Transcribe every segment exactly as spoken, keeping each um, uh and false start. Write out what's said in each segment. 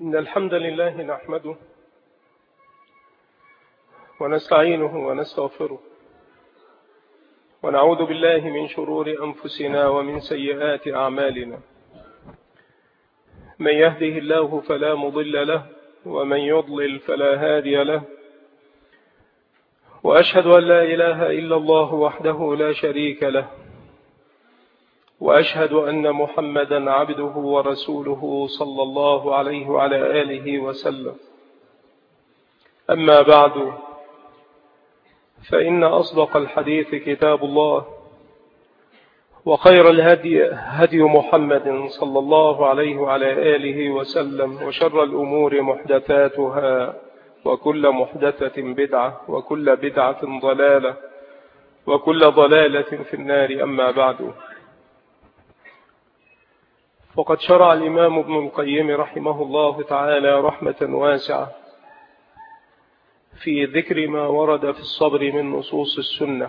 إن الحمد لله نحمده ونستعينه ونستغفره ونعوذ بالله من شرور أنفسنا ومن سيئات أعمالنا. من يهده الله فلا مضل له ومن يضلل فلا هادي له، وأشهد أن لا إله إلا الله وحده لا شريك له، وأشهد أن محمدا عبده ورسوله صلى الله عليه وعلى آله وسلم. أما بعد، فإن أصدق الحديث كتاب الله، وخير الهدي هدي محمد صلى الله عليه وعلى آله وسلم، وشر الأمور محدثاتها، وكل محدثة بدعة، وكل بدعة ضلالة، وكل ضلالة في النار. أما بعد، وقد شرع الإمام ابن القيم رحمه الله تعالى رحمة واسعة في ذكر ما ورد في الصبر من نصوص السنة،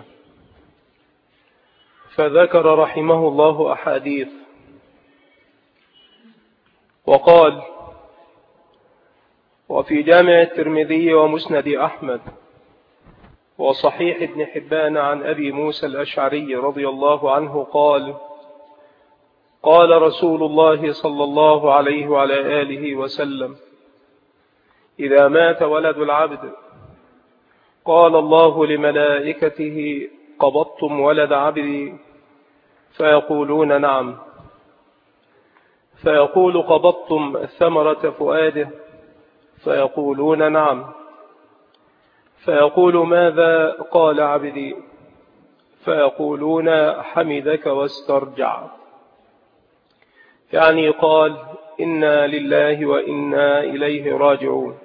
فذكر رحمه الله أحاديث وقال: وفي جامع الترمذي ومسند أحمد وصحيح ابن حبان عن أبي موسى الأشعري رضي الله عنه قال: قال رسول الله صلى الله عليه وعلى آله وسلم: إذا مات ولد العبد قال الله لملائكته: قبضتم ولد عبدي؟ فيقولون: نعم. فيقول: قبضتم ثمرة فؤاده؟ فيقولون: نعم. فيقول: ماذا قال عبدي؟ فيقولون: حمدك واسترجع، يعني قال: إنا لله وإنا إليه راجعون.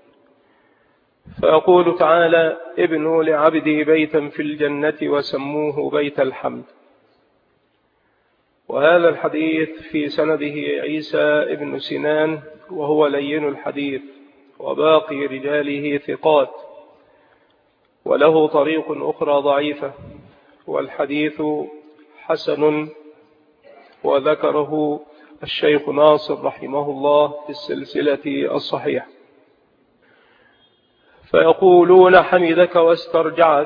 فيقول تعالى: ابنوا لعبدي بيتا في الجنة وسموه بيت الحمد. وهذا الحديث في سنده عيسى ابن سنان، وهو لين الحديث، وباقي رجاله ثقات، وله طريق أخرى ضعيفة، والحديث حسن، وذكره الشيخ ناصر رحمه الله في السلسلة الصحيحة. فيقولون: حمدك واسترجعك.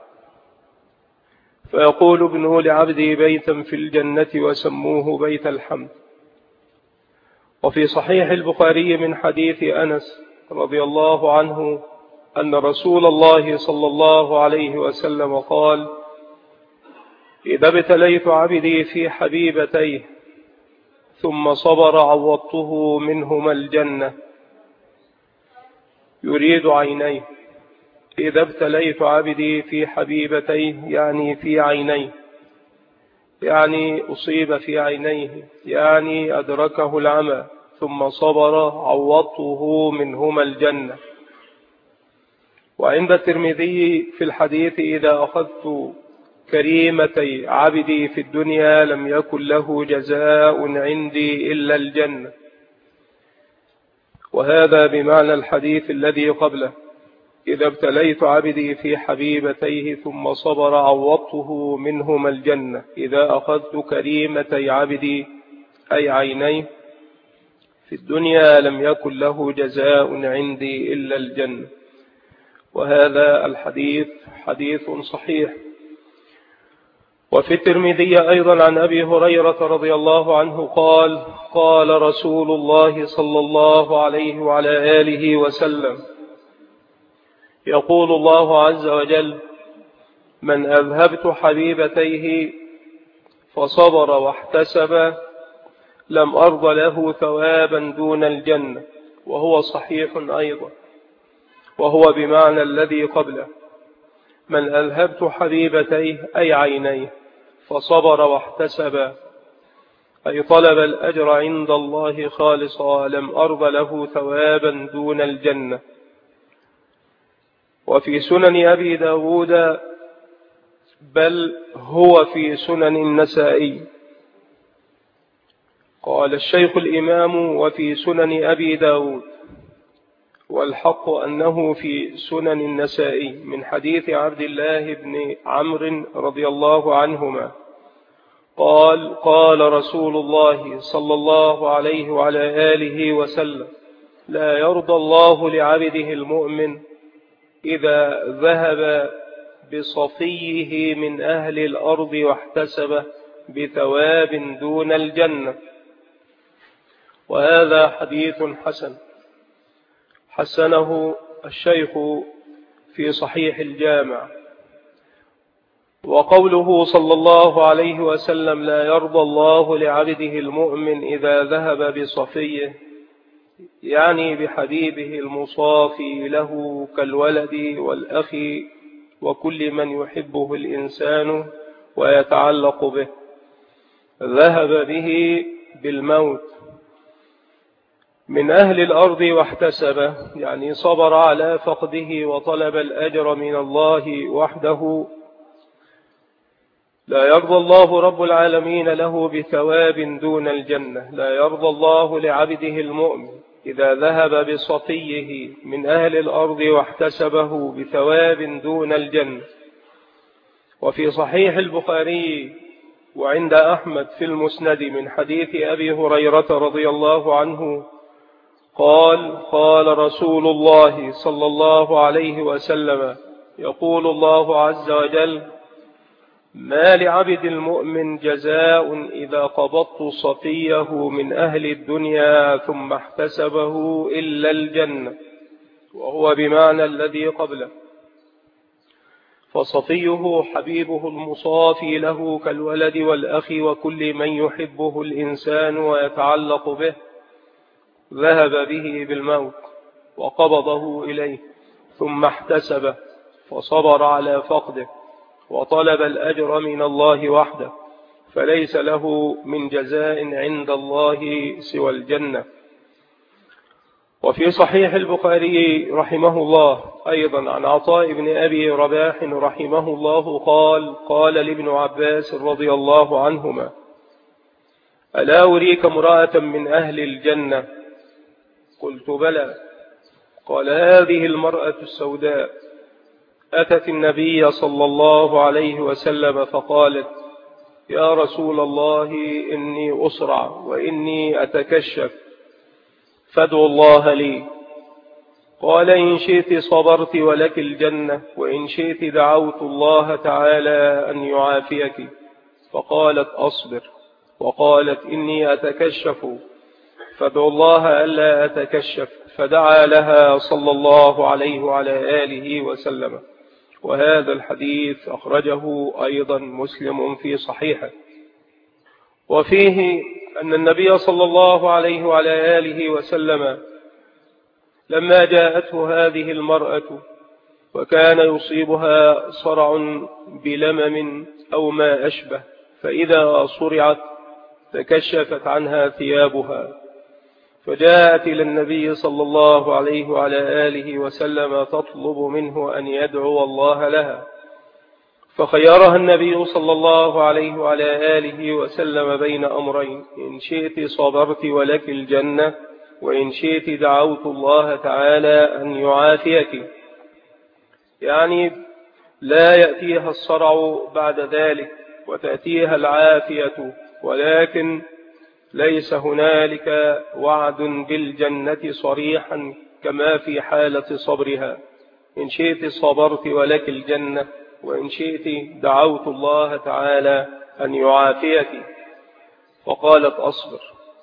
فيقول: ابنوا لعبدي بيتا في الجنة وسموه بيت الحمد. وفي صحيح البخاري من حديث أنس رضي الله عنه أن رسول الله صلى الله عليه وسلم قال: إذا ابتليت عبدي في حبيبتيه ثم صبر عوضته منهما الجنة. يريد عينيه. إذا ابتليت عبدي في حبيبتيه يعني في عينيه، يعني أصيب في عينيه، يعني أدركه العمى، ثم صبر عوضته منهما الجنة. وعند الترمذي في الحديث: إذا أخذت كريمتي عبدي في الدنيا لم يكن له جزاء عندي إلا الجنة. وهذا بمعنى الحديث الذي قبله: إذا ابتليت عبدي في حبيبتيه ثم صبر عوضته منهما الجنة. إذا أخذت كريمتي عبدي أي عيني في الدنيا لم يكن له جزاء عندي إلا الجنة. وهذا الحديث حديث صحيح. وفي الترمذي أيضا عن أبي هريرة رضي الله عنه قال: قال رسول الله صلى الله عليه وعلى آله وسلم: يقول الله عز وجل: من أذهبت حبيبتيه فصبر واحتسب لم أرض له ثوابا دون الجنة. وهو صحيح أيضا، وهو بمعنى الذي قبله: من أذهبت حبيبتيه أي عينيه فصبر واحتسب، أي طلب الأجر عند الله خالصا، لم أرض له ثوابا دون الجنة. وفي سنن أبي داود، بل هو في سنن النسائي. قال الشيخ الإمام: وفي سنن أبي داود، والحق أنه في سنن النسائي، من حديث عبد الله بن عمرو رضي الله عنهما قال: قال رسول الله صلى الله عليه وعلى آله وسلم: لا يرضى الله لعبده المؤمن إذا ذهب بصفيه من أهل الأرض واحتسب بثواب دون الجنة. وهذا حديث حسن حسنه الشيخ في صحيح الجامع. وقوله صلى الله عليه وسلم لا يرضى الله لعبده المؤمن إذا ذهب بصفيه، يعني بحبيبه المصافي له كالولد والأخ وكل من يحبه الإنسان ويتعلق به، ذهب به بالموت من أهل الأرض واحتسب، يعني صبر على فقده وطلب الأجر من الله وحده. لا يرضى الله رب العالمين له بثواب دون الجنة. لا يرضى الله لعبده المؤمن إذا ذهب بصفيه من أهل الأرض واحتسبه بثواب دون الجنة. وفي صحيح البخاري وعند أحمد في المسند من حديث أبي هريرة رضي الله عنه قال قال رسول الله صلى الله عليه وسلم يقول الله عز وجل ما لعبد المؤمن جزاء إذا قبضت صفيه من أهل الدنيا ثم احتسبه إلا الجنة، وهو بمعنى الذي قبله. فصفيه حبيبه المصافي له كالولد والأخ وكل من يحبه الإنسان ويتعلق به، ذهب به بالموت وقبضه إليه ثم احتسبه فصبر على فقده وطلب الأجر من الله وحده، فليس له من جزاء عند الله سوى الجنة. وفي صحيح البخاري رحمه الله أيضا عن عطاء بن أبي رباح رحمه الله قال قال لابن عباس رضي الله عنهما ألا أريك امرأة من أهل الجنة؟ قلت بلى. قال هذه المرأة السوداء أتت النبي صلى الله عليه وسلم فقالت يا رسول الله إني أسرع وإني أتكشف فادعوا الله لي. قال إن شئت صبرت ولك الجنة وإن شئت دعوت الله تعالى أن يعافيك. فقالت أصبر. وقالت إني أتكشف فادعوا الله ألا أتكشف. فدعا لها صلى الله عليه وعلى آله وسلم. وهذا الحديث أخرجه أيضا مسلم في صحيحه. وفيه أن النبي صلى الله عليه وعلى آله وسلم لما جاءته هذه المرأة وكان يصيبها صرع بلمم أو ما أشبه، فإذا صرعت تكشفت عنها ثيابها، فجاءت إلى النبي صلى الله عليه وعلى آله وسلم تطلب منه أن يدعو الله لها، فخيرها النبي صلى الله عليه وعلى آله وسلم بين أمرين: إن شئت صبرت ولك الجنة وإن شئت دعوت الله تعالى أن يعافيك. يعني لا يأتيها الصرع بعد ذلك وتأتيها العافية، ولكن ليس هنالك وعد بالجنة صريحا كما في حالة صبرها. إن شئت صبرت ولك الجنة وإن شئت دعوت الله تعالى أن يعافيك. فقالت أصبر.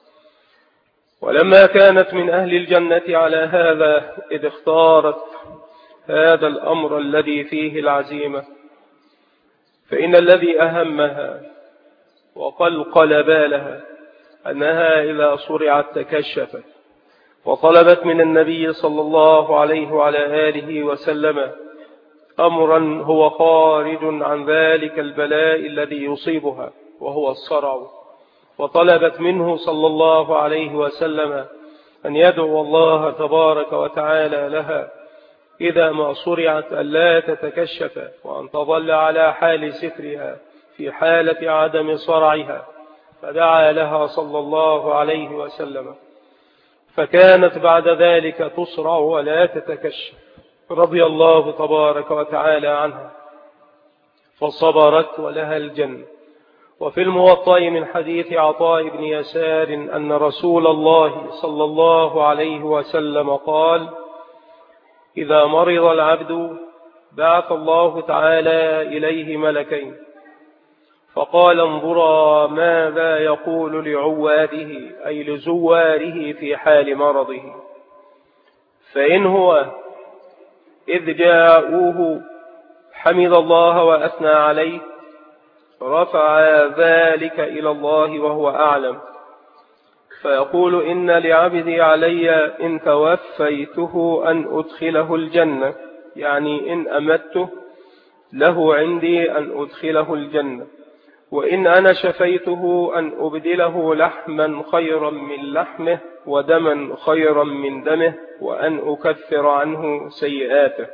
ولما كانت من أهل الجنة على هذا إذ اختارت هذا الأمر الذي فيه العزيمة، فإن الذي أهمها وقلقل بالها أنها إذا صرعت تكشفت، وطلبت من النبي صلى الله عليه وعلى آله وسلم أمرا هو خارج عن ذلك البلاء الذي يصيبها وهو الصرع، وطلبت منه صلى الله عليه وسلم أن يدعو الله تبارك وتعالى لها إذا ما صرعت ألا تتكشف، وأن تظل على حال سترها في حالة عدم صرعها. فدعا لها صلى الله عليه وسلم، فكانت بعد ذلك تصرع ولا تتكشف رضي الله تبارك وتعالى عنها، فصبرت ولها الجنة. وفي الموطأ من حديث عطاء بن يسار أن رسول الله صلى الله عليه وسلم قال: إذا مرض العبد بعث الله تعالى إليه ملكين، فقال: انظرا ماذا يقول لعواده أي لزواره في حال مرضه، فإن هو إذ جاءوه حمد الله وأثنى عليه رفع ذلك إلى الله وهو أعلم، فيقول: إن لعبدي علي إن توفيته أن أدخله الجنة، يعني إن أمته له عندي أن أدخله الجنة، وإن أنا شفيته أن أبدله لحما خيرا من لحمه ودما خيرا من دمه، وأن أكفر عنه سيئاته.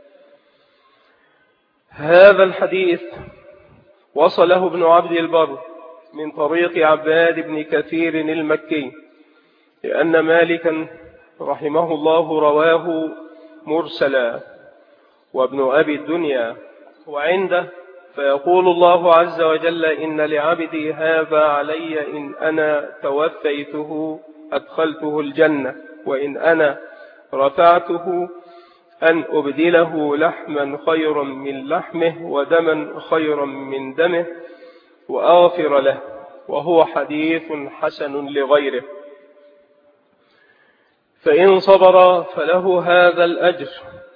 هذا الحديث وصله ابن عبد البر من طريق عباد بن كثير المكي، لأن مالكا رحمه الله رواه مرسلا، وابن أبي الدنيا وعنده فيقول الله عز وجل: إن لعبدي هذا علي إن أنا توفيته أدخلته الجنة، وإن أنا رفعته أن أبدله لحما خيرا من لحمه ودما خيرا من دمه وأغفر له. وهو حديث حسن لغيره، فإن صبر فله هذا الأجر،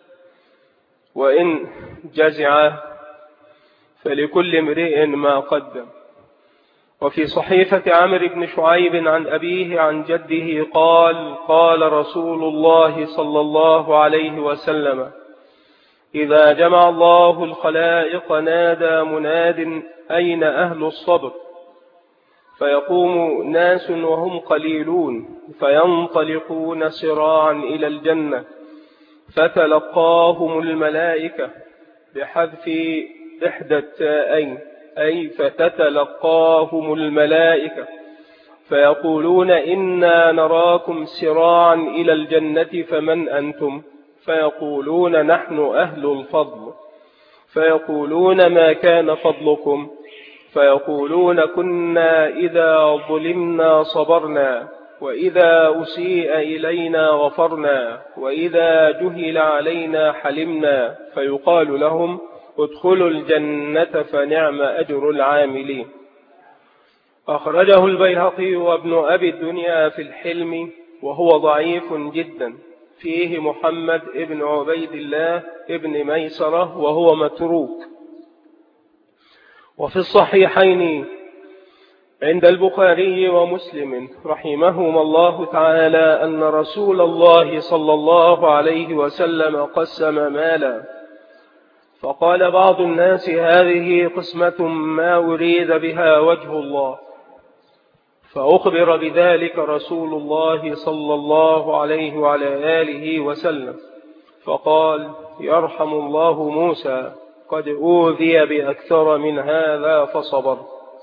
وإن جزع فلكل امرئ ما قدم. وفي صحيفة عمرو بن شعيب عن أبيه عن جده قال: قال رسول الله صلى الله عليه وسلم: إذا جمع الله الخلائق نادى مناد: أين أهل الصبر؟ فيقوم ناس وهم قليلون فينطلقون سراعا إلى الجنة، فتلقاهم الملائكة بحذف إحدى التاءين، أي فتتلقاهم الملائكة فيقولون: إنا نراكم سراعا إلى الجنة فمن أنتم؟ فيقولون: نحن أهل الفضل. فيقولون: ما كان فضلكم؟ فيقولون: كنا إذا ظلمنا صبرنا، وإذا أسيء إلينا غفرنا، وإذا جهل علينا حلمنا. فيقال لهم: ادخلوا الجنة فنعم أجر العاملين. أخرجه البيهقي وابن أبي الدنيا في الحلم، وهو ضعيف جدا، فيه محمد ابن عبيد الله ابن ميسرة وهو متروك. وفي الصحيحين عند البخاري ومسلم رحمهما الله تعالى أن رسول الله صلى الله عليه وسلم قسم مالا، فقال بعض الناس: هذه قسمة ما أريد بها وجه الله. فأخبر بذلك رسول الله صلى الله عليه وعلى آله وسلم، فقال: يرحم الله موسى، قد أوذي بأكثر من هذا فصبر.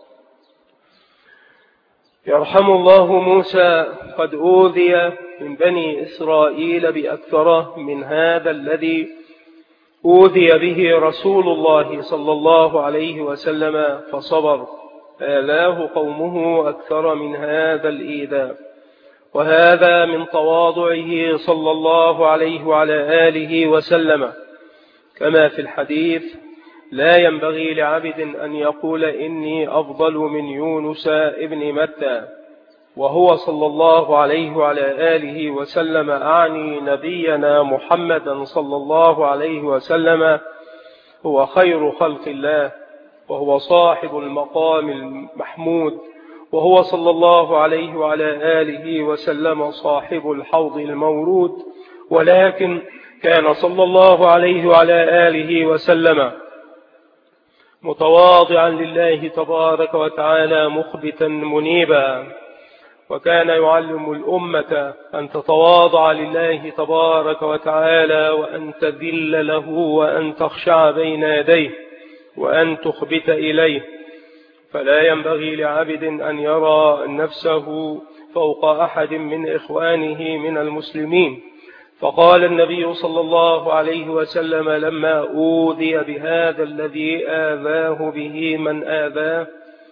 يرحم الله موسى، قد أوذي من بني إسرائيل بأكثر من هذا الذي أوذي به رسول الله صلى الله عليه وسلم فصبر، آلاه قومه أكثر من هذا الإيذاء. وهذا من تواضعه صلى الله عليه وعلى آله وسلم، كما في الحديث: لا ينبغي لعبد أن يقول إني أفضل من يونس ابن متى. وهو صلى الله عليه وعلى آله وسلم أعني نبينا محمدا صلى الله عليه وسلم هو خير خلق الله، وهو صاحب المقام المحمود، وهو صلى الله عليه وعلى آله وسلم صاحب الحوض المورود. ولكن كان صلى الله عليه وعلى آله وسلم متواضعا لله تبارك وتعالى مخبتا منيبا، وكان يعلم الأمة أن تتواضع لله تبارك وتعالى، وأن تذل له، وأن تخشع بين يديه، وأن تخبت إليه. فلا ينبغي لعبد أن يرى نفسه فوق أحد من إخوانه من المسلمين. فقال النبي صلى الله عليه وسلم لما أوذي بهذا الذي آذاه به من آذاه: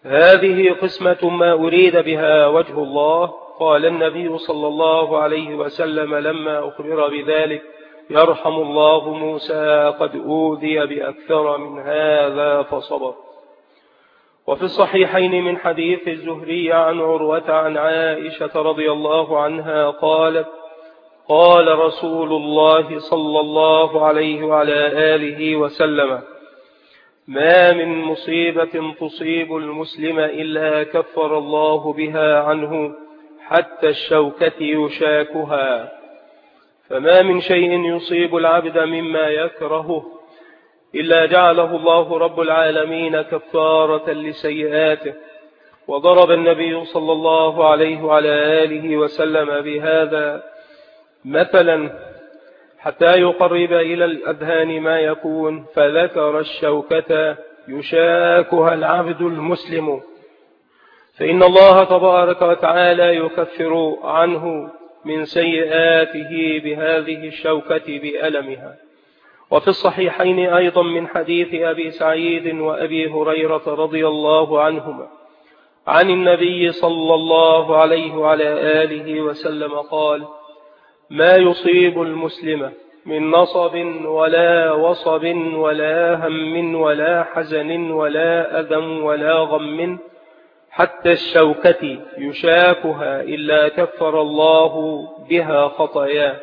هذه قسمة ما أريد بها وجه الله. قال النبي صلى الله عليه وسلم لما أخبر بذلك: يرحم الله موسى قد أوذي بأكثر من هذا فصبر. وفي الصحيحين من حديث الزهري عن عروة عن عائشة رضي الله عنها قالت: قال رسول الله صلى الله عليه وعلى آله وسلم: ما من مصيبة تصيب المسلم إلا كفر الله بها عنه حتى الشوكة يشاكها. فما من شيء يصيب العبد مما يكرهه إلا جعله الله رب العالمين كفارة لسيئاته. وضرب النبي صلى الله عليه وعلى آله وسلم بهذا مثلا حتى يقرب إلى الأذهان ما يكون، فذكر الشوكة يشاكها العبد المسلم، فإن الله تبارك وتعالى يكفر عنه من سيئاته بهذه الشوكة بألمها. وفي الصحيحين أيضا من حديث أبي سعيد وأبي هريرة رضي الله عنهما عن النبي صلى الله عليه وعلى آله وسلم قال: ما يصيب المسلم من نصب ولا وصب ولا هم ولا حزن ولا أذى ولا غم حتى الشوكة يشاكها إلا كفر الله بها خطاياه.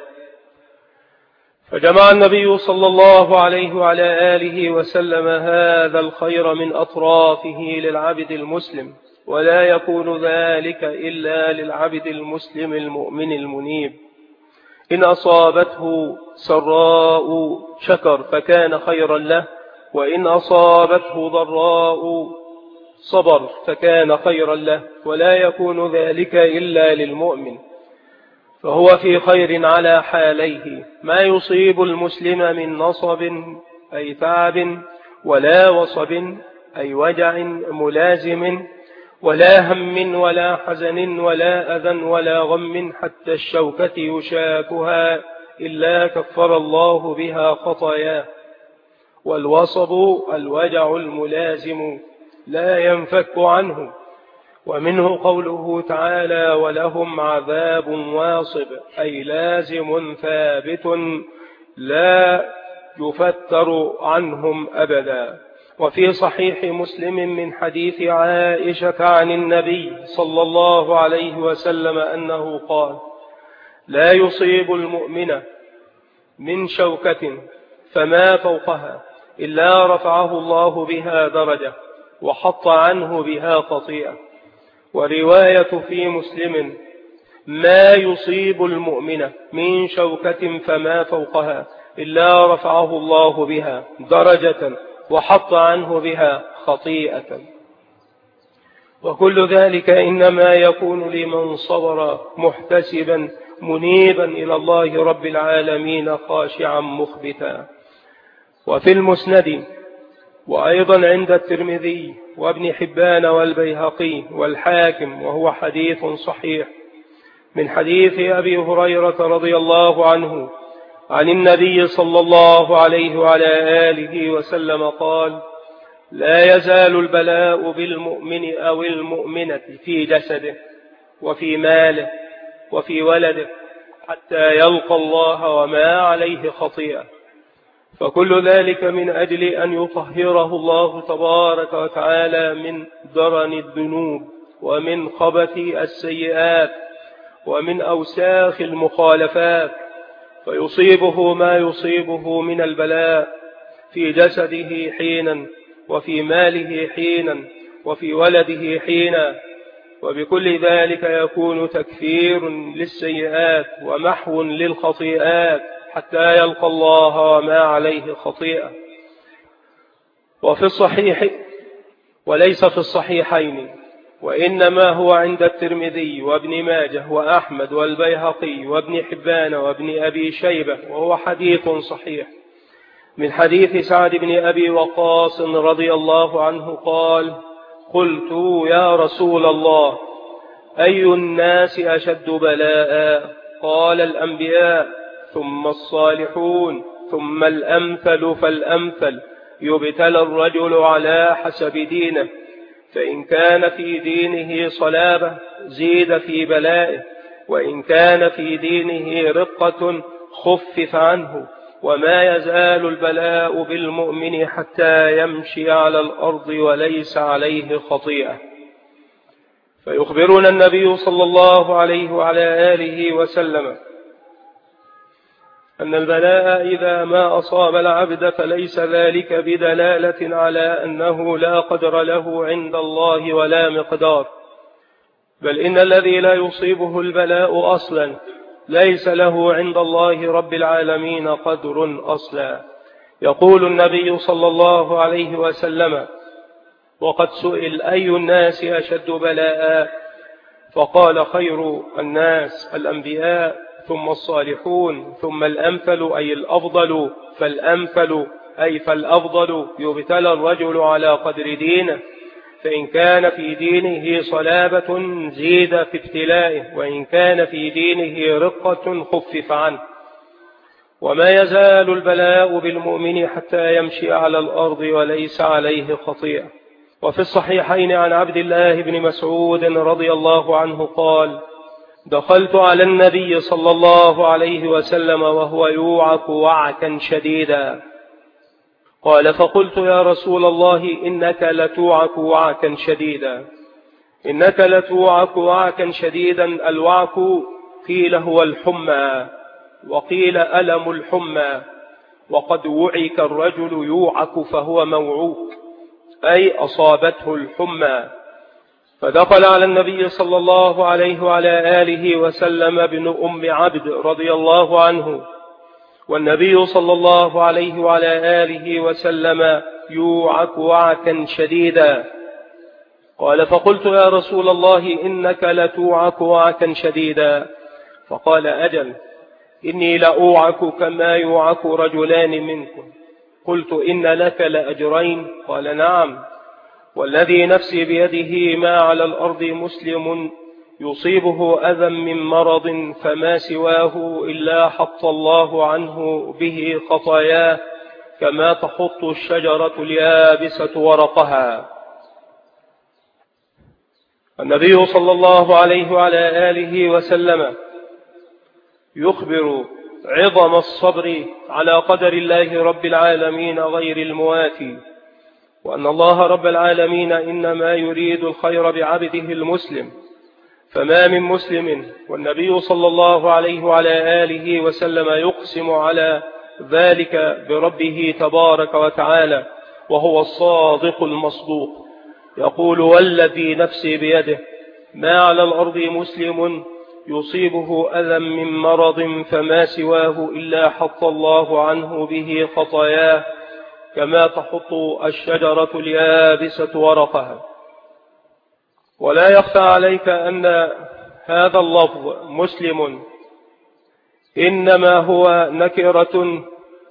فجمع النبي صلى الله عليه وعلى آله وسلم هذا الخير من أطرافه للعبد المسلم، ولا يكون ذلك إلا للعبد المسلم المؤمن المنيب. إن أصابته سراء شكر فكان خيرا له، وإن أصابته ضراء صبر فكان خيرا له، ولا يكون ذلك إلا للمؤمن، فهو في خير على حاليه. ما يصيب المسلم من نصب أي تعب، ولا وصب أي وجع ملازم، ولا هم ولا حزن ولا أذى ولا غم حتى الشوكة يشاكها إلا كفر الله بها خطاياه. والوصب الوجع الملازم لا ينفك عنه، ومنه قوله تعالى: ولهم عذاب واصب، أي لازم ثابت لا يفتر عنهم أبدا. وفي صحيح مسلم من حديث عائشة عن النبي صلى الله عليه وسلم أنه قال: لا يصيب المؤمن من شوكة فما فوقها إلا رفعه الله بها درجة وحط عنه بها خطيئة. ورواية في مسلم: ما يصيب المؤمن من شوكة فما فوقها إلا رفعه الله بها درجة وحط عنه بها خطيئة. وكل ذلك إنما يكون لمن صبر محتسبا منيبا إلى الله رب العالمين خاشعا مخبتا. وفي المسند وأيضا عند الترمذي وابن حبان والبيهقي والحاكم، وهو حديث صحيح، من حديث أبي هريرة رضي الله عنه عن النبي صلى الله عليه وعلى آله وسلم قال: لا يزال البلاء بالمؤمن أو المؤمنة في جسده وفي ماله وفي ولده حتى يلقى الله وما عليه خطيئة. فكل ذلك من أجل أن يطهره الله تبارك وتعالى من درن الذنوب ومن خبث السيئات ومن أوساخ المخالفات، فيصيبه ما يصيبه من البلاء في جسده حينا، وفي ماله حينا، وفي ولده حينا. وبكل ذلك يكون تكفير للسيئات ومحو للخطيئات حتى يلقى الله وما عليه خطيئة. وفي الصحيح وليس في الصحيحين، وإنما هو عند الترمذي وابن ماجه وأحمد والبيهقي وابن حبان وابن أبي شيبة، وهو حديث صحيح، من حديث سعد بن أبي وقاص رضي الله عنه قال: قلت يا رسول الله أي الناس أشد بلاء؟ قال: الأنبياء ثم الصالحون ثم الأمثل فالأمثل، يبتلى الرجل على حسب دينه، فإن كان في دينه صلابة زيد في بلائه، وإن كان في دينه رقة خفف عنه. وما يزال البلاء بالمؤمن حتى يمشي على الأرض وليس عليه خطيئة. فيخبرنا النبي صلى الله عليه وعلى آله وسلم أن البلاء إذا ما أصاب العبد فليس ذلك بدلالة على أنه لا قدر له عند الله ولا مقدار، بل إن الذي لا يصيبه البلاء أصلا ليس له عند الله رب العالمين قدر أصلا. يقول النبي صلى الله عليه وسلم: وقد سئل أي الناس أشد بلاء؟ فقال: خير الناس الأنبياء، ثم الصالحون، ثم الأمثل أي الأفضل فالأمثل أي فالأفضل. يبتلى الرجل على قدر دينه، فإن كان في دينه صلابة زيد في ابتلائه، وإن كان في دينه رقة خفف عنه. وما يزال البلاء بالمؤمن حتى يمشي على الأرض وليس عليه خطيئة. وفي الصحيحين عن عبد الله بن مسعود رضي الله عنه قال: دخلت على النبي صلى الله عليه وسلم وهو يوعك وعكا شديدا. قال: فقلت: يا رسول الله، إنك لتوعك وعكا شديدا إنك لتوعك وعكا شديدا. الوعك قيل هو الحمى، وقيل ألم الحمى، وقد وعك الرجل يوعك فهو موعوك، أي أصابته الحمى. فدخل على النبي صلى الله عليه وعلى آله وسلم ابن أم عبد رضي الله عنه، والنبي صلى الله عليه وعلى آله وسلم يوعك وعكا شديدا. قال: فقلت: يا رسول الله، إنك لتوعك وعكا شديدا. فقال: أجل، إني لأوعك كما يوعك رجلان منكم. قلت: إن لك لأجرين؟ قال: نعم، والذي نفسي بيده ما على الأرض مسلم يصيبه أذى من مرض فما سواه إلا حط الله عنه به خطاياه كما تحط الشجرة اليابسة ورقها. النبي صلى الله عليه وعلى آله وسلم يخبر عظم الصبر على قدر الله رب العالمين غير المواتي، وأن الله رب العالمين إنما يريد الخير بعبده المسلم. فما من مسلم، والنبي صلى الله عليه وعلى آله وسلم يقسم على ذلك بربه تبارك وتعالى وهو الصادق المصدوق، يقول: والذي نفسي بيده ما على الأرض مسلم يصيبه أذى من مرض فما سواه إلا حط الله عنه به خطاياه كما تحط الشجرة اليابسة ورقها. ولا يخفى عليك أن هذا اللفظ مسلم إنما هو نكرة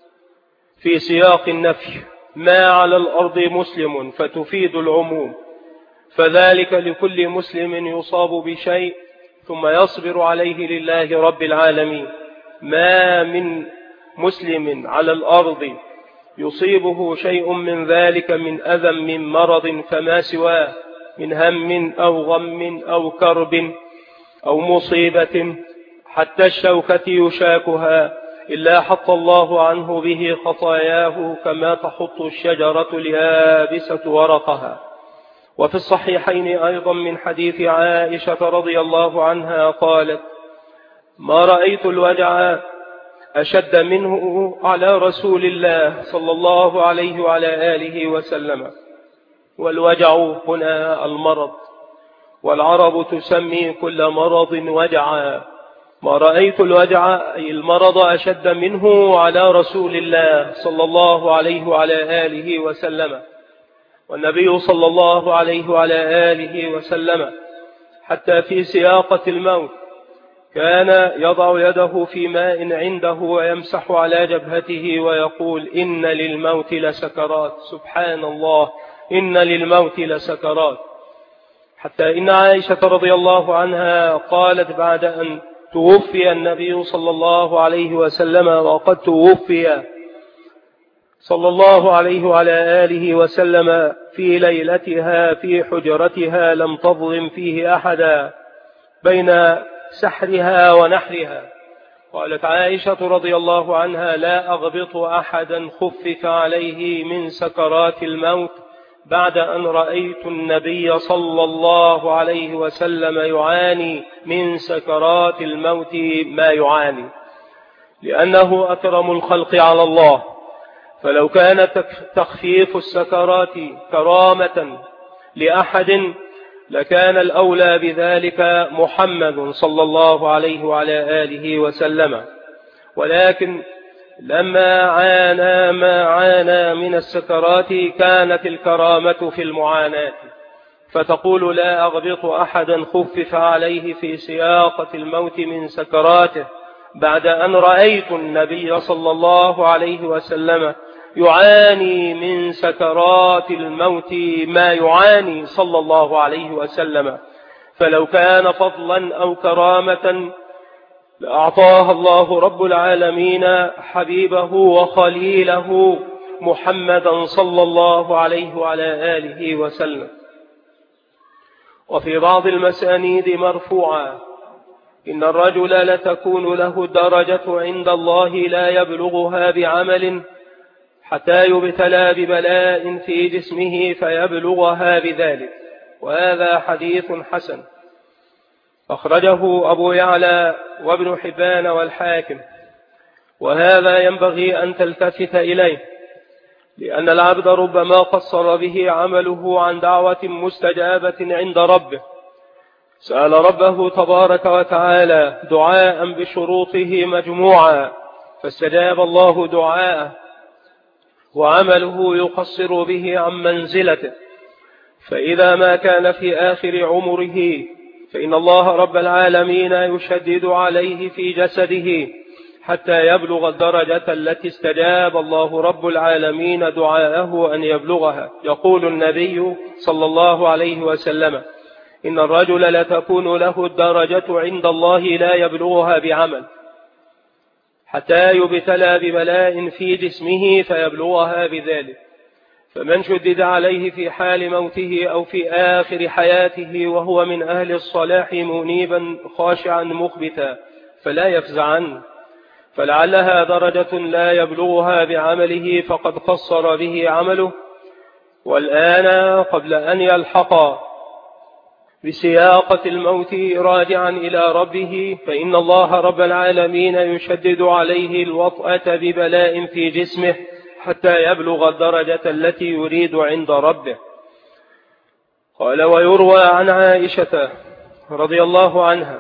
في سياق النفي، ما على الأرض مسلم فتفيد العموم، فذلك لكل مسلم يصاب بشيء ثم يصبر عليه لله رب العالمين. ما من مسلم على الأرض يصيبه شيء من ذلك من أذى من مرض فما سواه من هم أو غم أو كرب أو مصيبة حتى الشوكة يشاكها إلا حط الله عنه به خطاياه كما تحط الشجرة اليابسة ورقها. وفي الصحيحين أيضا من حديث عائشة رضي الله عنها قالت: ما رأيت الوجع أشد منه على رسول الله صلى الله عليه وعلى آله وسلم. والوجع هنا المرض، والعرب تسمي كل مرض وجعا. ما رأيت الوجع أي المرض أشد منه على رسول الله صلى الله عليه وعلى آله وسلم. والنبي صلى الله عليه وعلى آله وسلم حتى في سياقة الموت كان يضع يده في ماء عنده ويمسح على جبهته ويقول: إن للموت لسكرات. سبحان الله، إن للموت لسكرات. حتى إن عائشة رضي الله عنها قالت بعد أن توفي النبي صلى الله عليه وسلم وقد توفي صلى الله عليه وعلى آله وسلم في ليلتها في حجرتها لم تظلم فيه أحدا بين سحرها ونحرها. قالت عائشة رضي الله عنها: لا أغبط أحدا خفف عليه من سكرات الموت بعد أن رأيت النبي صلى الله عليه وسلم يعاني من سكرات الموت ما يعاني، لأنه أكرم الخلق على الله. فلو كان تخفيف السكرات كرامة لأحد لكان الأولى بذلك محمد صلى الله عليه وعلى آله وسلم، ولكن لما عانى ما عانى من السكرات كانت الكرامة في المعاناة، فتقول: لا أغبط أحدا خفف عليه في سياقة الموت من سكراته بعد أن رأيت النبي صلى الله عليه وسلم يعاني من سكرات الموت ما يعاني صلى الله عليه وسلم. فلو كان فضلا أو كرامة لأعطاها الله رب العالمين حبيبه وخليله محمدا صلى الله عليه وعلى آله وسلم. وفي بعض المسانيد مرفوعة: إن الرجل لتكون له درجة عند الله لا يبلغها بعمل حتى يبتلى ببلاء في جسمه فيبلغها بذلك. وهذا حديث حسن أخرجه أبو يعلى وابن حبان والحاكم. وهذا ينبغي أن تلتفت إليه، لأن العبد ربما قصر به عمله عن دعوة مستجابة عند ربه، سأل ربه تبارك وتعالى دعاء بشروطه مجموعة فاستجاب الله دعاءه، وعمله يقصر به عن منزلته، فإذا ما كان في آخر عمره فإن الله رب العالمين يشدد عليه في جسده حتى يبلغ الدرجة التي استجاب الله رب العالمين دعاءه أن يبلغها. يقول النبي صلى الله عليه وسلم: إن الرجل لتكون له الدرجة عند الله لا يبلغها بعمل حتى يبتلى ببلاء في جسمه فيبلغها بذلك. فمن شدد عليه في حال موته أو في آخر حياته وهو من أهل الصلاح منيبا خاشعا مخبتا فلا يفزع عنه، فلعلها درجة لا يبلغها بعمله فقد قصر به عمله، والآن قبل أن يلحق بسياقة الموت راجعا إلى ربه فإن الله رب العالمين يشدد عليه الوطأة ببلاء في جسمه حتى يبلغ الدرجة التي يريد عند ربه. قال: ويروى عن عائشة رضي الله عنها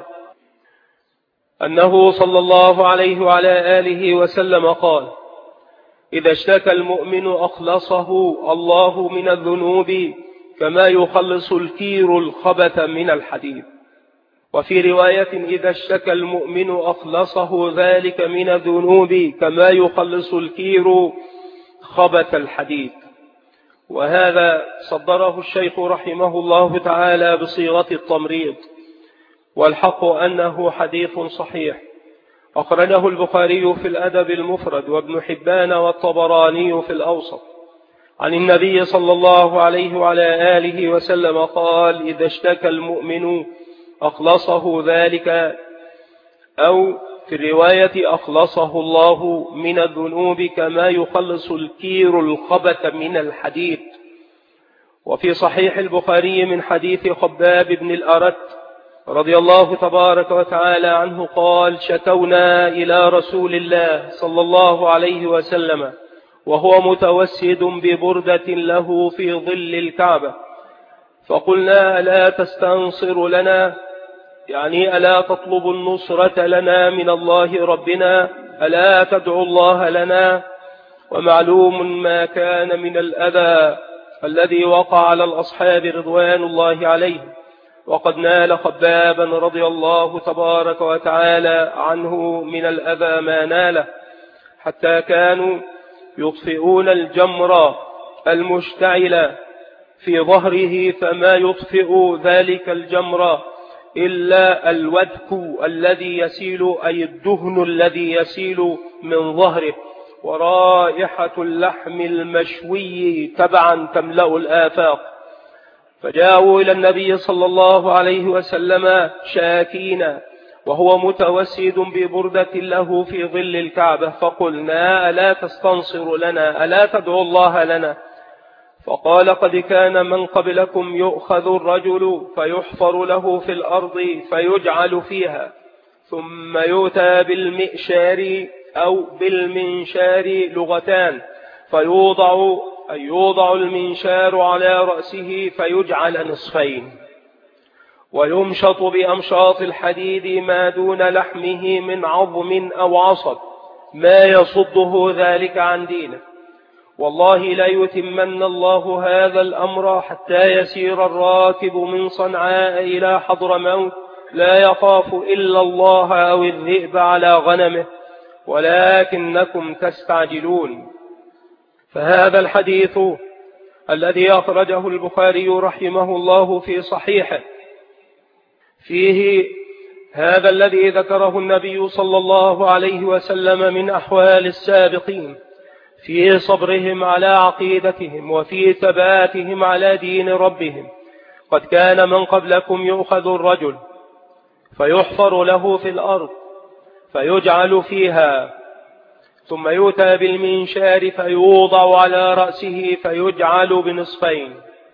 أنه صلى الله عليه وعلى آله وسلم قال: إذا اشتكى المؤمن أخلصه الله من الذنوب كما يخلص الكير الخبث من الحديد. وفي رواية: إذا اشتكى المؤمن أخلصه ذلك من الذنوب كما يخلص الكير خبث الحديد. وهذا صدره الشيخ رحمه الله تعالى بصيغة التمريض، والحق أنه حديث صحيح أخرجه البخاري في الأدب المفرد وابن حبان والطبراني في الأوسط عن النبي صلى الله عليه وعلى آله وسلم قال: إذا اشتكى المؤمن أخلصه ذلك، أو في الرواية أخلصه الله من الذنوب كما يخلص الكير الخبث من الحديد. وفي صحيح البخاري من حديث خباب بن الأرت رضي الله تبارك وتعالى عنه قال: شكونا إلى رسول الله صلى الله عليه وسلم وهو متوسد ببردة له في ظل الكعبة، فقلنا: ألا تستنصر لنا؟ يعني ألا تطلب النصرة لنا من الله ربنا؟ ألا تدعو الله لنا؟ ومعلوم ما كان من الأذى الذي وقع على الأصحاب رضوان الله عليهم، وقد نال خبابا رضي الله تبارك وتعالى عنه من الأذى ما ناله، حتى كانوا يطفئون الجمر المشتعل في ظهره فما يطفئ ذلك الجمر إلا الودك الذي يسيل، أي الدهن الذي يسيل من ظهره، ورائحة اللحم المشوي تبعا تملأ الآفاق. فجاءوا إلى النبي صلى الله عليه وسلم شاكين وهو متوسد ببردة له في ظل الكعبة، فقلنا ألا تستنصر لنا، ألا تدعو الله لنا؟ فقال قد كان من قبلكم يؤخذ الرجل فيحفر له في الأرض فيجعل فيها، ثم يؤتى بالمئشار أو بالمنشار لغتان، فيوضع أي يوضع المنشار على رأسه فيجعل نصفين، ويمشط بأمشاط الحديد ما دون لحمه من عظم أو عصب ما يصده ذلك عن دينه. والله لا يتمن الله هذا الأمر حتى يسير الراكب من صنعاء إلى حضرموت لا يخاف إلا الله أو الذئب على غنمه، ولكنكم تستعجلون. فهذا الحديث الذي أخرجه البخاري رحمه الله في صحيحه فيه هذا الذي ذكره النبي صلى الله عليه وسلم من أحوال السابقين في صبرهم على عقيدتهم وفي ثباتهم على دين ربهم. قد كان من قبلكم يؤخذ الرجل فيحفر له في الأرض فيجعل فيها، ثم يؤتى بالمنشار فيوضع على رأسه فيجعل بنصفين،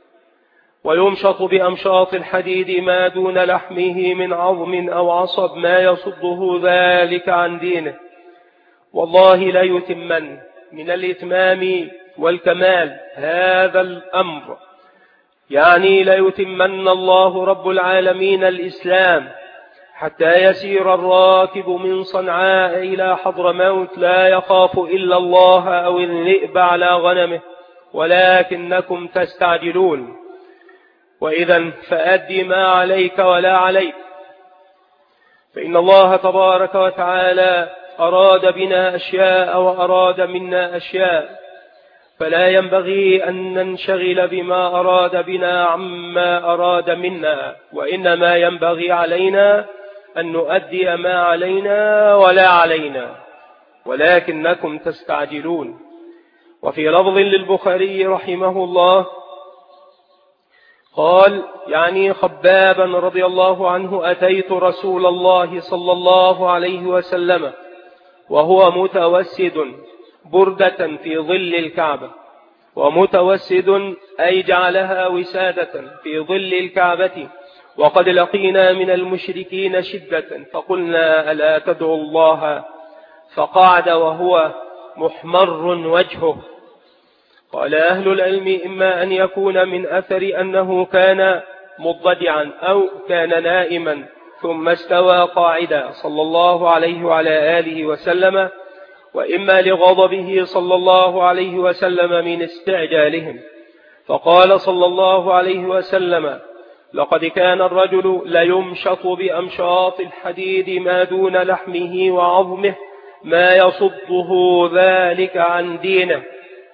ويمشط بأمشاط الحديد ما دون لحمه من عظم أو عصب ما يصده ذلك عن دينه. والله لا يتمن من الإتمام والكمال هذا الأمر، يعني لا يتمن الله رب العالمين الإسلام حتى يسير الراكب من صنعاء إلى حضرموت لا يخاف إلا الله أو الذئب على غنمه، ولكنكم تستعجلون. وإذا فأدي ما عليك ولا عليك، فإن الله تبارك وتعالى أراد بنا أشياء وأراد منا أشياء، فلا ينبغي أن ننشغل بما أراد بنا عما أراد منا، وإنما ينبغي علينا أن نؤدي ما علينا ولا علينا، ولكنكم تستعجلون. وفي لفظ للبخاري رحمه الله قال يعني خبابا رضي الله عنه: أتيت رسول الله صلى الله عليه وسلم وهو متوسد بردة في ظل الكعبة، ومتوسد أي جعلها وسادة في ظل الكعبة، وقد لقينا من المشركين شدة، فقلنا ألا تدعو الله؟ فقعد وهو محمر وجهه. قال أهل العلم إما أن يكون من أثر أنه كان مضطجعا أو كان نائما ثم استوى قاعدا صلى الله عليه وعلى آله وسلم، وإما لغضبه صلى الله عليه وسلم من استعجالهم. فقال صلى الله عليه وسلم: لقد كان الرجل ليمشط بأمشاط الحديد ما دون لحمه وعظمه ما يصده ذلك عن دينه.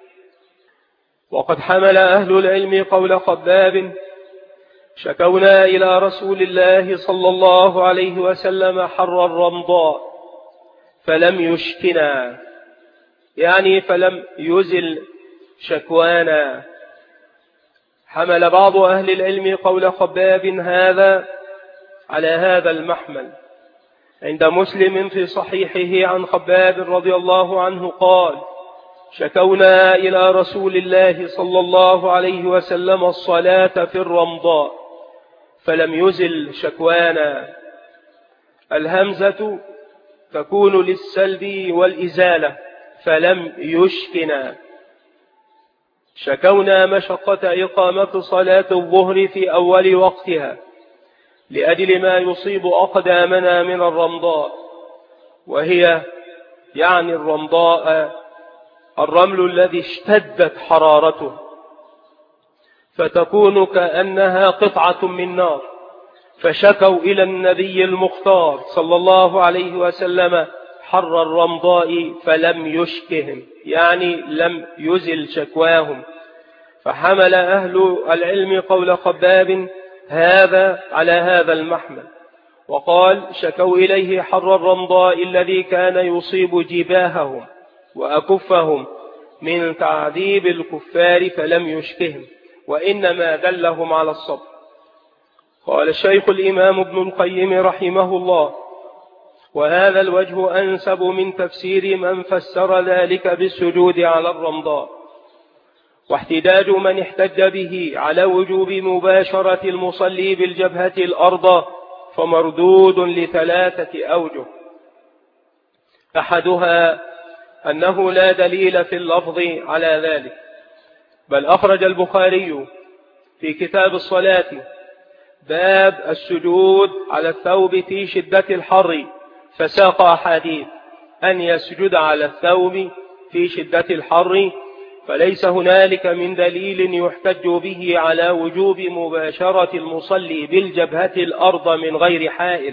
وقد حمل أهل العلم قول خباب: شكونا إلى رسول الله صلى الله عليه وسلم حر الرمضاء فلم يشكنا، يعني فلم يزل شكوانا. حمل بعض أهل العلم قول خباب هذا على هذا المحمل. عند مسلم في صحيحه عن خباب رضي الله عنه قال: شكونا إلى رسول الله صلى الله عليه وسلم الصلاة في الرمضاء فلم يزل شكوانا. الهمزة تكون للسلب والإزالة، فلم يشكنا. شكونا مشقة إقامة صلاة الظهر في أول وقتها لأجل ما يصيب أقدامنا من الرمضاء، وهي يعني الرمضاء الرمل الذي اشتدت حرارته، فتكون كأنها قطعة من نار. فشكوا إلى النبي المختار صلى الله عليه وسلم حر الرمضاء فلم يشكهم، يعني لم يزل شكواهم. فحمل أهل العلم قول خباب هذا على هذا المحمل، وقال: شكوا إليه حر الرمضاء الذي كان يصيب جباههم وأكفهم من تعذيب الكفار فلم يشكهم، وإنما دلهم على الصبر. قال الشيخ الإمام ابن القيم رحمه الله: وهذا الوجه أنسب من تفسير من فسر ذلك بالسجود على الرمضاء، واحتجاج من احتج به على وجوب مباشرة المصلي بالجبهة الأرض فمردود لثلاثة أوجه. أحدها أنه لا دليل في اللفظ على ذلك، بل أخرج البخاري في كتاب الصلاة باب السجود على الثوب في شدة الحر، فساق أحاديث أن يسجد على الثوب في شدة الحر، فليس هنالك من دليل يحتج به على وجوب مباشرة المصلي بالجبهة الأرض من غير حائل.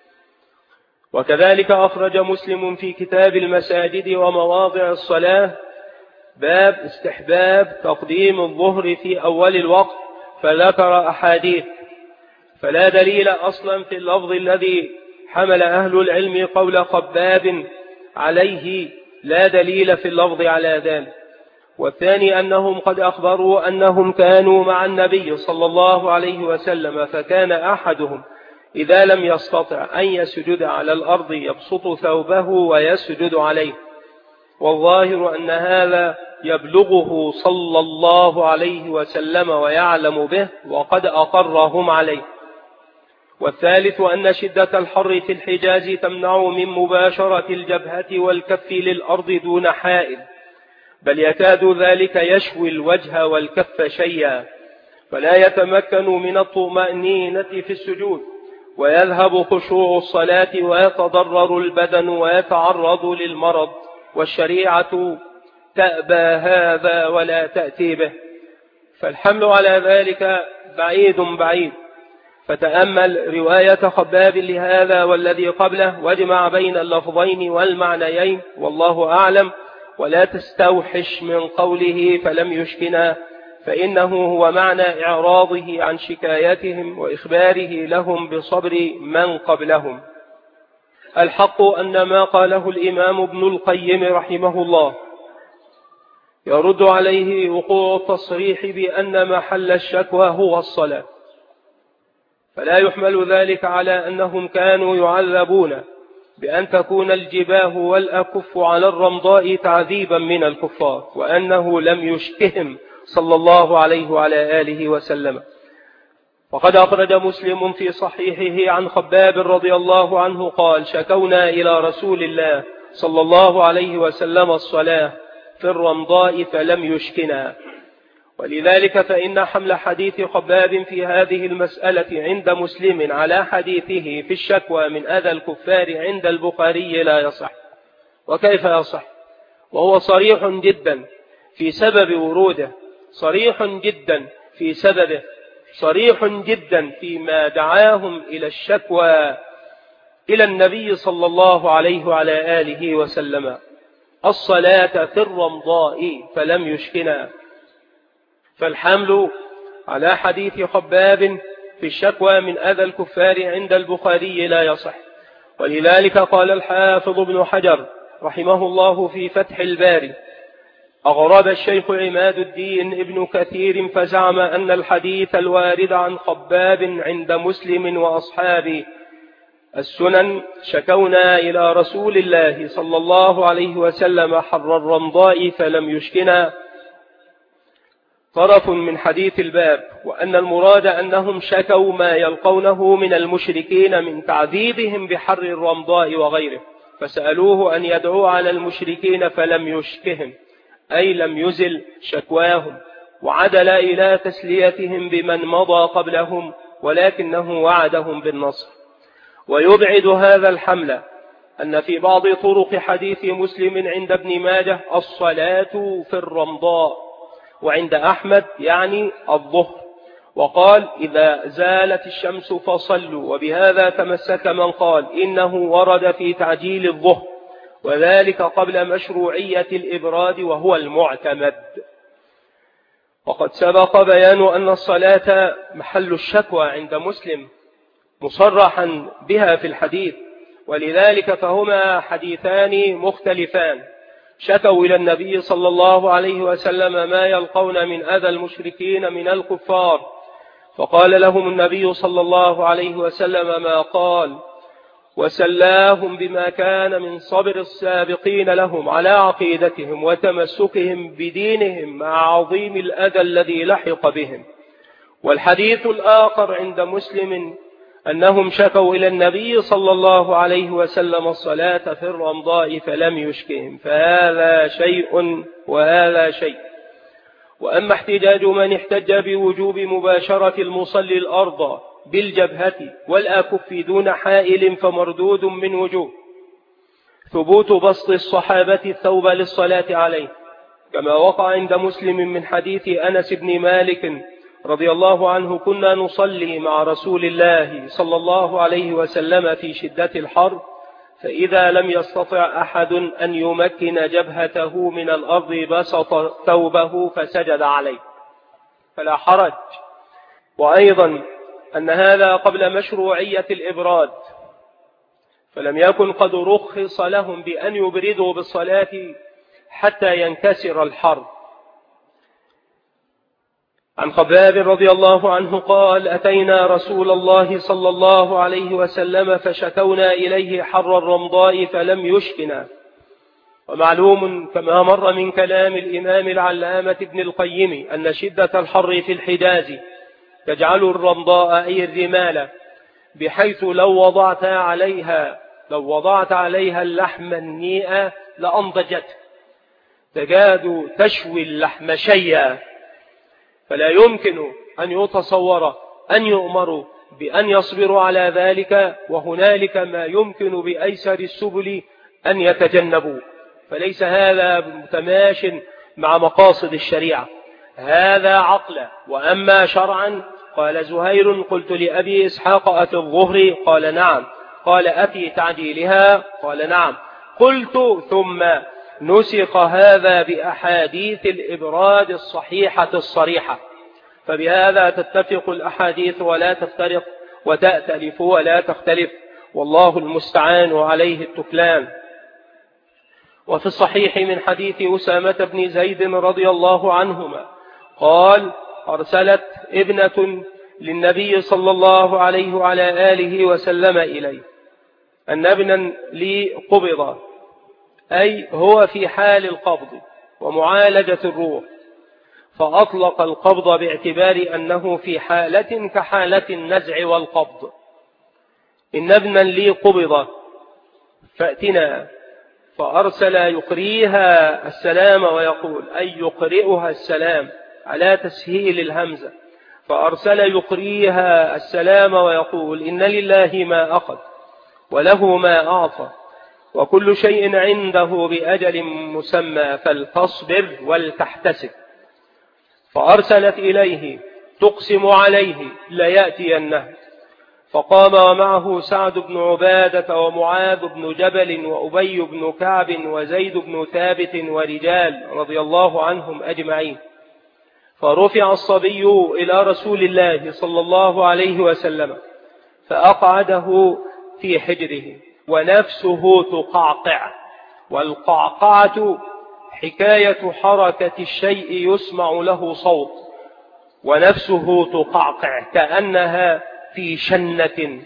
وكذلك أخرج مسلم في كتاب المساجد ومواضع الصلاة باب استحباب تقديم الظهر في أول الوقت، فذكر أحاديث، فلا دليل أصلا في اللفظ الذي حمل أهل العلم قول خباب عليه، لا دليل في اللفظ على ذلك. والثاني أنهم قد أخبروا أنهم كانوا مع النبي صلى الله عليه وسلم، فكان أحدهم إذا لم يستطع أن يسجد على الأرض يبسط ثوبه ويسجد عليه، والظاهر أن هذا يبلغه صلى الله عليه وسلم ويعلم به وقد أقرهم عليه. والثالث أن شدة الحر في الحجاز تمنع من مباشرة الجبهة والكف للأرض دون حائل، بل يكاد ذلك يشوي الوجه والكف شيئا، فلا يتمكن من الطمأنينة في السجود، ويذهب خشوع الصلاة ويتضرر البدن ويتعرض للمرض، والشريعة تأبى هذا ولا تأتي به، فالحمل على ذلك بعيد بعيد. فتأمل رواية خباب لهذا والذي قبله، واجمع بين اللفظين والمعنيين، والله أعلم، ولا تستوحش من قوله فلم يشكنا، فإنه هو معنى إعراضه عن شكايتهم وإخباره لهم بصبر من قبلهم. الحق أن ما قاله الإمام ابن القيم رحمه الله يرد عليه وقوع التصريح بأن محل الشكوى هو الصلاة، فلا يحمل ذلك على أنهم كانوا يعذبون بأن تكون الجباه والأكف على الرمضاء تعذيبا من الكفار، وأنه لم يشكهم صلى الله عليه وعلى آله وسلم. وقد أخرج مسلم في صحيحه عن خباب رضي الله عنه قال: شكونا إلى رسول الله صلى الله عليه وسلم الصلاة في الرمضاء فلم يشكنا. ولذلك فإن حمل حديث خباب في هذه المسألة عند مسلم على حديثه في الشكوى من أذى الكفار عند البخاري لا يصح. وكيف يصح وهو صريح جدا في سبب وروده، صريح جدا في سببه، صريح جدا فيما دعاهم إلى الشكوى إلى النبي صلى الله عليه وعلى آله وسلم الصلاة في الرمضاء فلم يشكنا. فالحمل على حديث خباب في الشكوى من أذى الكفار عند البخاري لا يصح. ولذلك قال الحافظ ابن حجر رحمه الله في فتح الباري: أغرب الشيخ عماد الدين ابن كثير فزعم أن الحديث الوارد عن خباب عند مسلم وأصحاب السنن شكونا إلى رسول الله صلى الله عليه وسلم حر الرمضاء فلم يشكنا طرف من حديث الباب، وأن المراد أنهم شكوا ما يلقونه من المشركين من تعذيبهم بحر الرمضاء وغيره، فسألوه أن يدعو على المشركين فلم يشكهم، أي لم يزل شكواهم، وعدل إلى تسليتهم بمن مضى قبلهم، ولكنه وعدهم بالنصر. ويبعد هذا الحمل أن في بعض طرق حديث مسلم عند ابن ماجه الصلاة في الرمضاء، وعند أحمد يعني الظهر، وقال إذا زالت الشمس فصلوا، وبهذا تمسك من قال إنه ورد في تعجيل الظهر، وذلك قبل مشروعية الإبراد وهو المعتمد. وقد سبق بيان أن الصلاة محل الشكوى عند مسلم مصرحا بها في الحديث، ولذلك فهما حديثان مختلفان، شكوا إلى النبي صلى الله عليه وسلم ما يلقون من أذى المشركين من الكفار، فقال لهم النبي صلى الله عليه وسلم ما قال، وسلاهم بما كان من صبر السابقين لهم على عقيدتهم وتمسكهم بدينهم مع عظيم الأذى الذي لحق بهم. والحديث الآخر عند مسلم أنهم شكوا إلى النبي صلى الله عليه وسلم الصلاة في الرمضاء فلم يشكهم، فهذا شيء وهذا شيء. وأما احتجاج من احتج بوجوب مباشرة المصلي الأرض بالجبهة والأكف دون حائل فمردود من وجوه: ثبوت بسط الصحابة الثوب للصلاة عليه، كما وقع عند مسلم من حديث أنس بن مالك رضي الله عنه: كنا نصلي مع رسول الله صلى الله عليه وسلم في شدة الحر، فإذا لم يستطع أحد أن يمكن جبهته من الأرض بسط ثوبه فسجد عليه، فلا حرج. وأيضا أن هذا قبل مشروعية الإبراد، فلم يكن قد رخص لهم بأن يبردوا بالصلاة حتى ينكسر الحر. عن خباب رضي الله عنه قال: أتينا رسول الله صلى الله عليه وسلم فشكونا إليه حر الرمضاء فلم يشكنا. ومعلوم كما مر من كلام الإمام العلامة ابن القيم أن شدة الحر في الحجاز تجعل الرمضاء أي الرمال، بحيث لو وضعت عليها لو وضعت عليها اللحم النيئة لأنضجت، تكاد تشوي اللحم شيئا، فلا يمكن أن يتصور أن يؤمروا بأن يصبروا على ذلك، وهنالك ما يمكن بأيسر السبل أن يتجنبوا، فليس هذا متماش مع مقاصد الشريعة، هذا عقلا. وأما شرعا، قال زهير: قلت لأبي إسحاق: أفي الظهر؟ قال: نعم. قال: أفي تعديلها؟ قال: نعم. قلت: ثم نسخ هذا بأحاديث الإبراد الصحيحة الصريحة، فبهذا تتفق الأحاديث ولا تفترق، وتأتلف ولا تختلف، والله المستعان وعليه التكلان. وفي الصحيح من حديث أسامة بن زيد رضي الله عنهما قال: أرسلت ابنة للنبي صلى الله عليه وعلى آله وسلم إليه أن ابنا لي قبض، أي هو في حال القبض ومعالجة الروح، فأطلق القبض باعتبار أنه في حالة كحالة النزع والقبض. إن ابنا لي قبض فأتنا، فأرسل يقريها السلام ويقول، أي يقرئها السلام على تسهيل الهمزة، فأرسل يقريها السلام ويقول: إن لله ما أخذ وله ما أعطى وكل شيء عنده بأجل مسمى فلتصبر ولتحتسب. فأرسلت إليه تقسم عليه ليأتينه، فقام ومعه سعد بن عبادة ومعاذ بن جبل وأبي بن كعب وزيد بن ثابت ورجال رضي الله عنهم أجمعين، فرفع الصبي إلى رسول الله صلى الله عليه وسلم فأقعده في حجره ونفسه تقعقع، والقعقعة حكاية حركة الشيء يسمع له صوت، ونفسه تقعقع كأنها في شنة،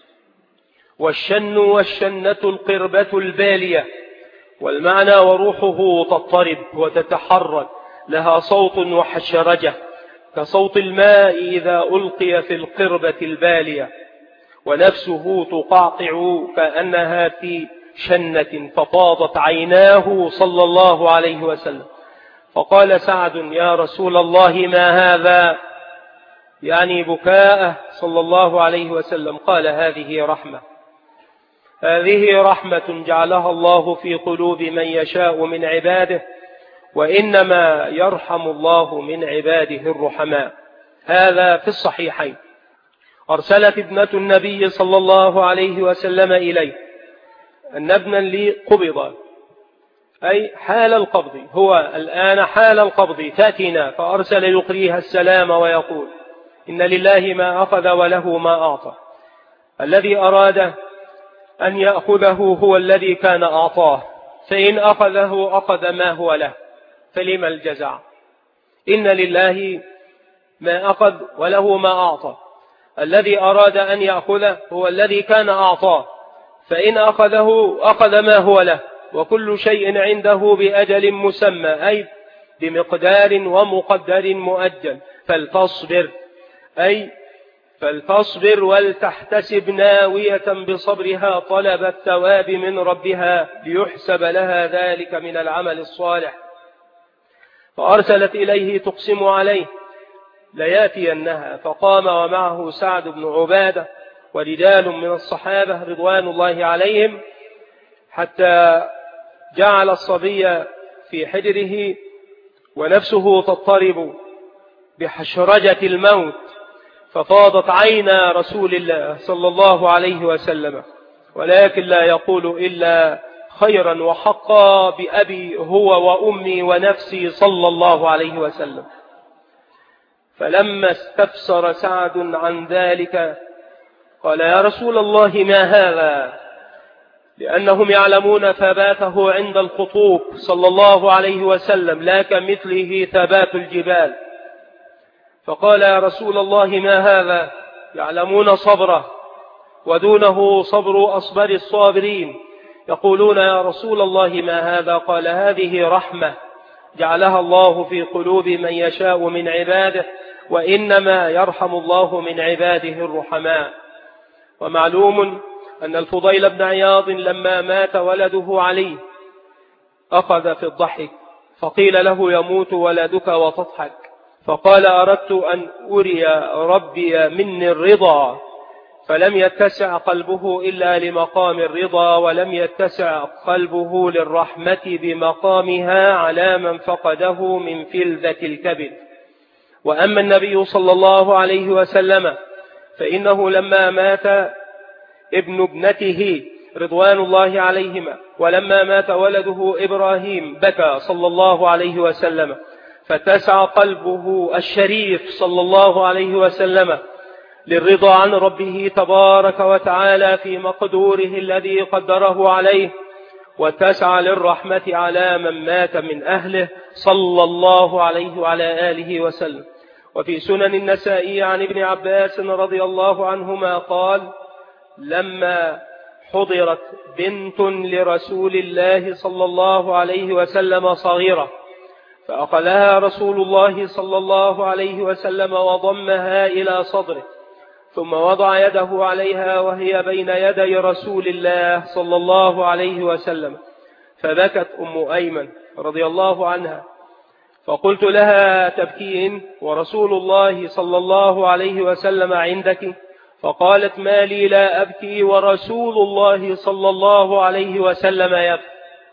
والشن والشنة القربة البالية، والمعنى وروحه تضطرب وتتحرك، لها صوت وحشرجة كصوت الماء إذا ألقي في القربة البالية، ونفسه تقعقع كأنها في شنة، ففاضت عيناه صلى الله عليه وسلم، فقال سعد: يا رسول الله ما هذا؟ يعني بكاءه صلى الله عليه وسلم. قال: هذه رحمة، هذه رحمة جعلها الله في قلوب من يشاء من عباده، وإنما يرحم الله من عباده الرحماء. هذا في الصحيحين. أرسلت ابنة النبي صلى الله عليه وسلم إليه أن ابنا لي قبض، أي حال القبض، هو الآن حال القبض، تأتينا، فأرسل يقريها السلام ويقول: إن لله ما أخذ وله ما أعطى. الذي أراد أن يأخذه هو الذي كان أعطاه، فإن أخذه أخذ ما هو له، فلما الجزع؟ إن لله ما أخذ وله ما أعطى، الذي أراد أن يأخذه هو الذي كان أعطاه، فإن أخذه أخذ ما هو له، وكل شيء عنده بأجل مسمى، أي بمقدار ومقدر مؤجل. فلتصبر، أي فلتصبر ولتحتسب ناوية بصبرها طلب الثواب من ربها ليحسب لها ذلك من العمل الصالح. فأرسلت إليه تقسم عليه لياتينها، فقام ومعه سعد بن عبادة ورجال من الصحابة رضوان الله عليهم، حتى جعل الصبي في حجره ونفسه تضطرب بحشرجة الموت، ففاضت عينا رسول الله صلى الله عليه وسلم، ولكن لا يقول إلا خيرا وحقا بأبي هو وأمي ونفسي صلى الله عليه وسلم. فلما استفسر سعد عن ذلك قال: يا رسول الله ما هذا؟ لأنهم يعلمون ثباته عند الخطوب صلى الله عليه وسلم لا كمثله ثبات الجبال. فقال: يا رسول الله ما هذا؟ يعلمون صبره ودونه صبر أصبر الصابرين، يقولون: يا رسول الله ما هذا؟ قال: هذه رحمة جعلها الله في قلوب من يشاء من عباده، وإنما يرحم الله من عباده الرحماء. ومعلوم أن الفضيل بن عياض لما مات ولده علي أخذ في الضحك، فقيل له: يموت ولدك وتضحك؟ فقال: أردت أن أري ربي مني الرضا، فلم يتسع قلبه إلا لمقام الرضا، ولم يتسع قلبه للرحمة بمقامها على من فقده من فلذة الكبد. وأما النبي صلى الله عليه وسلم فإنه لما مات ابن ابنته رضوان الله عليهما، ولما مات ولده إبراهيم بكى صلى الله عليه وسلم، فتسع قلبه الشريف صلى الله عليه وسلم للرضا عن ربه تبارك وتعالى في مقدوره الذي قدره عليه، وتسعى للرحمة على من مات من أهله صلى الله عليه وعلى آله وسلم. وفي سنن النسائي عن ابن عباس رضي الله عنهما قال: لما حضرت بنت لرسول الله صلى الله عليه وسلم صغيرة، فأخذها رسول الله صلى الله عليه وسلم وضمها إلى صدره، ثم وضع يده عليها وهي بين يدي رسول الله صلى الله عليه وسلم، فبكت أم أيمن رضي الله عنها، فقلت لها: تبكين ورسول الله صلى الله عليه وسلم عندك؟ فقالت: ما لي لا أبكي ورسول الله صلى الله عليه وسلم يبكي.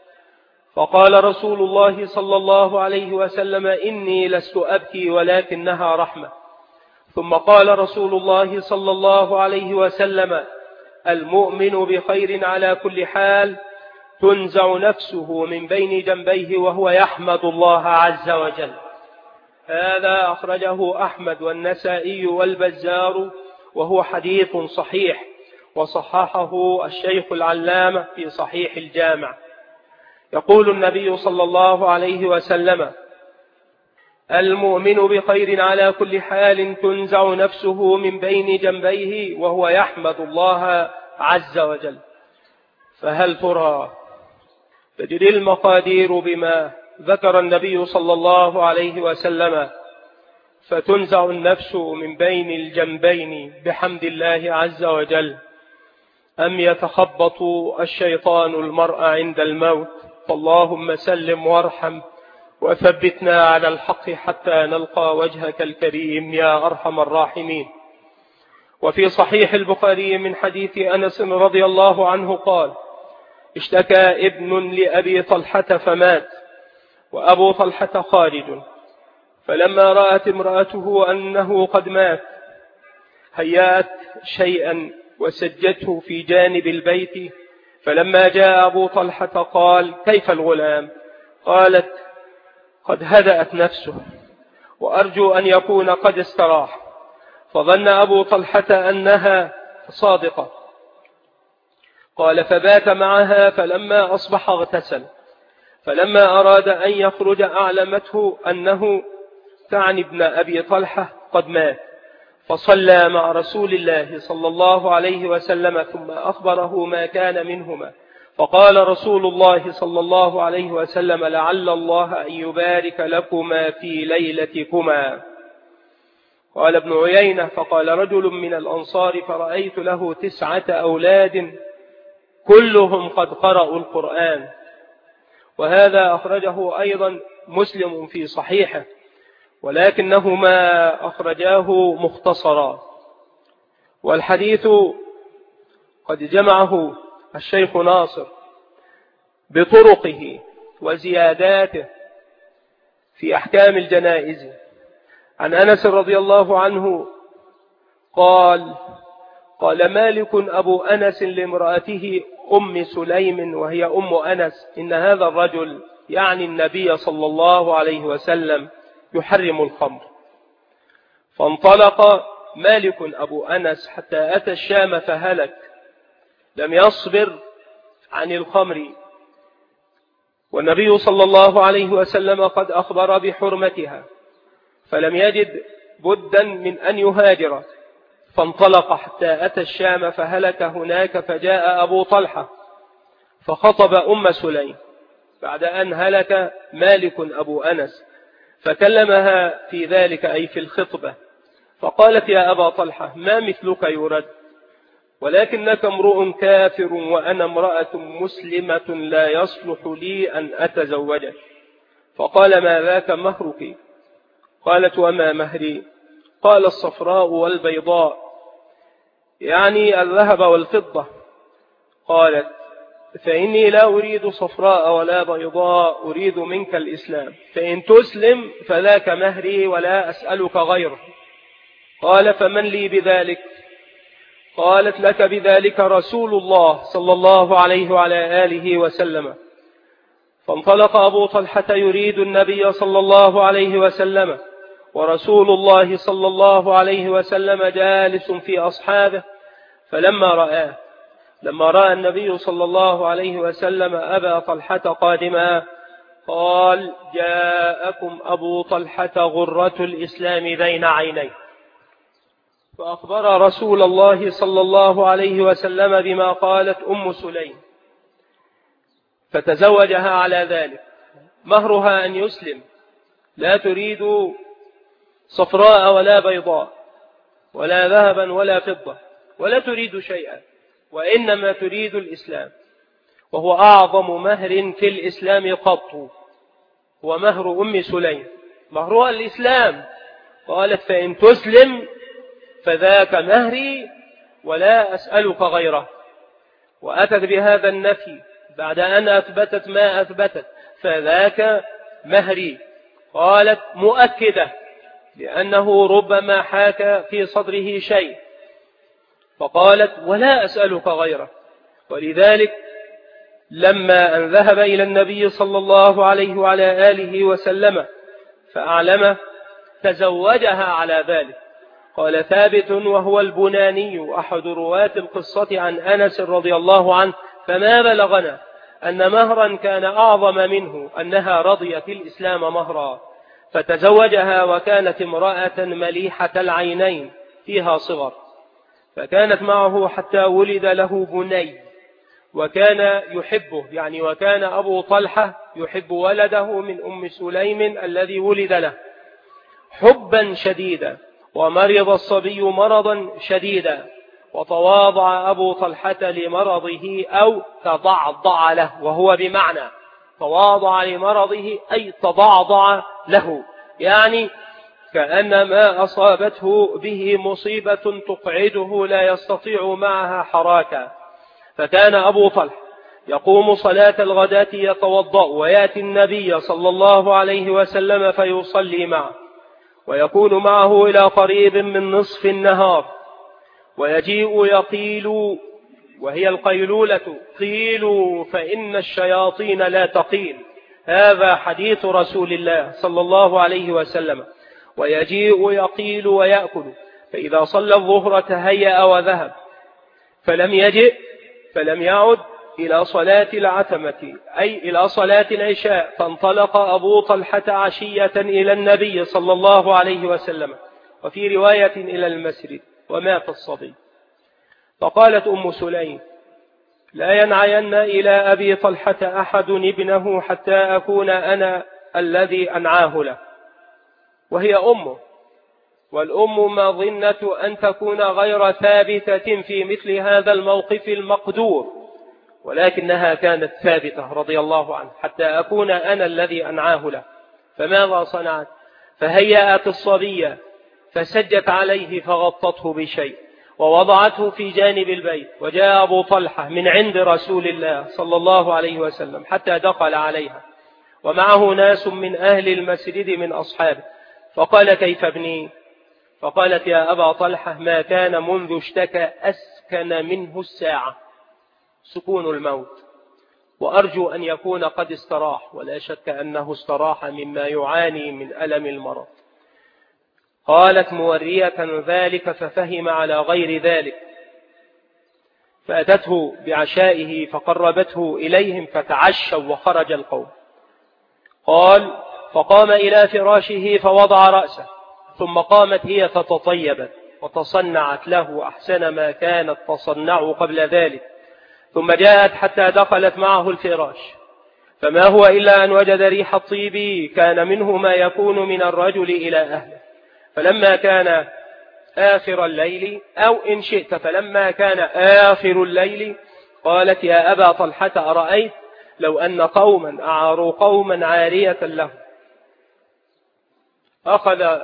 فقال رسول الله صلى الله عليه وسلم: إني لست أبكي ولكنها رحمة. ثم قال رسول الله صلى الله عليه وسلم: المؤمن بخير على كل حال، تنزع نفسه من بين جنبيه وهو يحمد الله عز وجل. هذا أخرجه أحمد والنسائي والبزار، وهو حديث صحيح، وصححه الشيخ العلامة في صحيح الجامع. يقول النبي صلى الله عليه وسلم: المؤمن بخير على كل حال، تنزع نفسه من بين جنبيه وهو يحمد الله عز وجل. فهل ترى تجري المقادير بما ذكر النبي صلى الله عليه وسلم، فتنزع النفس من بين الجنبين بحمد الله عز وجل، أم يتخبط الشيطان المرء عند الموت؟ فاللهم سلم وارحم وثبتنا على الحق حتى نلقى وجهك الكريم يا أرحم الراحمين. وفي صحيح البخاري من حديث أنس رضي الله عنه قال: اشتكى ابن لأبي طلحة فمات، وأبو طلحة خارج، فلما رأت امرأته أنه قد مات هيأت شيئا وسجته في جانب البيت، فلما جاء أبو طلحة قال: كيف الغلام؟ قالت: قد هدأت نفسه وأرجو أن يكون قد استراح. فظن أبو طلحة أنها صادقة، قال: فبات معها، فلما أصبح اغتسل فلما أراد أن يخرج أعلمته أنه تعني ابن أبي طلحة قد مات، فصلى مع رسول الله صلى الله عليه وسلم ثم أخبره ما كان منهما، فقال رسول الله صلى الله عليه وسلم: لعل الله أن يبارك لكما في ليلتكما. قال ابن عيينة: فقال رجل من الأنصار: فرأيت له تسعة أولاد كلهم قد قرأوا القرآن. وهذا أخرجه أيضا مسلم في صحيحه، ولكنهما أخرجاه مختصرا. والحديث قد جمعه الشيخ ناصر بطرقه وزياداته في أحكام الجنائز. عن أنس رضي الله عنه قال: قال مالك أبو أنس لامرأته أم سليم وهي أم أنس: إن هذا الرجل، يعني النبي صلى الله عليه وسلم، يحرم الخمر. فانطلق مالك أبو أنس حتى أتى الشام فهلك، لم يصبر عن الخمر، والنبي صلى الله عليه وسلم قد أخبر بحرمتها، فلم يجد بدا من أن يهاجر، فانطلق حتى أتى الشام فهلك هناك، فجاء أبو طلحة فخطب أم سليم بعد أن هلك مالك أبو أنس، فكلمها في ذلك أي في الخطبة، فقالت: يا أبا طلحة، ما مثلك يرد، ولكنك امرؤ كافر وأنا امرأة مسلمة لا يصلح لي أن أتزوجك. فقال: ما ذاك مهرك؟ قالت: وما مهري؟ قال: الصفراء والبيضاء، يعني الذهب والفضة. قالت: فإني لا أريد صفراء ولا بيضاء، أريد منك الإسلام، فإن تسلم فذاك مهري ولا أسألك غيره. قال: فمن لي بذلك؟ قالت: لك بذلك رسول الله صلى الله عليه وعلى آله وسلم. فانطلق أبو طلحة يريد النبي صلى الله عليه وسلم، ورسول الله صلى الله عليه وسلم جالس في أصحابه، فلما رآه لما رأى النبي صلى الله عليه وسلم أبا طلحة قادما، قال: جاءكم أبو طلحة غرة الإسلام بين عينيه. فأخبر رسول الله صلى الله عليه وسلم بما قالت أم سليم، فتزوجها على ذلك. مهرها أن يسلم، لا تريد صفراء ولا بيضاء ولا ذهبا ولا فضة، ولا تريد شيئا، وإنما تريد الإسلام، وهو أعظم مهر في الإسلام قط، ومهر أم سليم مهرها الإسلام. قالت: فإن تسلم فذاك مهري ولا أسألك غيره. وأتت بهذا النفي بعد أن أثبتت ما أثبتت: فذاك مهري. قالت: مؤكدة، لأنه ربما حاك في صدره شيء. فقالت: ولا أسألك غيره. ولذلك لما أن ذهب إلى النبي صلى الله عليه وعلى آله وسلم فأعلمه، تزوجها على ذلك. قال ثابت وهو البناني أحد رواة القصة عن أنس رضي الله عنه: فما بلغنا أن مهرا كان أعظم منه أنها رضيت الإسلام مهرا، فتزوجها، وكانت امرأة مليحة العينين فيها صغر، فكانت معه حتى ولد له بني، وكان يحبه، يعني وكان أبو طلحة يحب ولده من أم سليم الذي ولد له حبا شديدا. ومرض الصبي مرضا شديدا، وتواضع أبو طلحة لمرضه أو تضعضع له، وهو بمعنى تواضع لمرضه أي تضعضع له، يعني كأن ما أصابته به مصيبة تقعده لا يستطيع معها حراكا. فكان أبو طلحة يقوم صلاة الغداة يتوضأ، ويأتي النبي صلى الله عليه وسلم فيصلي معه، ويكون معه إلى قريب من نصف النهار، ويجيء يقيل، وهي القيلولة، قيلوا فإن الشياطين لا تقيل، هذا حديث رسول الله صلى الله عليه وسلم. ويجيء يقيل ويأكل، فإذا صلى الظهر تهيأ وذهب، فلم يجئ فلم يعد إلى صلاة العتمة أي إلى صلاة العشاء، فانطلق أبو طلحة عشية إلى النبي صلى الله عليه وسلم، وفي رواية إلى المسجد، ومات الصبي. فقالت أم سليم: لا ينعين إلى أبي طلحة أحد ابنه حتى أكون أنا الذي أنعاه له. وهي أمه، والأم مظنة أن تكون غير ثابتة في مثل هذا الموقف المقدور، ولكنها كانت ثابتة رضي الله عنه: حتى أكون أنا الذي أنعاه له. فماذا صنعت؟ فهيأت الصبي فسجت عليه فغطته بشيء ووضعته في جانب البيت، وجاء أبو طلحة من عند رسول الله صلى الله عليه وسلم حتى دخل عليها، ومعه ناس من أهل المسجد من أصحابه، فقال: كيف ابني؟ فقالت: يا أبا طلحة ما كان منذ اشتكى أسكن منه الساعة، سكون الموت، وأرجو أن يكون قد استراح، ولا شك أنه استراح مما يعاني من ألم المرض. قالت مورية ذلك ففهم على غير ذلك، فأتته بعشائه فقربته إليهم فتعشوا وخرج القوم. قال: فقام إلى فراشه فوضع رأسه، ثم قامت هي فتطيبت وتصنعت له أحسن ما كانت تصنع قبل ذلك، ثم جاءت حتى دخلت معه الفراش، فما هو إلا أن وجد ريح الطيب كان منه ما يكون من الرجل إلى أهله. فلما كان آخر الليل، أو إن شئت فلما كان آخر الليل، قالت: يا أبا طلحة أرأيت لو أن قوما أعاروا قوما عارية له، أخذ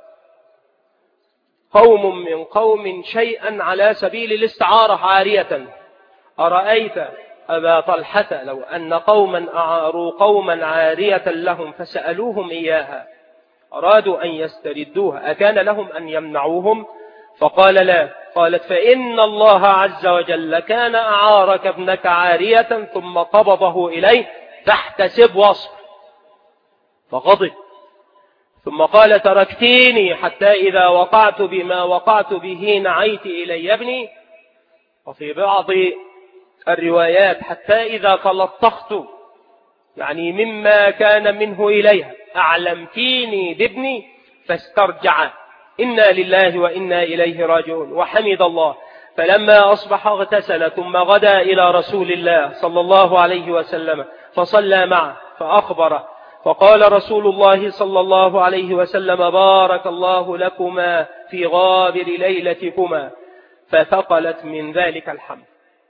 قوم من قوم شيئا على سبيل الاستعارة عارية، أرأيت أبا طلحة لو أن قوما أعاروا قوما عارية لهم فسألوهم إياها أرادوا أن يستردوها أكان لهم أن يمنعوهم؟ فقال: لا. قالت: فإن الله عز وجل كان أعارك ابنك عارية ثم قبضه إليه فاحتسب واصبر. فغضب، ثم قال: تركتيني حتى إذا وقعت بما وقعت به نعيت إلي ابني. وفي بعض الروايات: حتى إذا تلطخت، يعني مما كان منه إليها، أعلمتيني بابني فاسترجع. إنا لله وإنا إليه راجعون. وحمد الله، فلما أصبح اغتسل ثم غدا إلى رسول الله صلى الله عليه وسلم فصلى معه فأخبره، فقال رسول الله صلى الله عليه وسلم: بارك الله لكما في غابر ليلتكما، فثقلت من ذلك الحمد.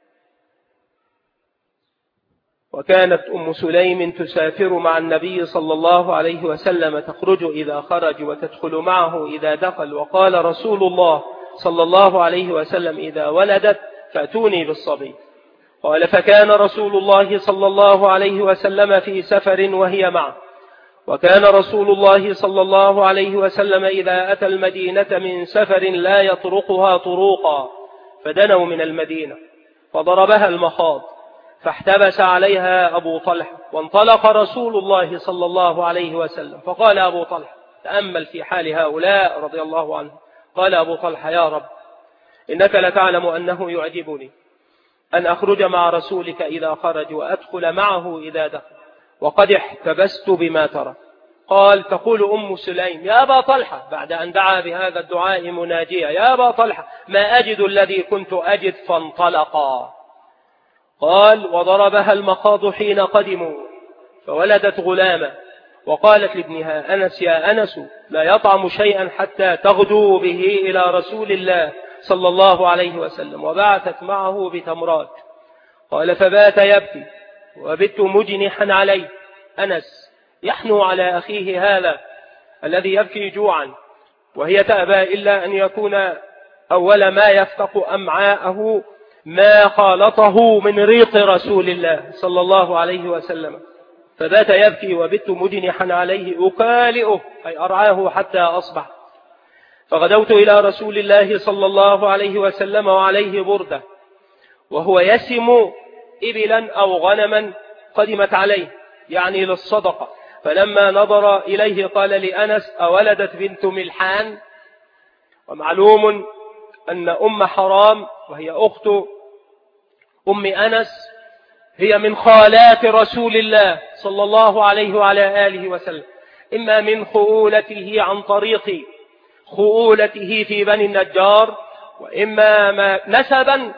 وكانت أم سليم تسافر مع النبي صلى الله عليه وسلم، تخرج إذا خرج وتدخل معه إذا دخل. وقال رسول الله صلى الله عليه وسلم: إذا ولدت فأتوني بالصبي. قال: فكان رسول الله صلى الله عليه وسلم في سفر وهي معه، وكان رسول الله صلى الله عليه وسلم إذا أتى المدينة من سفر لا يطرقها طروقا، فدنوا من المدينة فضربها المخاض فاحتبس عليها أبو طلحة، وانطلق رسول الله صلى الله عليه وسلم. فقال أبو طلحة: تأمل في حال هؤلاء رضي الله عنهم. قال أبو طلحة: يا رب، إنك لتعلم أنه يعجبني أن أخرج مع رسولك إذا خرج وأدخل معه إذا دخل، وقد احتبست بما ترى. قال: تقول أم سليم: يا أبا طلحة، بعد أن دعا بهذا الدعاء مناجيا: يا أبا طلحة، ما أجد الذي كنت أجد. فانطلقا. قال: وضربها المخاض حين قدموا فولدت غلاما، وقالت لابنها أنس: يا أنس، لا يطعم شيئا حتى تغدو به إلى رسول الله صلى الله عليه وسلم، وبعثت معه بتمرات. قال: فبات يبكي وبت مجنحا عليه. أنس يحنو على أخيه هذا الذي يبكي جوعا، وهي تأبى إلا أن يكون أول ما يفتق أمعاءه ما خالطه من ريق رسول الله صلى الله عليه وسلم. فبات يبكي وبت مجنحا عليه أكالئه، أي أرعاه حتى أصبح. فغدوت إلى رسول الله صلى الله عليه وسلم وعليه بردة، وهو يسم إبلا أو غنما قدمت عليه، يعني للصدقة. فلما نظر إليه قال لأنس: أولدت بنت ملحان؟ ومعلوم أن أم حرام وهي أخت أم أنس هي من خالات رسول الله صلى الله عليه وعلى آله وسلم، إما من خؤولته عن طريق خؤولته في بني النجار، وإما ما نسبا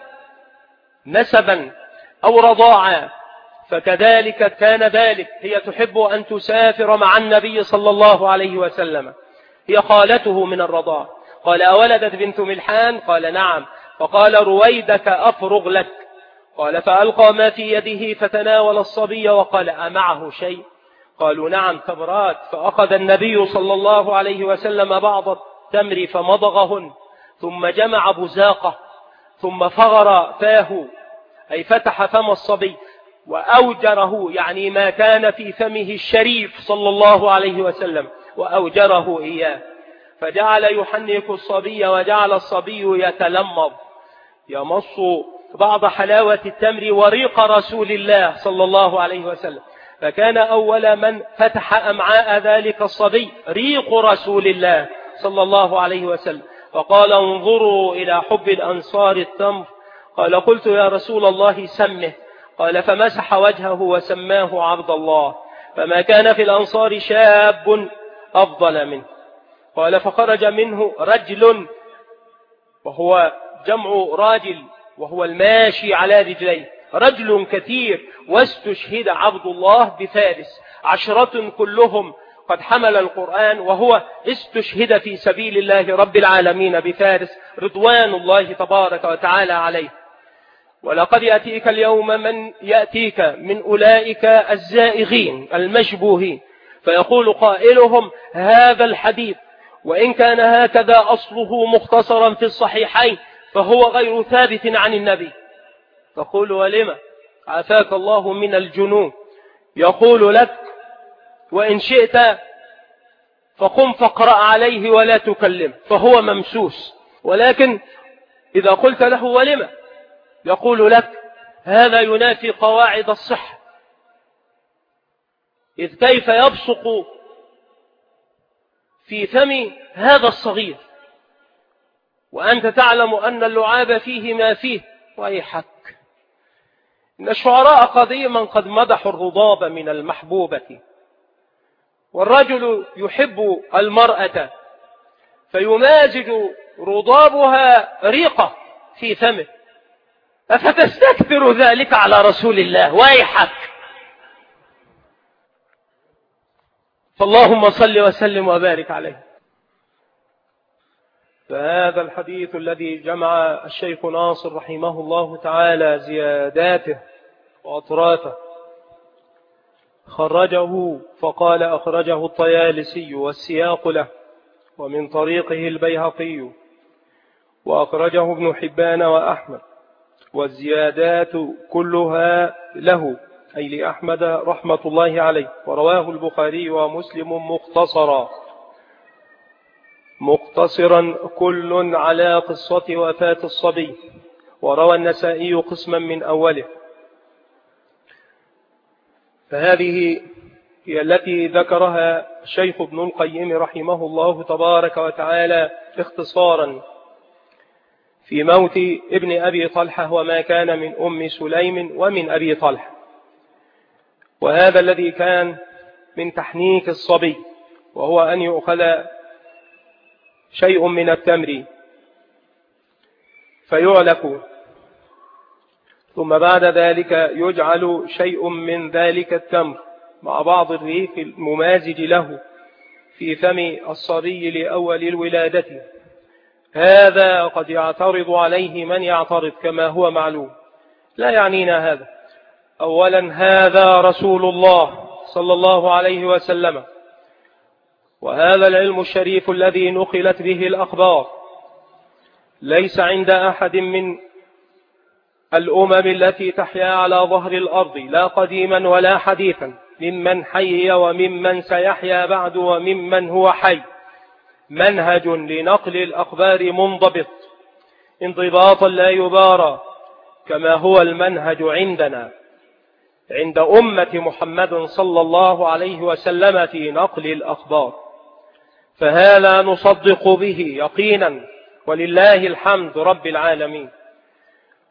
نسبا أو رضاعا، فكذلك كان ذلك. هي تحب أن تسافر مع النبي صلى الله عليه وسلم، هي خالته من الرضاع. قال: أولدت بنت ملحان؟ قال: نعم. فقال: رويدك أفرغ لك. قال: فألقى ما في يده فتناول الصبي وقال: أمعه شيء؟ قالوا: نعم، تمرات. فأخذ النبي صلى الله عليه وسلم بعض التمر فمضغهن، ثم جمع بزاقه، ثم فغر فاه، أي فتح فم الصبي، وأوجره، يعني ما كان في فمه الشريف صلى الله عليه وسلم، وأوجره إياه، فجعل يحنك الصبي، وجعل الصبي يتلمض يمص بعض حلاوة التمر وريق رسول الله صلى الله عليه وسلم. فكان أول من فتح أمعاء ذلك الصبي ريق رسول الله صلى الله عليه وسلم. فقال: انظروا إلى حب الأنصار التمر. قال: قلت: يا رسول الله سمه. قال: فمسح وجهه وسماه عبد الله، فما كان في الأنصار شاب أفضل منه. قال: فخرج منه رجل، وهو جمع راجل، وهو الماشي على رجليه، رجل كثير. واستشهد عبد الله بفارس، عشرة كلهم قد حمل القرآن، وهو استشهد في سبيل الله رب العالمين بفارس رضوان الله تبارك وتعالى عليه. ولقد يأتيك اليوم من يأتيك من أولئك الزائغين المشبوهين، فيقول قائلهم: هذا الحديث وإن كان هكذا أصله مختصرا في الصحيحين فهو غير ثابت عن النبي. تقول: ولما؟ عافاك الله من الجنون. يقول لك: وإن شئت فقم فاقرأ عليه ولا تكلم، فهو ممسوس. ولكن إذا قلت له: ولما؟ يقول لك: هذا ينافي قواعد الصحة، إذ كيف يبصق في فم هذا الصغير وأنت تعلم أن اللعاب فيه ما فيه؟ ويحك. إن الشعراء قديما قد مدحوا الرضاب من المحبوبة، والرجل يحب المرأة فيمازج رضابها ريقة في فمه، أفتستكثر ذلك على رسول الله؟ ويحك. فاللهم صل وسلم وبارك عليه. فهذا الحديث الذي جمع الشيخ ناصر رحمه الله تعالى زياداته وأطرافه خرجه، فقال: أخرجه الطيالسي والسياق له، ومن طريقه البيهقي، وأخرجه ابن حبان وأحمد، والزيادات كلها له، أي لأحمد رحمة الله عليه. ورواه البخاري ومسلم مختصرا مقتصرا كل على قصة وفاة الصبي، وروى النسائي قسما من أوله. فهذه هي التي ذكرها الشيخ ابن القيم رحمه الله تبارك وتعالى اختصارا في موت ابن أبي طلحة وما كان من أم سليم ومن أبي طلحة. وهذا الذي كان من تحنيك الصبي، وهو أن يؤخذ شيء من التمر فيعلق، ثم بعد ذلك يجعل شيء من ذلك التمر مع بعض الريق الممازج له في فم الصبي لأول الولادة. هذا قد يعترض عليه من يعترض كما هو معلوم، لا يعنينا هذا. أولا، هذا رسول الله صلى الله عليه وسلم، وهذا العلم الشريف الذي نقلت به الأخبار ليس عند أحد من الأمم التي تحيا على ظهر الأرض، لا قديما ولا حديثا، ممن حي وممن سيحيا بعد وممن هو حي، منهج لنقل الأخبار منضبط انضباطا لا يبارى، كما هو المنهج عندنا عند أمة محمد صلى الله عليه وسلم في نقل الأخبار. فهذا نصدق به يقينا ولله الحمد رب العالمين.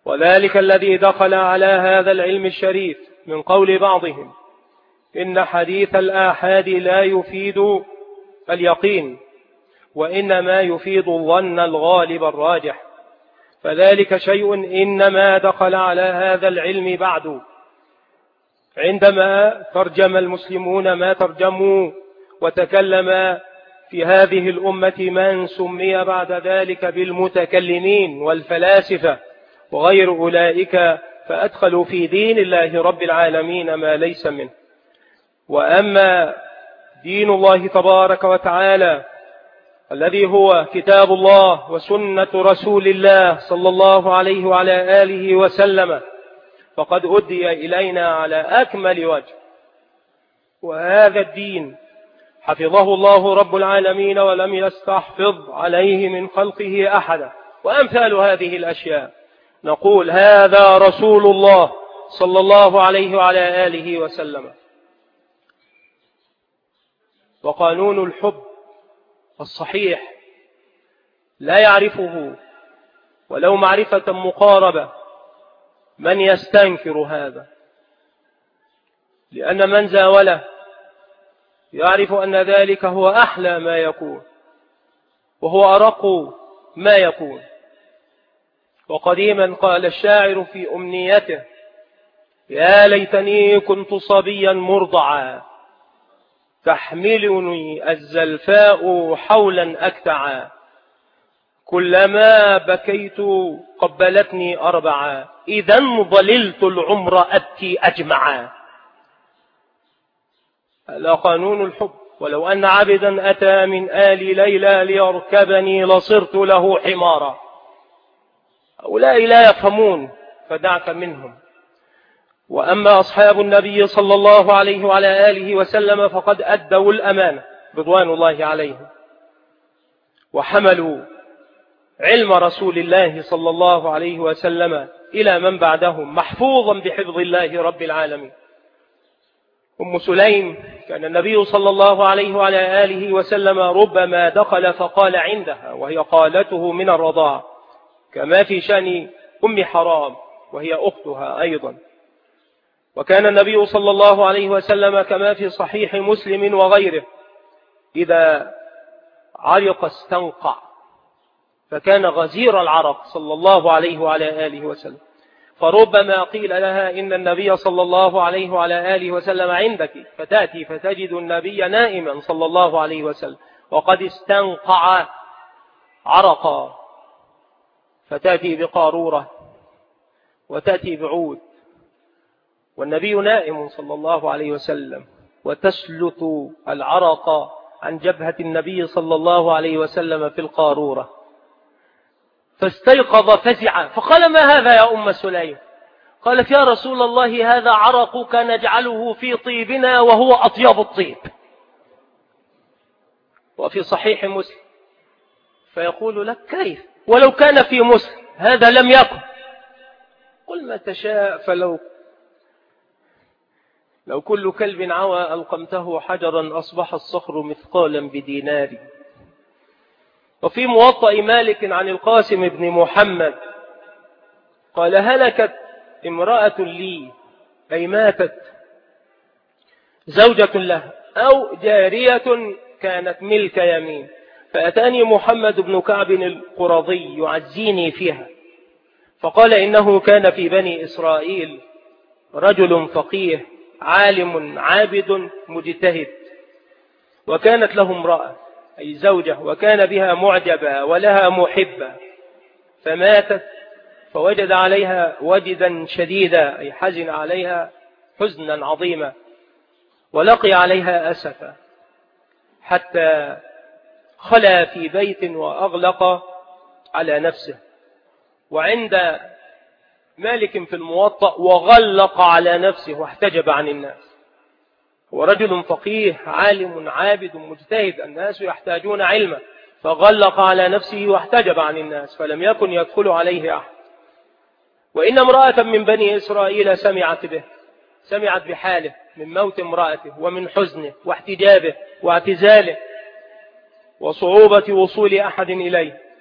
وذلك الذي دخل على هذا العلم الشريف من قول بعضهم إن حديث الآحاد لا يفيد اليقين، وإنما يفيد الظن الغالب الراجح، فذلك شيء إنما دخل على هذا العلم بعد، عندما ترجم المسلمون ما ترجموا وتكلم في هذه الأمة من سمي بعد ذلك بالمتكلمين والفلاسفة وغير أولئك، فأدخلوا في دين الله رب العالمين ما ليس منه. وأما دين الله تبارك وتعالى الذي هو كتاب الله وسنة رسول الله صلى الله عليه وعلى آله وسلم فقد أدي إلينا على أكمل وجه، وهذا الدين حفظه الله رب العالمين ولم يستحفظ عليه من خلقه أحدا. وأمثال هذه الأشياء نقول هذا رسول الله صلى الله عليه وعلى آله وسلم. وقانون الحب الصحيح لا يعرفه ولو معرفة مقاربة من يستنكر هذا، لأن من زاوله يعرف أن ذلك هو أحلى ما يكون وهو أرق ما يكون. وقديما قال الشاعر في أمنيته يا ليتني كنت صبيا مرضعا تحملني الزلفاء حولا أكتعا كلما بكيت قبلتني أربعا إذا ضللت العمر أبكي أجمعا. هذا قانون الحب. ولو أن عبدا أتى من آل ليلى ليركبني لصرت له حمارا. هؤلاء لا يفهمون فدعك منهم. وأما أصحاب النبي صلى الله عليه وعلى آله وسلم فقد أدوا الأمانة رضوان الله عليهم، وحملوا علم رسول الله صلى الله عليه وسلم إلى من بعدهم محفوظا بحفظ الله رب العالمين. أم سليم كان النبي صلى الله عليه وعلى آله وسلم ربما دخل فقال عندها وهي قالته من الرضاعة، كما في شأن أم حرام وهي أختها أيضا. وكان النبي صلى الله عليه وسلم كما في صحيح مسلم وغيره إذا عرق استنقع، فكان غزير العرق صلى الله عليه وعلى آله وسلم، فربما قيل لها إن النبي صلى الله عليه وعلى آله وسلم عندك، فتأتي فتجد النبي نائما صلى الله عليه وسلم وقد استنقع عرقا، فتأتي بقارورة وتأتي بعود والنبي نائم صلى الله عليه وسلم، وتسلت العرق عن جبهة النبي صلى الله عليه وسلم في القارورة، فاستيقظ فزعا فقال ما هذا يا أم سليم؟ قالت يا رسول الله هذا عرقك نجعله في طيبنا وهو أطيب الطيب. وفي صحيح مسلم فيقول لك كيف ولو كان في مسلم هذا لم يكن؟ قل ما تشاء، فلو لو كل كلب عوى ألقمته حجرا أصبح الصخر مثقالا بدينار. وفي موطأ مالك عن القاسم بن محمد قال هلكت امرأة لي، أي ماتت زوجة له أو جارية كانت ملك يمين، فأتاني محمد بن كعب القرظي يعزيني فيها، فقال إنه كان في بني إسرائيل رجل فقيه عالم عابد مجتهد، وكانت له امرأة أي زوجة، وكان بها معجبة ولها محبة، فماتت فوجد عليها وجدا شديدا أي حزن عليها حزنا عظيما، ولقي عليها أسفا، حتى خلى في بيت وأغلق على نفسه. وعند مالك في الموطأ وغلق على نفسه واحتجب عن الناس. هو رجل فقيه عالم عابد مجتهد، الناس يحتاجون علما، فغلق على نفسه واحتجب عن الناس فلم يكن يدخل عليه أحد. وإن امرأة من بني إسرائيل سمعت به، سمعت بحاله من موت امرأته ومن حزنه واحتجابه واعتزاله وصعوبة وصول أحد إليه،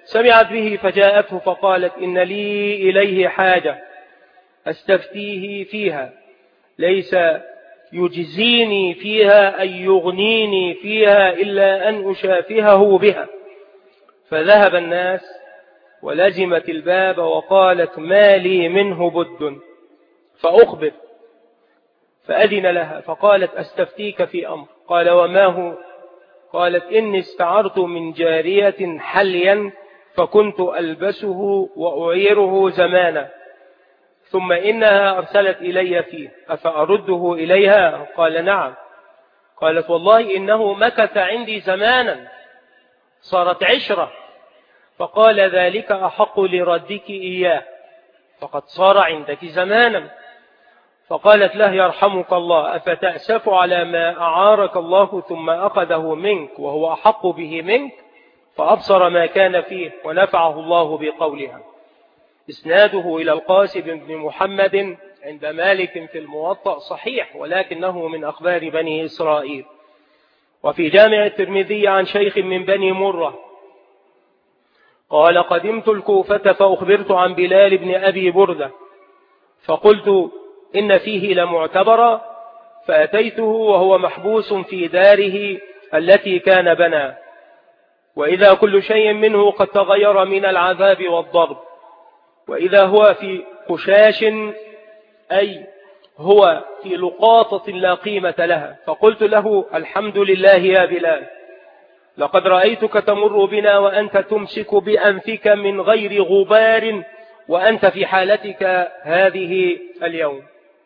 سمعت به فجاءته فقالت إن لي إليه حاجة أستفتيه فيها، ليس يجزيني فيها أي يغنيني فيها إلا أن أشافهه بها. فذهب الناس ولزمت الباب وقالت ما لي منه بد فأخبر. فأذن لها فقالت أستفتيك في أمر. قال وما هو؟ قالت إني استعرت من جارية حليا فكنت ألبسه وأعيره زمانا، ثم إنها أرسلت إلي فيه أفأرده إليها؟ قال نعم. قالت والله إنه مكث عندي زمانا، صارت عشرة. فقال ذلك أحق لردك إياه، فقد صار عندك زمانا. فقالت له يرحمك الله أفتأسف على ما أعارك الله ثم أخذه منك وهو أحق به منك؟ فأبصر ما كان فيه ونفعه الله بقولها. إسناده إلى القاسم بن محمد عند مالك في الموطأ صحيح، ولكنه من أخبار بني إسرائيل. وفي جامع الترمذي عن شيخ من بني مرة قال قدمت الكوفة فأخبرت عن بلال بن أبي بردة فقلت إن فيه لمعتبرا، فأتيته وهو محبوس في داره التي كان بنى، وإذا كل شيء منه قد تغير من العذاب والضرب، وإذا هو في قشاش أي هو في لقاطة لا قيمة لها. فقلت له الحمد لله يا بلال، لقد رأيتك تمر بنا وأنت تمسك بأنفك من غير غبار وأنت في حالتك هذه اليوم.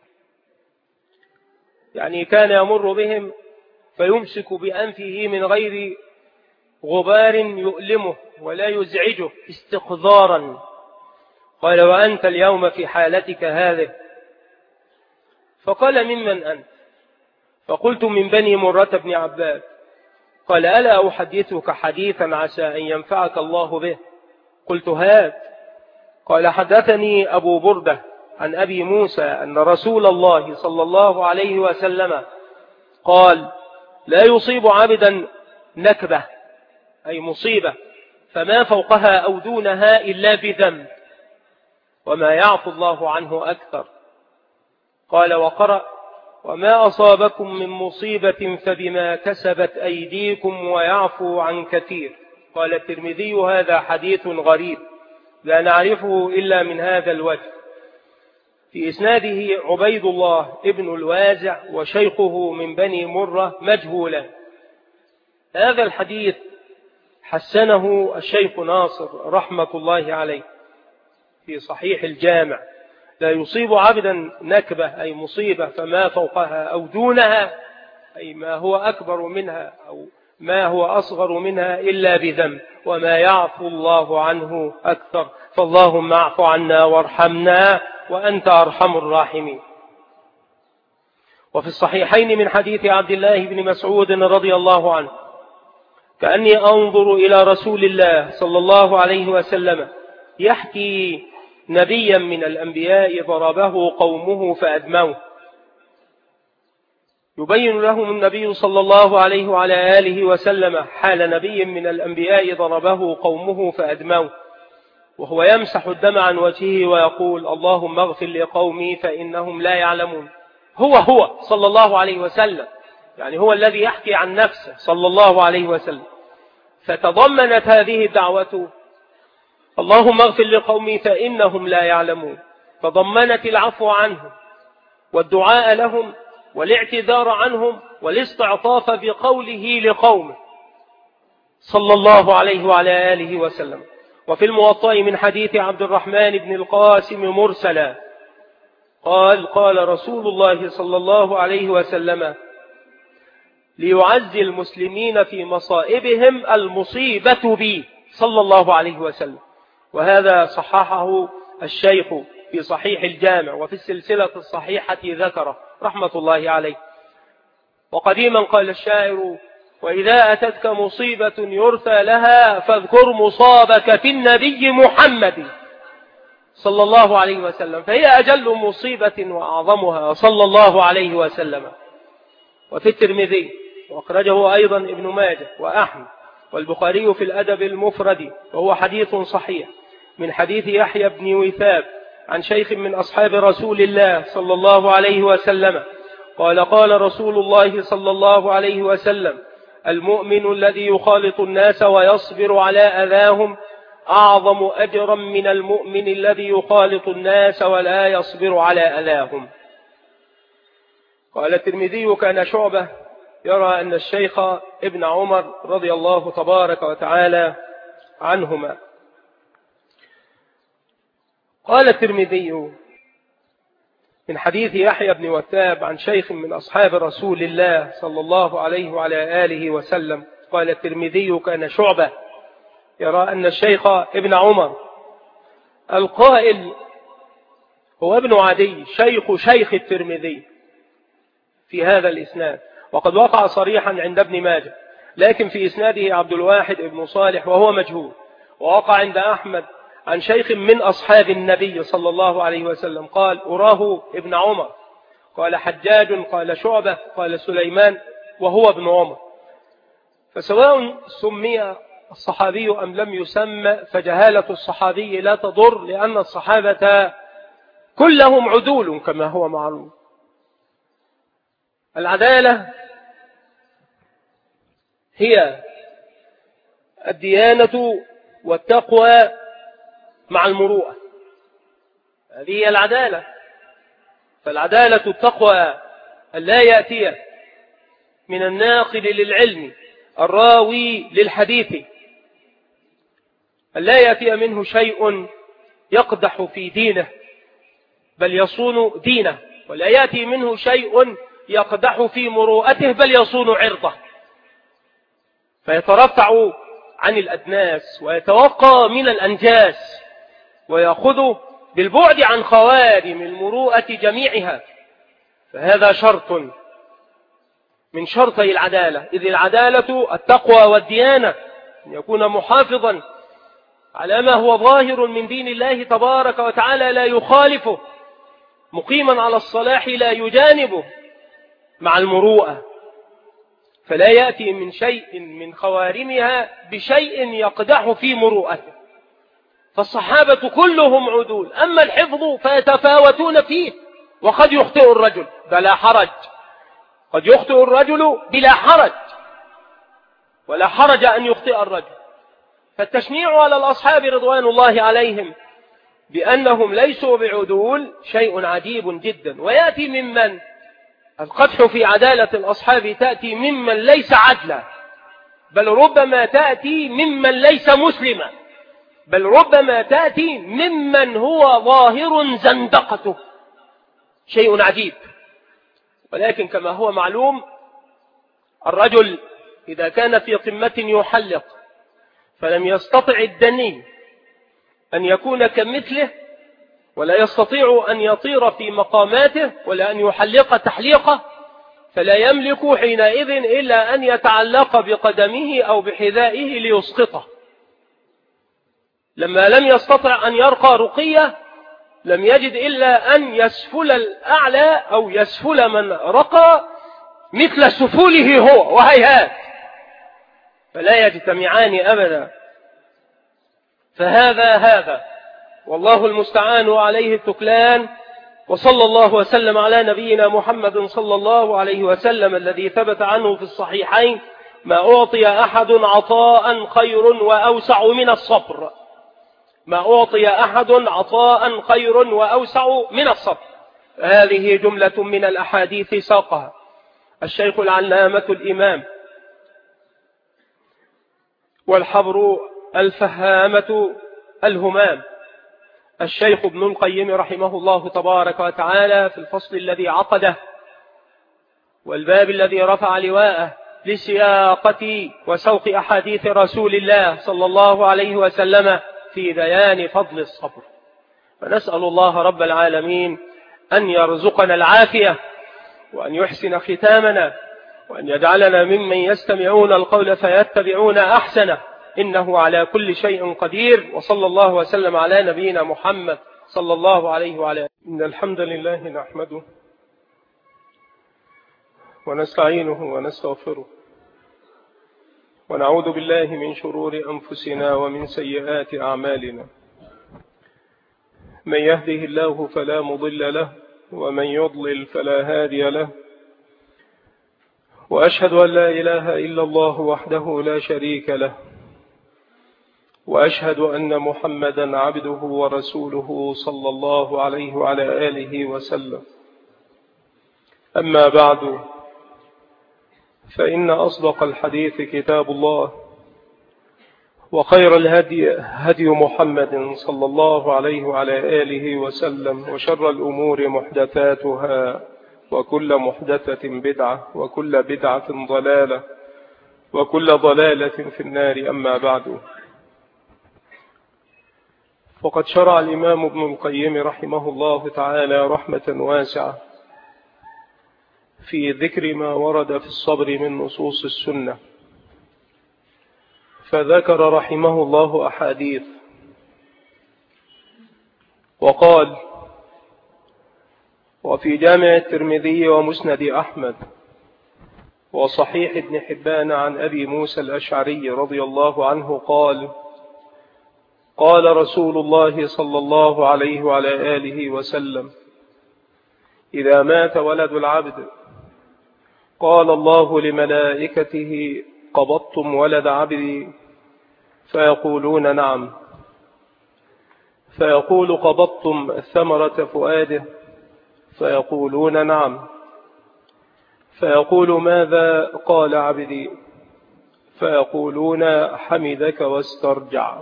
يعني كان يمر بهم فيمسك بأنفه من غير غبار يؤلمه ولا يزعجه استقذارا. قال وأنت اليوم في حالتك هذه. فقال ممن أنت؟ فقلت من بني مرة بن عباد. قال ألا أحدثك حديثا عسى أن ينفعك الله به؟ قلت هات. قال حدثني أبو بردة عن أبي موسى أن رسول الله صلى الله عليه وسلم قال لا يصيب عبدا نكبة أي مصيبة فما فوقها أو دونها إلا بذنب، وما يعفو الله عنه أكثر. قال وقرأ وما أصابكم من مصيبة فبما كسبت أيديكم ويعفو عن كثير. قال الترمذي هذا حديث غريب لا نعرفه إلا من هذا الوجه. في إسناده عبيد الله ابن الوازع وشيخه من بني مرة مجهولا. هذا الحديث حسنه الشيخ ناصر رحمة الله عليه في صحيح الجامع. لا يصيب عبدا نكبة أي مصيبة فما فوقها أو دونها أي ما هو أكبر منها أو ما هو أصغر منها إلا بذنب، وما يعفو الله عنه أكثر. فاللهم اعف عنا وارحمنا وأنت أرحم الراحمين. وفي الصحيحين من حديث عبد الله بن مسعود رضي الله عنه كأني أنظر إلى رسول الله صلى الله عليه وسلم يحكي نبيا من الأنبياء ضربه قومه فأدموه، يبين لهم النبي صلى الله عليه وعلى آله وسلم حال نبي من الأنبياء ضربه قومه فأدموه، وهو يمسح الدم عن وجهه ويقول اللهم اغفر لقومي فإنهم لا يعلمون. هو هو صلى الله عليه وسلم، يعني هو الذي يحكي عن نفسه صلى الله عليه وسلم. فتضمنت هذه الدعوة اللهم اغفر لقومي فإنهم لا يعلمون، تضمنت العفو عنهم والدعاء لهم والاعتذار عنهم والاستعطاف بقوله لقومه صلى الله عليه وعلى آله وسلم. وفي الموطأ من حديث عبد الرحمن بن القاسم مرسلا قال قال رسول الله صلى الله عليه وسلم ليعزي المسلمين في مصائبهم المصيبة بي صلى الله عليه وسلم. وهذا صححه الشيخ في صحيح الجامع وفي السلسلة الصحيحة ذكره رحمة الله عليه. وقديما قال الشاعر وإذا أتتك مصيبة يرثى لها فاذكر مصابك في النبي محمد صلى الله عليه وسلم، فهي أجل مصيبة وأعظمها صلى الله عليه وسلم. وفي الترمذي وأخرجه أيضا ابن ماجه وأحمد والبخاري في الأدب المفرد، وهو حديث صحيح من حديث يحيى بن وثاب عن شيخ من أصحاب رسول الله صلى الله عليه وسلم قال قال رسول الله صلى الله عليه وسلم: المؤمن الذي يخالط الناس ويصبر على أذاهم أعظم أجرا من المؤمن الذي يخالط الناس ولا يصبر على أذاهم. قال الترمذي: كان شعبة يرى أن الشيخ ابن عمر رضي الله تبارك وتعالى عنهما. قال الترمذي من حديث يحيى بن وثاب عن شيخ من أصحاب رسول الله صلى الله عليه وعلى آله وسلم قال الترمذي: كان شعبة يرى أن الشيخ ابن عمر، القائل هو ابن عدي شيخ شيخ الترمذي في هذا الإسناد، وقد وقع صريحا عند ابن ماجه، لكن في إسناده عبد الواحد ابن صالح وهو مجهول. ووقع عند أحمد عن شيخ من أصحاب النبي صلى الله عليه وسلم قال: أراه ابن عمر. قال حجاج قال شعبة قال سليمان وهو ابن عمر. فسواء سمي الصحابي أم لم يسمى فجهالة الصحابي لا تضر، لأن الصحابة كلهم عدول كما هو معلوم. العدالة هي الديانة والتقوى مع المروءة، هذه هي العدالة. فالعدالة التقوى أن لا يأتي من الناقل للعلم الراوي للحديث أن لا يأتي منه شيء يقدح في دينه بل يصون دينه، ولا يأتي منه شيء يقدح في مروءته بل يصون عرضه، فيترفع عن الأدناس ويتوقى من الأنجاس ويأخذ بالبعد عن خوارم المروءة جميعها. فهذا شرط من شرطي العدالة، إذ العدالة التقوى والديانة، أن يكون محافظا على ما هو ظاهر من دين الله تبارك وتعالى لا يخالفه، مقيما على الصلاح لا يجانبه، مع المروءة، فلا يأتي من شيء من خوارمها بشيء يقدح في مروءته. فالصحابة كلهم عدول، أما الحفظ فيتفاوتون فيه، وقد يخطئ الرجل بلا حرج، قد يخطئ الرجل بلا حرج، ولا حرج أن يخطئ الرجل. فالتشنيع على الأصحاب رضوان الله عليهم بأنهم ليسوا بعدول شيء عجيب جدا. ويأتي ممن القدح في عدالة الأصحاب تأتي ممن ليس عدلا، بل ربما تأتي ممن ليس مسلما، بل ربما تأتي ممن هو ظاهر زندقته، شيء عجيب. ولكن كما هو معلوم الرجل إذا كان في قمة يحلق فلم يستطع الدني أن يكون كمثله، ولا يستطيع أن يطير في مقاماته ولا أن يحلق تحليقه، فلا يملك حينئذ إلا أن يتعلق بقدمه أو بحذائه ليسقطه. لما لم يستطع أن يرقى رقية لم يجد إلا أن يسفل الأعلى أو يسفل من رقى مثل سفوله هو، وهيهات، فلا يجتمعان أبدا. فهذا هذا والله المستعان عليه التكلان. وصلى الله وسلم على نبينا محمد صلى الله عليه وسلم الذي ثبت عنه في الصحيحين: ما أعطي أحد عطاء خير وأوسع من الصبر. ما أعطي أحد عطاء خير وأوسع من الصبر. هذه جملة من الأحاديث ساقها الشيخ العلامة الإمام والحبر الفهامة الهمام الشيخ ابن القيم رحمه الله تبارك وتعالى في الفصل الذي عقده والباب الذي رفع لواءه لسياقة وسوق أحاديث رسول الله صلى الله عليه وسلم في بيان فضل الصبر. فنسأل الله رب العالمين أن يرزقنا العافية، وأن يحسن ختامنا، وأن يجعلنا ممن يستمعون القول فيتبعون أحسنه، إنه على كل شيء قدير. وصلى الله وسلم على نبينا محمد صلى الله عليه وعلى آله. إن الحمد لله نحمده ونستعينه ونستغفره ونعوذ بالله من شرور أنفسنا ومن سيئات أعمالنا. من يهده الله فلا مضل له، ومن يضلل فلا هادي له، وأشهد أن لا إله إلا الله وحده لا شريك له، وأشهد أن محمدا عبده ورسوله صلى الله عليه وعلى آله وسلم. أما بعد، فإن أصدق الحديث كتاب الله، وخير الهدي هدي محمد صلى الله عليه وعلى آله وسلم، وشر الأمور محدثاتها، وكل محدثة بدعة، وكل بدعة ضلالة، وكل ضلالة في النار. أما بعد، وقد شرع الإمام ابن القيم رحمه الله تعالى رحمة واسعة في ذكر ما ورد في الصبر من نصوص السنة، فذكر رحمه الله أحاديث، وقال: وفي جامع الترمذي ومسند أحمد وصحيح ابن حبان عن أبي موسى الأشعري رضي الله عنه قال: قال رسول الله صلى الله عليه وعلى آله وسلم: إذا مات ولد العبد قال الله لملائكته: قبضتم ولد عبدي؟ فيقولون: نعم. فيقول: قبضتم ثمرة فؤاده؟ فيقولون: نعم. فيقول: ماذا قال عبدي؟ فيقولون: حمدك واسترجع.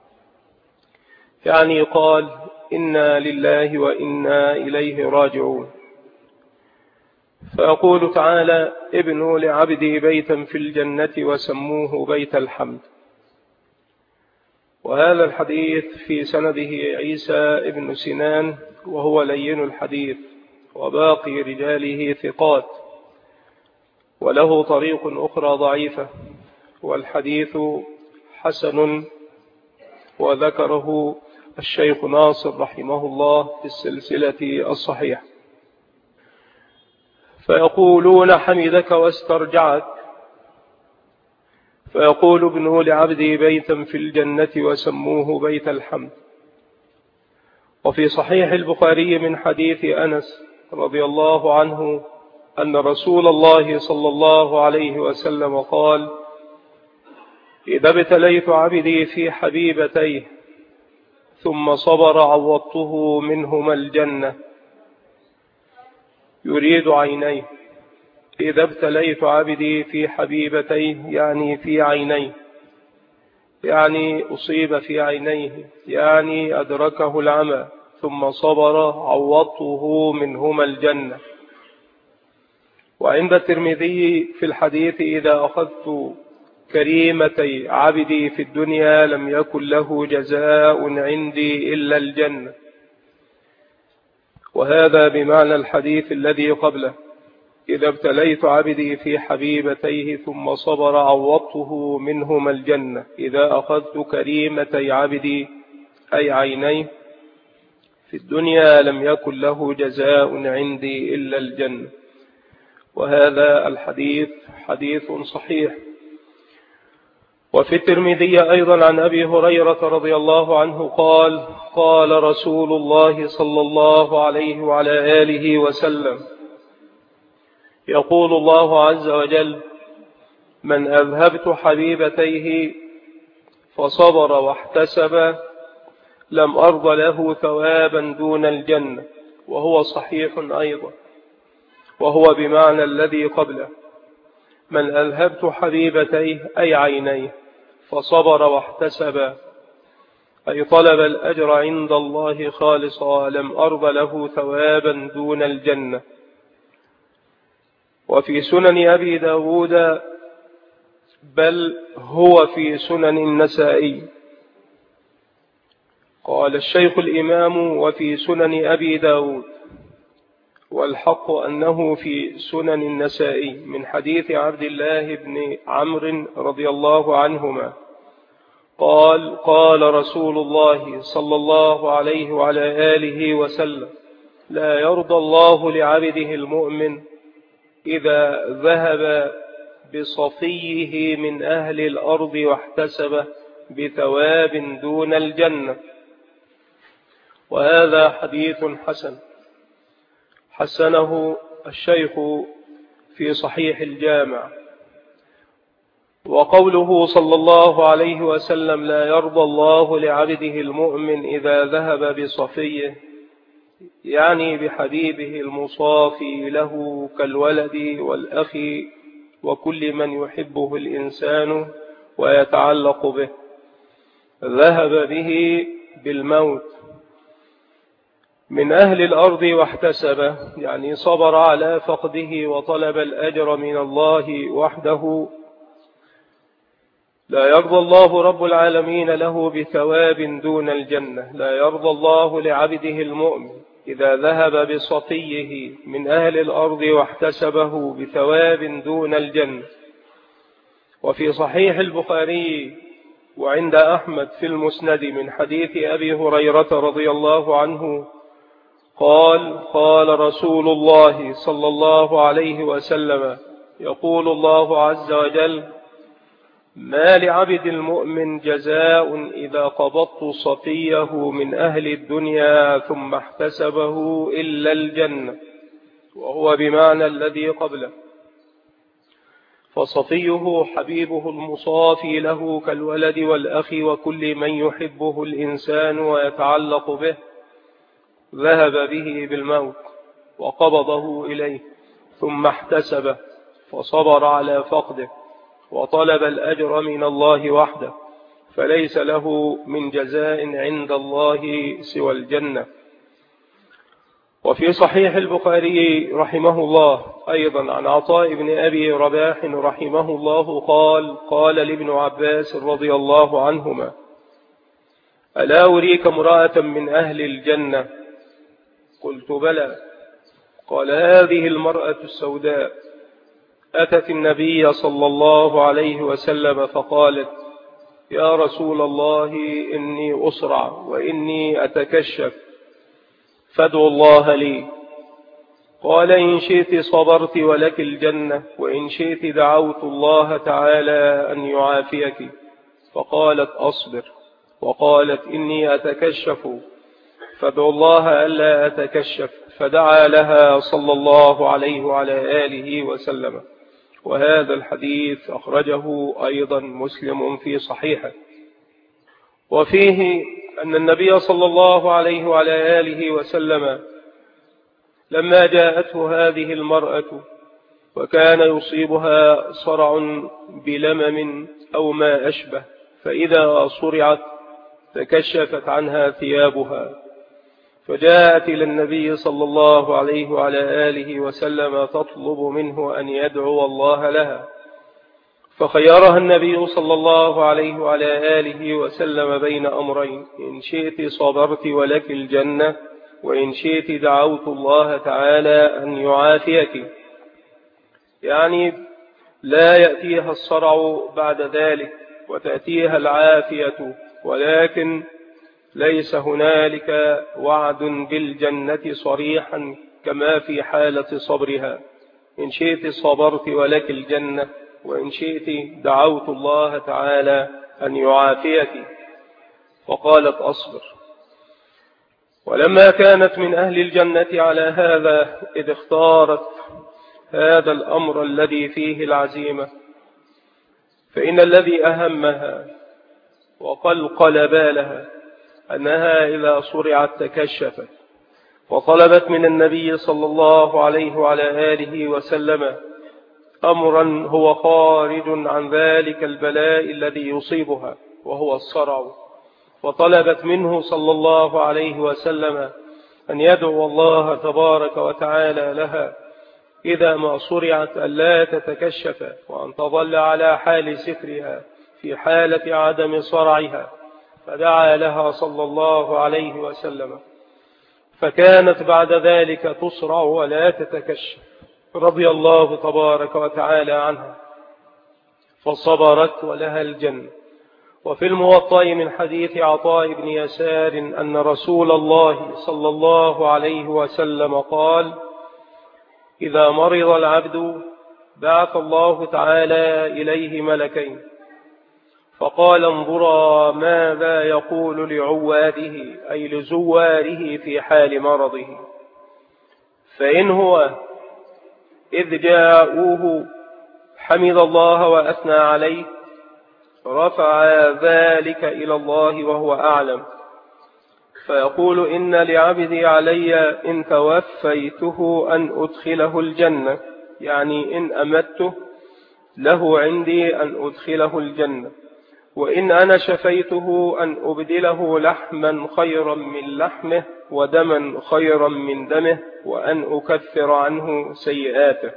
يعني قال: إنا لله وإنا إليه راجعون. فيقول تعالى: ابنوا لعبدي بيتا في الجنة وسموه بيت الحمد. وهذا الحديث في سنده عيسى ابن سنان، وهو لين الحديث، وباقي رجاله ثقات، وله طريق أخرى ضعيفة، والحديث حسن، وذكره الشيخ ناصر رحمه الله في السلسلة الصحيحة. فيقولون: حمدك واسترجعك. فيقول: ابنوا لعبدي بيتا في الجنة وسموه بيت الحمد. وفي صحيح البخاري من حديث أنس رضي الله عنه أن رسول الله صلى الله عليه وسلم قال: إذا ابتليت عبدي في حبيبتيه ثم صبر عوضته منهما الجنة. يريد عينيه. إذا ابتليت عبدي في حبيبتيه يعني في عينيه، يعني أصيب في عينيه، يعني أدركه العمى، ثم صبر عوضته منهما الجنة. وعند الترمذي في الحديث: إذا أخذت كريمتي عبدي في الدنيا لم يكن له جزاء عندي إلا الجنة. وهذا بمعنى الحديث الذي قبله: إذا ابتليت عبدي في حبيبتيه ثم صبر عوضته منهما الجنة. إذا أخذت كريمتي عبدي أي عينيه في الدنيا لم يكن له جزاء عندي إلا الجنة. وهذا الحديث حديث صحيح. وفي الترمذي أيضا عن أبي هريرة رضي الله عنه قال: قال رسول الله صلى الله عليه وعلى آله وسلم: يقول الله عز وجل: من أذهبت حبيبتيه فصبر واحتسب لم أرض له ثوابا دون الجنة. وهو صحيح أيضا، وهو بمعنى الذي قبله: من أذهبت حبيبتيه أي عينيه فصبر واحتسب، أي طلب الأجر عند الله خالصا، لم أرض له ثوابا دون الجنة. وفي سنن أبي داود، بل هو في سنن النسائي. قال الشيخ الإمام: وفي سنن أبي داود، والحق أنه في سنن النسائي، من حديث عبد الله بن عمرو رضي الله عنهما قال: قال رسول الله صلى الله عليه وعلى آله وسلم: لا يرضى الله لعبده المؤمن إذا ذهب بصفيه من أهل الأرض واحتسبه بثواب دون الجنة. وهذا حديث حسن حسنه الشيخ في صحيح الجامع. وقوله صلى الله عليه وسلم لا يرضى الله لعبده المؤمن إذا ذهب بصفيه، يعني بحبيبه المصافي له كالولد والأخ وكل من يحبه الإنسان ويتعلق به، ذهب به بالموت من أهل الأرض واحتسبه، يعني صبر على فقده وطلب الأجر من الله وحده. لا يرضى الله رب العالمين له بثواب دون الجنة. لا يرضى الله لعبده المؤمن إذا ذهب بصفيه من أهل الأرض واحتسبه بثواب دون الجنة. وفي صحيح البخاري وعند أحمد في المسند من حديث أبي هريرة رضي الله عنه قال قال رسول الله صلى الله عليه وسلم يقول الله عز وجل ما لعبد المؤمن جزاء إذا قبضت صفيه من أهل الدنيا ثم احتسبه إلا الجنة، وهو بمعنى الذي قبله. فصفيه حبيبه المصافي له كالولد والأخ وكل من يحبه الإنسان ويتعلق به، ذهب به بالموت وقبضه إليه ثم احتسبه فصبر على فقده وطلب الأجر من الله وحده، فليس له من جزاء عند الله سوى الجنة. وفي صحيح البخاري رحمه الله أيضا عن عطاء بن أبي رباح رحمه الله قال قال لابن عباس رضي الله عنهما ألا أريك امرأة من أهل الجنة؟ قلت بلى. قال هذه المرأة السوداء أتت النبي صلى الله عليه وسلم فقالت يا رسول الله إني أسرع وإني أتكشف فادعوا الله لي. قال إن شئت صبرت ولك الجنة وإن شئت دعوت الله تعالى أن يعافيك. فقالت أصبر. وقالت إني أتكشف فادعوا الله ألا أتكشف. فدعا لها صلى الله عليه وعلى آله وسلم. وهذا الحديث أخرجه أيضا مسلم في صحيحه. وفيه أن النبي صلى الله عليه وعلى آله وسلم لما جاءته هذه المرأة وكان يصيبها صرع بلمم أو ما أشبه، فإذا صرعت تكشفت عنها ثيابها، فجاءت إلى النبي صلى الله عليه وعلى آله وسلم تطلب منه أن يدعو الله لها، فخيرها النبي صلى الله عليه وعلى آله وسلم بين أمرين: إن شئت صبرت ولك الجنة وإن شئت دعوت الله تعالى أن يعافيك. يعني لا يأتيها الصرع بعد ذلك وتأتيها العافية، ولكن ليس هنالك وعد بالجنة صريحا كما في حالة صبرها. إن شئت صبرت ولك الجنة وإن شئت دعوت الله تعالى أن يعافيك. فقالت أصبر. ولما كانت من أهل الجنة على هذا إذ اختارت هذا الأمر الذي فيه العزيمة، فإن الذي أهمها وقلقل بالها أنها إذا صرعت تكشفت، وطلبت من النبي صلى الله عليه وعلى آله وسلم أمرا هو خارج عن ذلك البلاء الذي يصيبها وهو الصرع، وطلبت منه صلى الله عليه وسلم أن يدعو الله تبارك وتعالى لها إذا ما صرعت ألا تتكشف، وأن تظل على حال سترها في حالة عدم صرعها. فدعا لها صلى الله عليه وسلم، فكانت بعد ذلك تصرع ولا تتكشف رضي الله تبارك وتعالى عنها، فصبرت ولها الجنة. وفي الموطأ من حديث عطاء بن يسار أن رسول الله صلى الله عليه وسلم قال: إذا مرض العبد بعث الله تعالى إليه ملكين فقال انظرا ماذا يقول لعواده أي لزواره في حال مرضه، فإن هو إذ جاءوه حمد الله وأثنى عليه رفع ذلك إلى الله وهو أعلم، فيقول إن لعبدي علي إن توفيته أن أدخله الجنة، يعني إن أمته له عندي أن أدخله الجنة، وإن أنا شفيته أن أبدله لحما خيرا من لحمه ودما خيرا من دمه وأن أكفر عنه سيئاته.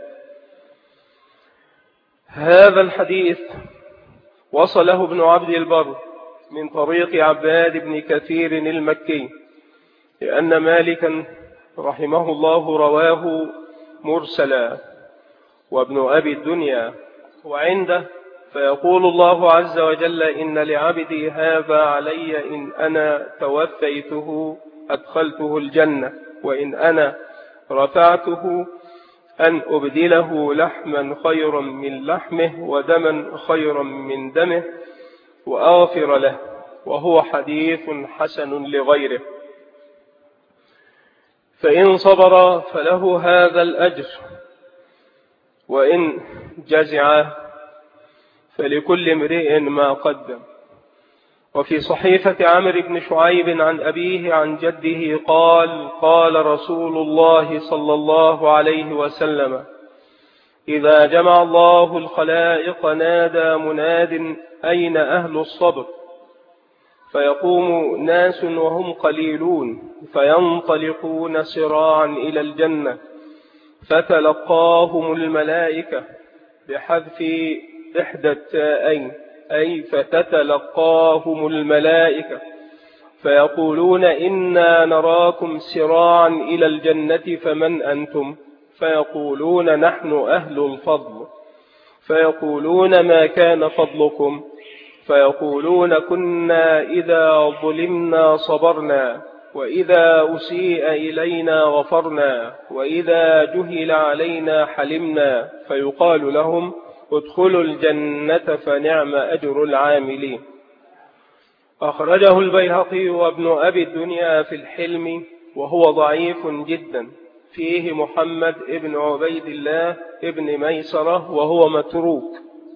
هذا الحديث وصله ابن عبد البر من طريق عباد بن كثير المكي، لأن مالكا رحمه الله رواه مرسلا وابن أبي الدنيا وعنده، فيقول الله عز وجل إن لعبدي هذا علي إن أنا توفيته أدخلته الجنة، وإن أنا رفعته أن أبدله لحما خيرا من لحمه ودما خيرا من دمه وأغفر له، وهو حديث حسن لغيره. فإن صبر فله هذا الأجر، وإن جزع فلكل امرئ ما قدم. وفي صحيفة عمرو بن شعيب عن أبيه عن جده قال قال رسول الله صلى الله عليه وسلم إذا جمع الله الخلائق نادى مناد أين أهل الصبر، فيقوم ناس وهم قليلون فينطلقون سراعا إلى الجنة فتلقاهم الملائكة بحذف إحدى التاءين، أي فتتلقاهم الملائكة فيقولون إنا نراكم سراعا إلى الجنة فمن أنتم؟ فيقولون نحن أهل الفضل، فيقولون ما كان فضلكم؟ فيقولون كنا إذا ظلمنا صبرنا، وإذا أسيء إلينا غفرنا، وإذا جهل علينا حلمنا. فيقال لهم ادخلوا الجنة فنعم أجر العاملين. أخرجه البيهقي وابن أبي الدنيا في الحلم وهو ضعيف جدا، فيه محمد ابن عبيد الله ابن ميسرة وهو متروك.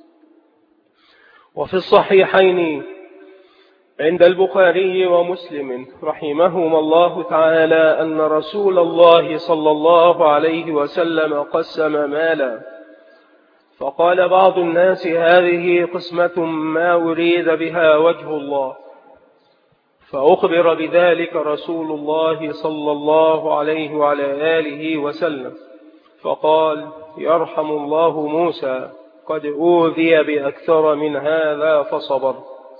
وفي الصحيحين عند البخاري ومسلم رحمهما الله تعالى أن رسول الله صلى الله عليه وسلم قسم مالا، فقال بعض الناس هذه قسمة ما أريد بها وجه الله، فأخبر بذلك رسول الله صلى الله عليه وعلى آله وسلم فقال يرحم الله موسى قد أوذي بأكثر من هذا فصبر.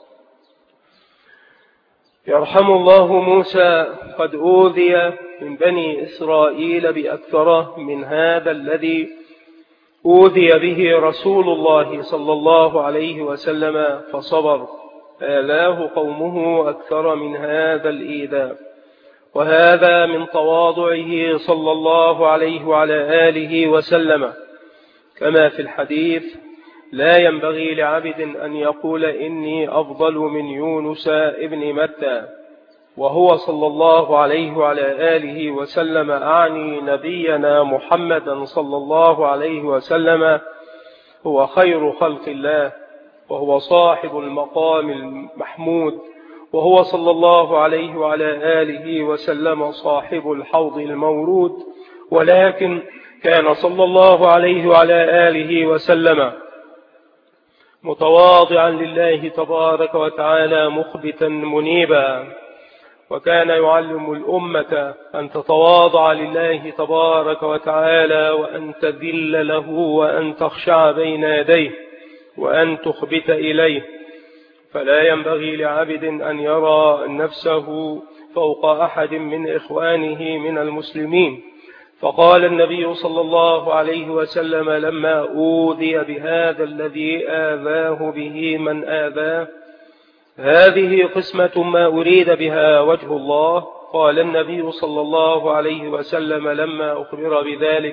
يرحم الله موسى قد أوذي من بني إسرائيل بأكثر من هذا الذي أوذي به رسول الله صلى الله عليه وسلم فصبر، آلاه قومه أكثر من هذا الإيذاء. وهذا من تواضعه صلى الله عليه وعلى آله وسلم، كما في الحديث لا ينبغي لعبد أن يقول إني أفضل من يونس ابن متى، وهو صلى الله عليه وعلى آله وسلم أعني نبينا محمدا صلى الله عليه وسلم هو خير خلق الله، وهو صاحب المقام المحمود، وهو صلى الله عليه وعلى آله وسلم صاحب الحوض المورود. ولكن كان صلى الله عليه وعلى آله وسلم متواضعا لله تبارك وتعالى مخبتا منيبا، وكان يعلم الأمة أن تتواضع لله تبارك وتعالى وأن تذل له وأن تخشع بين يديه وأن تخبت إليه. فلا ينبغي لعبد أن يرى نفسه فوق أحد من إخوانه من المسلمين. فقال النبي صلى الله عليه وسلم لما أوذي بهذا الذي آذاه به من آذاه هذه قسمة ما أريد بها وجه الله. قال النبي صلى الله عليه وسلم لما أخبر بذلك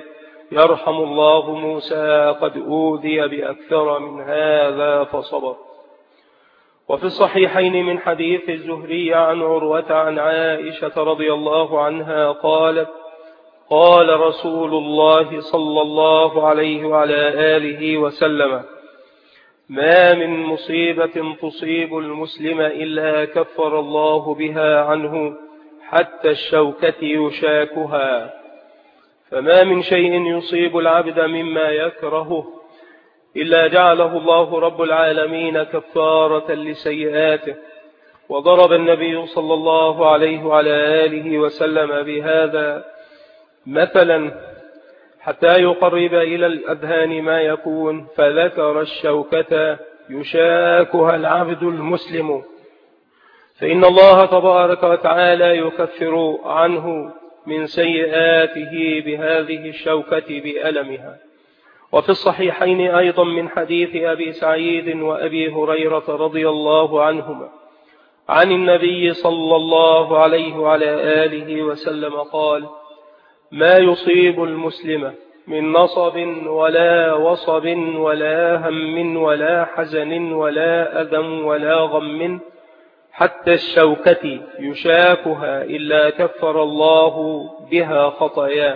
يرحم الله موسى قد أوذي بأكثر من هذا فصبر. وفي الصحيحين من حديث الزهري عن عروة عن عائشة رضي الله عنها قالت قال رسول الله صلى الله عليه وعلى آله وسلم ما من مصيبة تصيب المسلم إلا كفر الله بها عنه حتى الشوكة يشاكها. فما من شيء يصيب العبد مما يكرهه إلا جعله الله رب العالمين كفارة لسيئاته. وضرب النبي صلى الله عليه وعلى آله وسلم بهذا مثلا حتى يقرب إلى الأذهان ما يكون، فذكر الشوكة يشاكها العبد المسلم، فإن الله تبارك وتعالى يكفر عنه من سيئاته بهذه الشوكة بألمها. وفي الصحيحين أيضا من حديث أبي سعيد وأبي هريرة رضي الله عنهما عن النبي صلى الله عليه وعلى آله وسلم قال ما يصيب المسلم من نصب ولا وصب ولا هم ولا حزن ولا أذى ولا غم حتى الشوكة يشاكها إلا كفر الله بها خطاياه.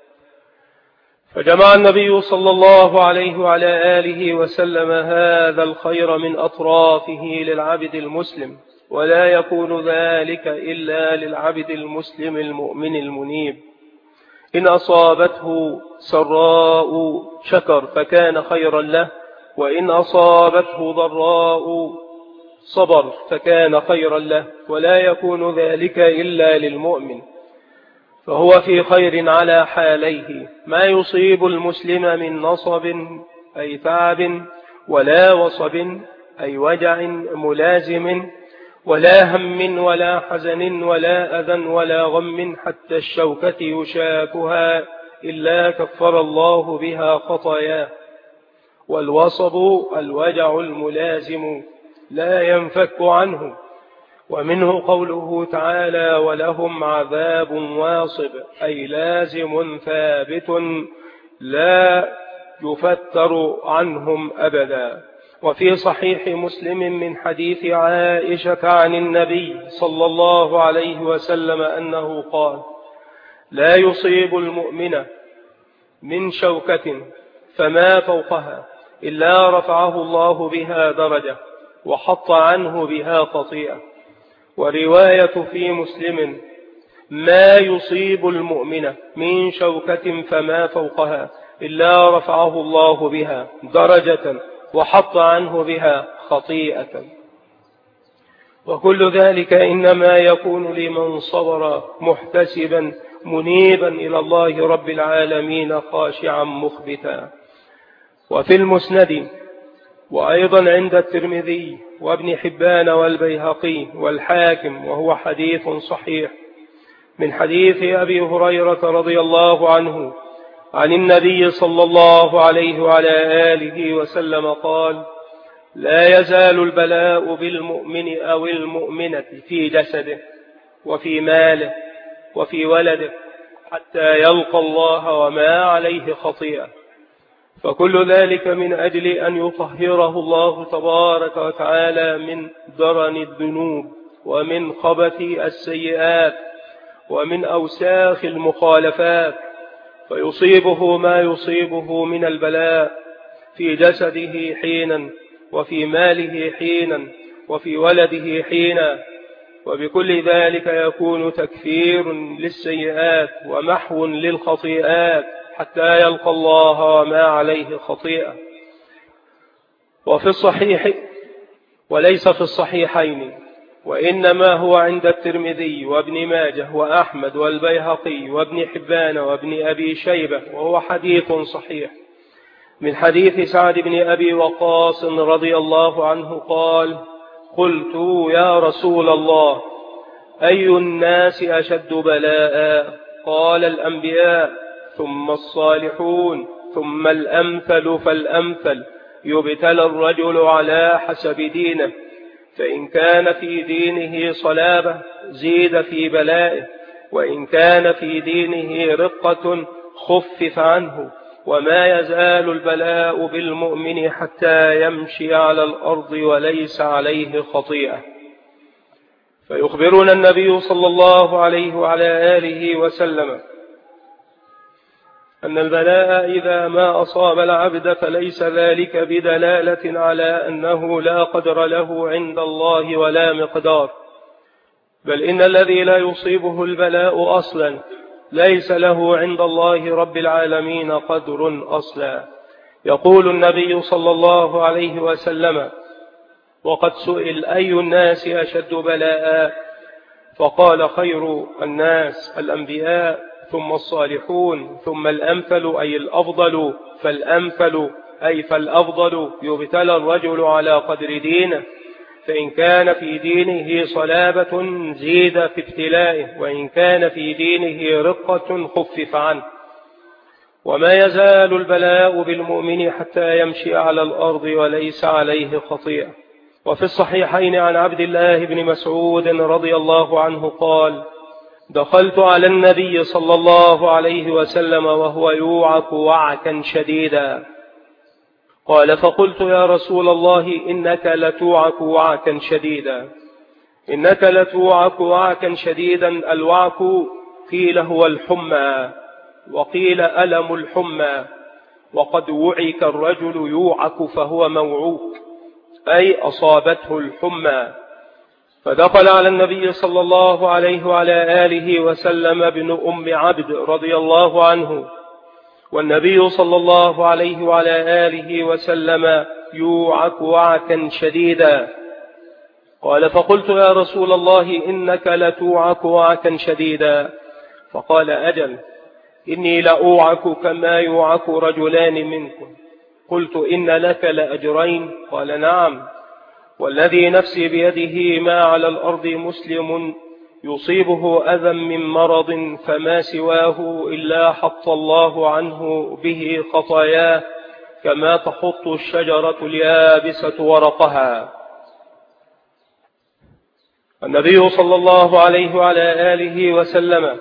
فجمع النبي صلى الله عليه وعلى آله وسلم هذا الخير من أطرافه للعبد المسلم، ولا يكون ذلك إلا للعبد المسلم المؤمن المنيب. إن أصابته سراء شكر فكان خيرا له، وإن أصابته ضراء صبر فكان خيرا له، ولا يكون ذلك إلا للمؤمن، فهو في خير على حاليه. ما يصيب المسلم من نصب أي تعب، ولا وصب أي وجع ملازم، ولا هم ولا حزن ولا أذى ولا غم حتى الشوكة يشاكها إلا كفر الله بها خطاياه. والوصب الوجع الملازم لا ينفك عنه، ومنه قوله تعالى ولهم عذاب واصب أي لازم ثابت لا يفتر عنهم أبدا. وفي صحيح مسلم من حديث عائشة عن النبي صلى الله عليه وسلم أنه قال لا يصيب المؤمن من شوكة فما فوقها إلا رفعه الله بها درجة وحط عنه بها خطيئة. ورواية في مسلم ما يصيب المؤمن من شوكة فما فوقها إلا رفعه الله بها درجة وحط عنه بها خطيئة. وكل ذلك إنما يكون لمن صبر محتسبا منيبا إلى الله رب العالمين خاشعا مخبتا. وفي المسند وأيضا عند الترمذي وابن حبان والبيهقي والحاكم وهو حديث صحيح من حديث أبي هريرة رضي الله عنه عن النبي صلى الله عليه وعلى آله وسلم قال لا يزال البلاء بالمؤمن أو المؤمنة في جسده وفي ماله وفي ولده حتى يلقى الله وما عليه خطيئة. فكل ذلك من أجل أن يطهره الله تبارك وتعالى من درن الذنوب ومن خبث السيئات ومن أوساخ المخالفات، فيصيبه ما يصيبه من البلاء في جسده حينا وفي ماله حينا وفي ولده حينا، وبكل ذلك يكون تكفير للسيئات ومحو للخطيئات حتى يلقى الله وما عليه خطيئة. وفي الصحيح وليس في الصحيحين، وإنما هو عند الترمذي وابن ماجه وأحمد والبيهقي وابن حبان وابن أبي شيبة وهو حديث صحيح من حديث سعد بن أبي وقاص رضي الله عنه قال قلت يا رسول الله أي الناس أشد بلاء؟ قال الأنبياء ثم الصالحون ثم الأمثل فالأمثل، يبتلى الرجل على حسب دينه، فإن كان في دينه صلابة زيد في بلائه، وإن كان في دينه رقة خفف عنه، وما يزال البلاء بالمؤمن حتى يمشي على الأرض وليس عليه خطيئة. فيخبرنا النبي صلى الله عليه وعلى آله وسلم أن البلاء إذا ما أصاب العبد فليس ذلك بدلالة على أنه لا قدر له عند الله ولا مقدار، بل إن الذي لا يصيبه البلاء أصلا ليس له عند الله رب العالمين قدر أصلا. يقول النبي صلى الله عليه وسلم: وقد سئل أي الناس أشد بلاء؟ فقال: خير الناس الأنبياء، ثم الصالحون، ثم الأمثل أي الأفضل فالأمثل أي فالأفضل. يبتلى الرجل على قدر دينه، فإن كان في دينه صلابة زيد في ابتلائه، وإن كان في دينه رقة خفف عنه. وما يزال البلاء بالمؤمن حتى يمشي على الأرض وليس عليه خطيئة. وفي الصحيحين عن عبد الله بن مسعود رضي الله عنه قال: دخلت على النبي صلى الله عليه وسلم وهو يوعك وعكا شديدا. قال: فقلت: يا رسول الله، إنك لتوعك وعكا شديدا. إنك لتوعك وعكا شديدا. الوعك قيل هو الحمى، وقيل ألم الحمى، وقد وعك الرجل يوعك فهو موعوك، أي أصابته الحمى. فدخل على النبي صلى الله عليه وعلى آله وسلم ابن أم عبد رضي الله عنه، والنبي صلى الله عليه وعلى آله وسلم يوعك وعكا شديدا. قال: فقلت: يا رسول الله، إنك لتوعك وعكا شديدا. فقال: أجل، إني لأوعك كما يوعك رجلان منكم. قلت: إن لك لأجرين؟ قال: نعم، والذي نفسي بيده ما على الأرض مسلم يصيبه أذى من مرض فما سواه إلا حط الله عنه به خطاياه كما تحط الشجرة اليابسة ورقها. النبي صلى الله عليه وعلى آله وسلم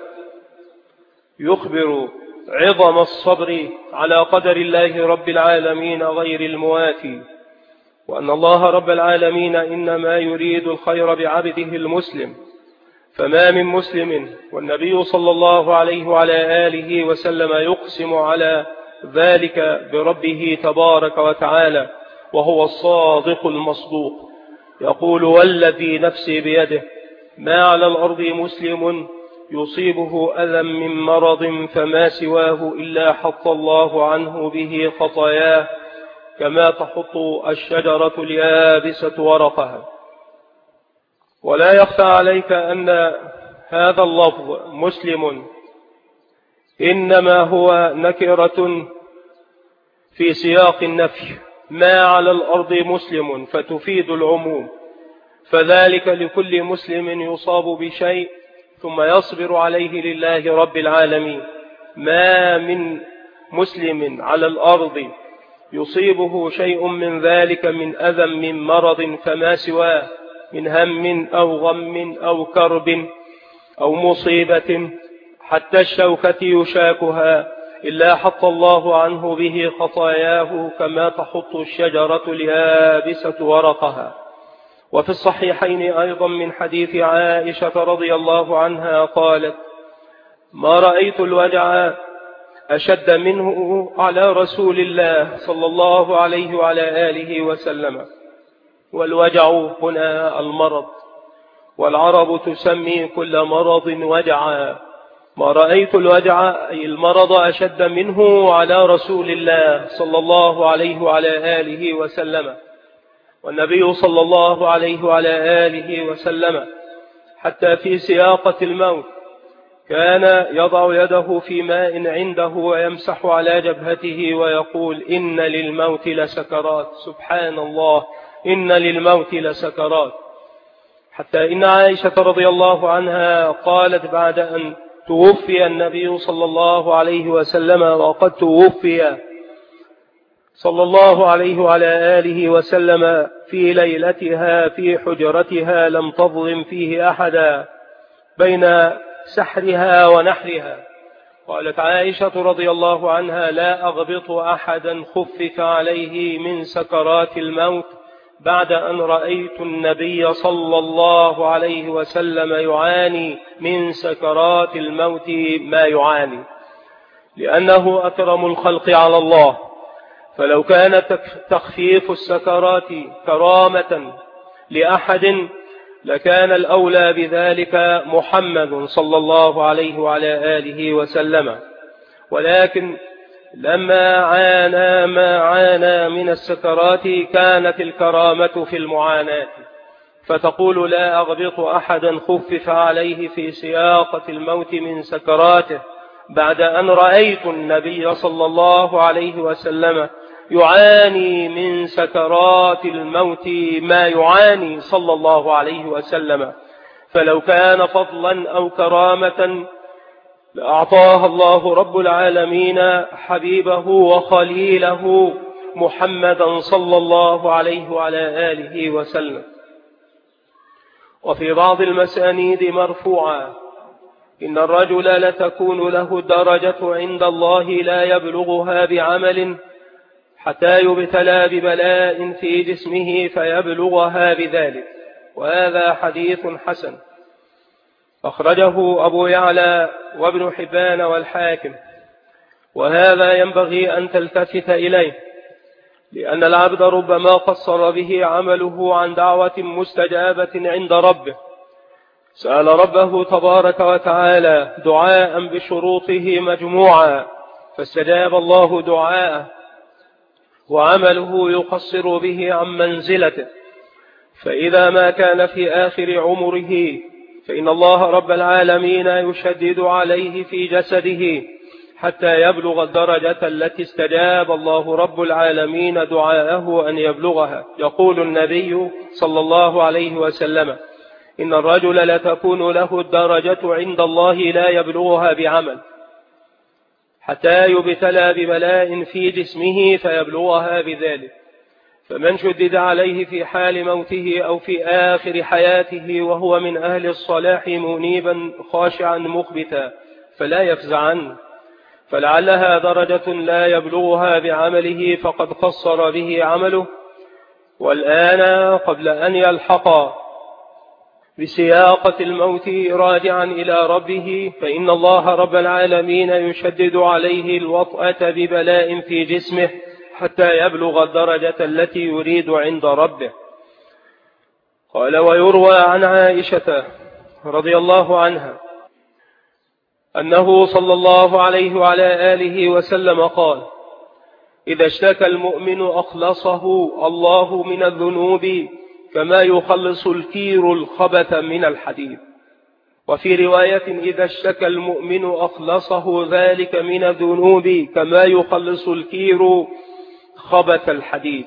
يخبر عظم الصبر على قدر الله رب العالمين غير المواتي، وأن الله رب العالمين إنما يريد الخير بعبده المسلم. فما من مسلم، والنبي صلى الله عليه وعلى آله وسلم يقسم على ذلك بربه تبارك وتعالى وهو الصادق المصدوق، يقول: والذي نفسي بيده ما على الأرض مسلم يصيبه أذى من مرض فما سواه إلا حط الله عنه به خطاياه كما تحط الشجرة اليابسة ورقها. ولا يخفى عليك أن هذا اللفظ مسلم إنما هو نكرة في سياق النفي، ما على الأرض مسلم فتفيد العموم، فذلك لكل مسلم يصاب بشيء ثم يصبر عليه لله رب العالمين. ما من مسلم على الأرض يصيبه شيء من ذلك من أذى من مرض فما سواه من هم أو غم أو كرب أو مصيبة حتى الشوكة يشاكها إلا حط الله عنه به خطاياه كما تحط الشجرة اليابسة ورقها. وفي الصحيحين أيضا من حديث عائشة رضي الله عنها قالت: ما رأيت الوجع أشد منه على رسول الله صلى الله عليه وعلى آله وسلم. والوجع هنا المرض، والعرب تسمي كل مرض وجعا. ما رأيت الوجع أي المرض أشد منه على رسول الله صلى الله عليه وعلى آله وسلم. والنبي صلى الله عليه وعلى آله وسلم حتى في سياقة الموت كان يضع يده في ماء عنده ويمسح على جبهته ويقول: إن للموت لسكرات. سبحان الله، إن للموت لسكرات. حتى إن عائشة رضي الله عنها قالت بعد أن توفي النبي صلى الله عليه وسلم، وقد توفي صلى الله عليه وعلى آله وسلم في ليلتها في حجرتها لم تظلم فيه أحدا بين سحرها ونحرها، قالت عائشة رضي الله عنها: لا أغبط أحدا خفف عليه من سكرات الموت بعد أن رأيت النبي صلى الله عليه وسلم يعاني من سكرات الموت ما يعاني، لأنه أكرم الخلق على الله. فلو كان تخفيف السكرات كرامة لأحد لكان الأولى بذلك محمد صلى الله عليه وعلى آله وسلم، ولكن لما عانى ما عانى من السكرات كانت الكرامة في المعاناة. فتقول: لا أغبط أحدا خفف عليه في سياقة الموت من سكراته بعد أن رأيت النبي صلى الله عليه وسلم يعاني من سكرات الموت ما يعاني صلى الله عليه وسلم. فلو كان فضلا أو كرامة لأعطاها الله رب العالمين حبيبه وخليله محمدا صلى الله عليه وعلى آله وسلم. وفي بعض المسانيد مرفوعة: إن الرجل لتكون له درجة عند الله لا يبلغها بعمل حتى يبتلى ببلاء في جسمه فيبلغها بذلك. وهذا حديث حسن أخرجه أبو يعلى وابن حبان والحاكم. وهذا ينبغي أن تلتفت إليه، لأن العبد ربما قصر به عمله عن دعوة مستجابة عند ربه، سأل ربه تبارك وتعالى دعاء بشروطه مجموعة فاستجاب الله دعاءه، وعمله يقصر به عن منزلته. فإذا ما كان في آخر عمره فإن الله رب العالمين يشدد عليه في جسده حتى يبلغ الدرجة التي استجاب الله رب العالمين دعاءه أن يبلغها. يقول النبي صلى الله عليه وسلم: إن الرجل لتكون له الدرجة عند الله لا يبلغها بعمل حتى يبتلى ببلاء في جسمه فيبلغها بذلك. فمن شدد عليه في حال موته أو في آخر حياته وهو من أهل الصلاح منيبا خاشعا مخبتا فلا يفزع عنه، فلعلها درجة لا يبلغها بعمله فقد قصر به عمله. والآن قبل أن يلحق بسياقة الموت راجعا إلى ربه فإن الله رب العالمين يشدد عليه الوطأة ببلاء في جسمه حتى يبلغ الدرجة التي يريد عند ربه. قال: ويروى عن عائشة رضي الله عنها أنه صلى الله عليه وعلى آله وسلم قال: إذا اشتكى المؤمن أخلصه الله من الذنوب كما يخلص الكير الخبث من الحديد. وفي رواية: إذا اشتكى المؤمن أخلصه ذلك من الذنوب كما يخلص الكير خبث الحديد.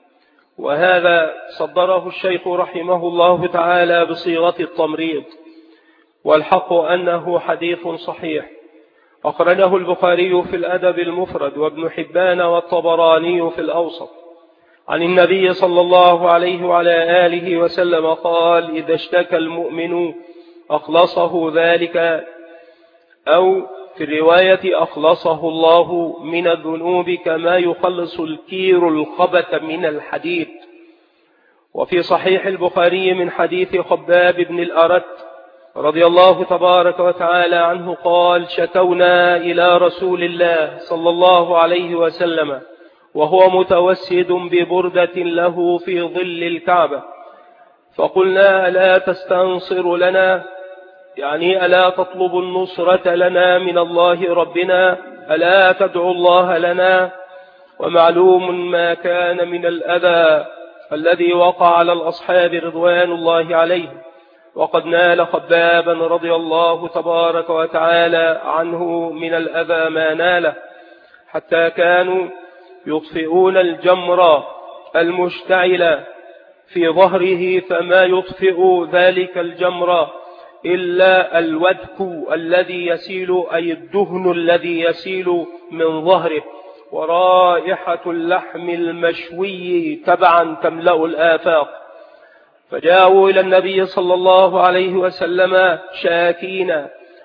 وهذا صدره الشيخ رحمه الله تعالى بصيغة التمريض، والحق أنه حديث صحيح أخرجه البخاري في الأدب المفرد وابن حبان والطبراني في الأوسط عن النبي صلى الله عليه وعلى آله وسلم قال: إذا اشتكى المؤمن أخلصه ذلك، أو في الرواية أخلصه الله من الذنوب كما يخلص الكير الخبث من الحديد. وفي صحيح البخاري من حديث خباب بن الأرت رضي الله تبارك وتعالى عنه قال: شكونا إلى رسول الله صلى الله عليه وسلم وهو متوسد ببردة له في ظل الكعبة، فقلنا: ألا تستنصر لنا؟ يعني ألا تطلب النصرة لنا من الله ربنا؟ ألا تدعو الله لنا؟ ومعلوم ما كان من الأذى الذي وقع على الأصحاب رضوان الله عليهم، وقد نال خبابا رضي الله تبارك وتعالى عنه من الأذى ما ناله، حتى كانوا يطفئون الجمر المشتعل في ظهره فما يطفئ ذلك الجمر إلا الودك الذي يسيل، أي الدهن الذي يسيل من ظهره، ورائحة اللحم المشوي تبعا تملأ الآفاق. فجاءوا إلى النبي صلى الله عليه وسلم شاكين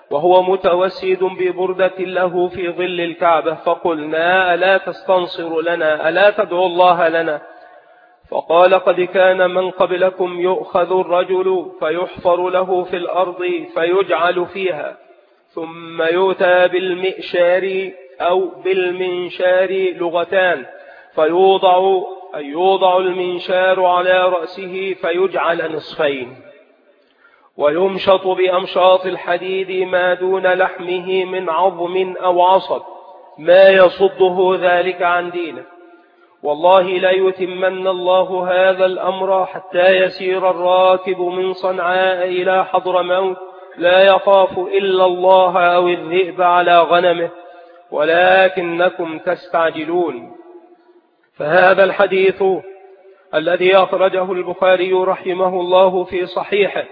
وهو متوسد ببردة له في ظل الكعبة، فقلنا ألا تستنصر لنا، ألا تدعو الله لنا؟ فقال قد كان من قبلكم يؤخذ الرجل فيحفر له في الأرض فيجعل فيها، ثم يؤتى بالمئشار أو بالمنشار لغتان، فيوضع أي يوضع المنشار على رأسه فيجعل نصفين، ويمشط بأمشاط الحديد ما دون لحمه من عظم أو عصب ما يصده ذلك عن دينه. والله لا يتمن الله هذا الأمر حتى يسير الراكب من صنعاء إلى حضرموت لا يخاف إلا الله أو الذئب على غنمه، ولكنكم تستعجلون. فهذا الحديث الذي أخرجه البخاري رحمه الله في صحيحه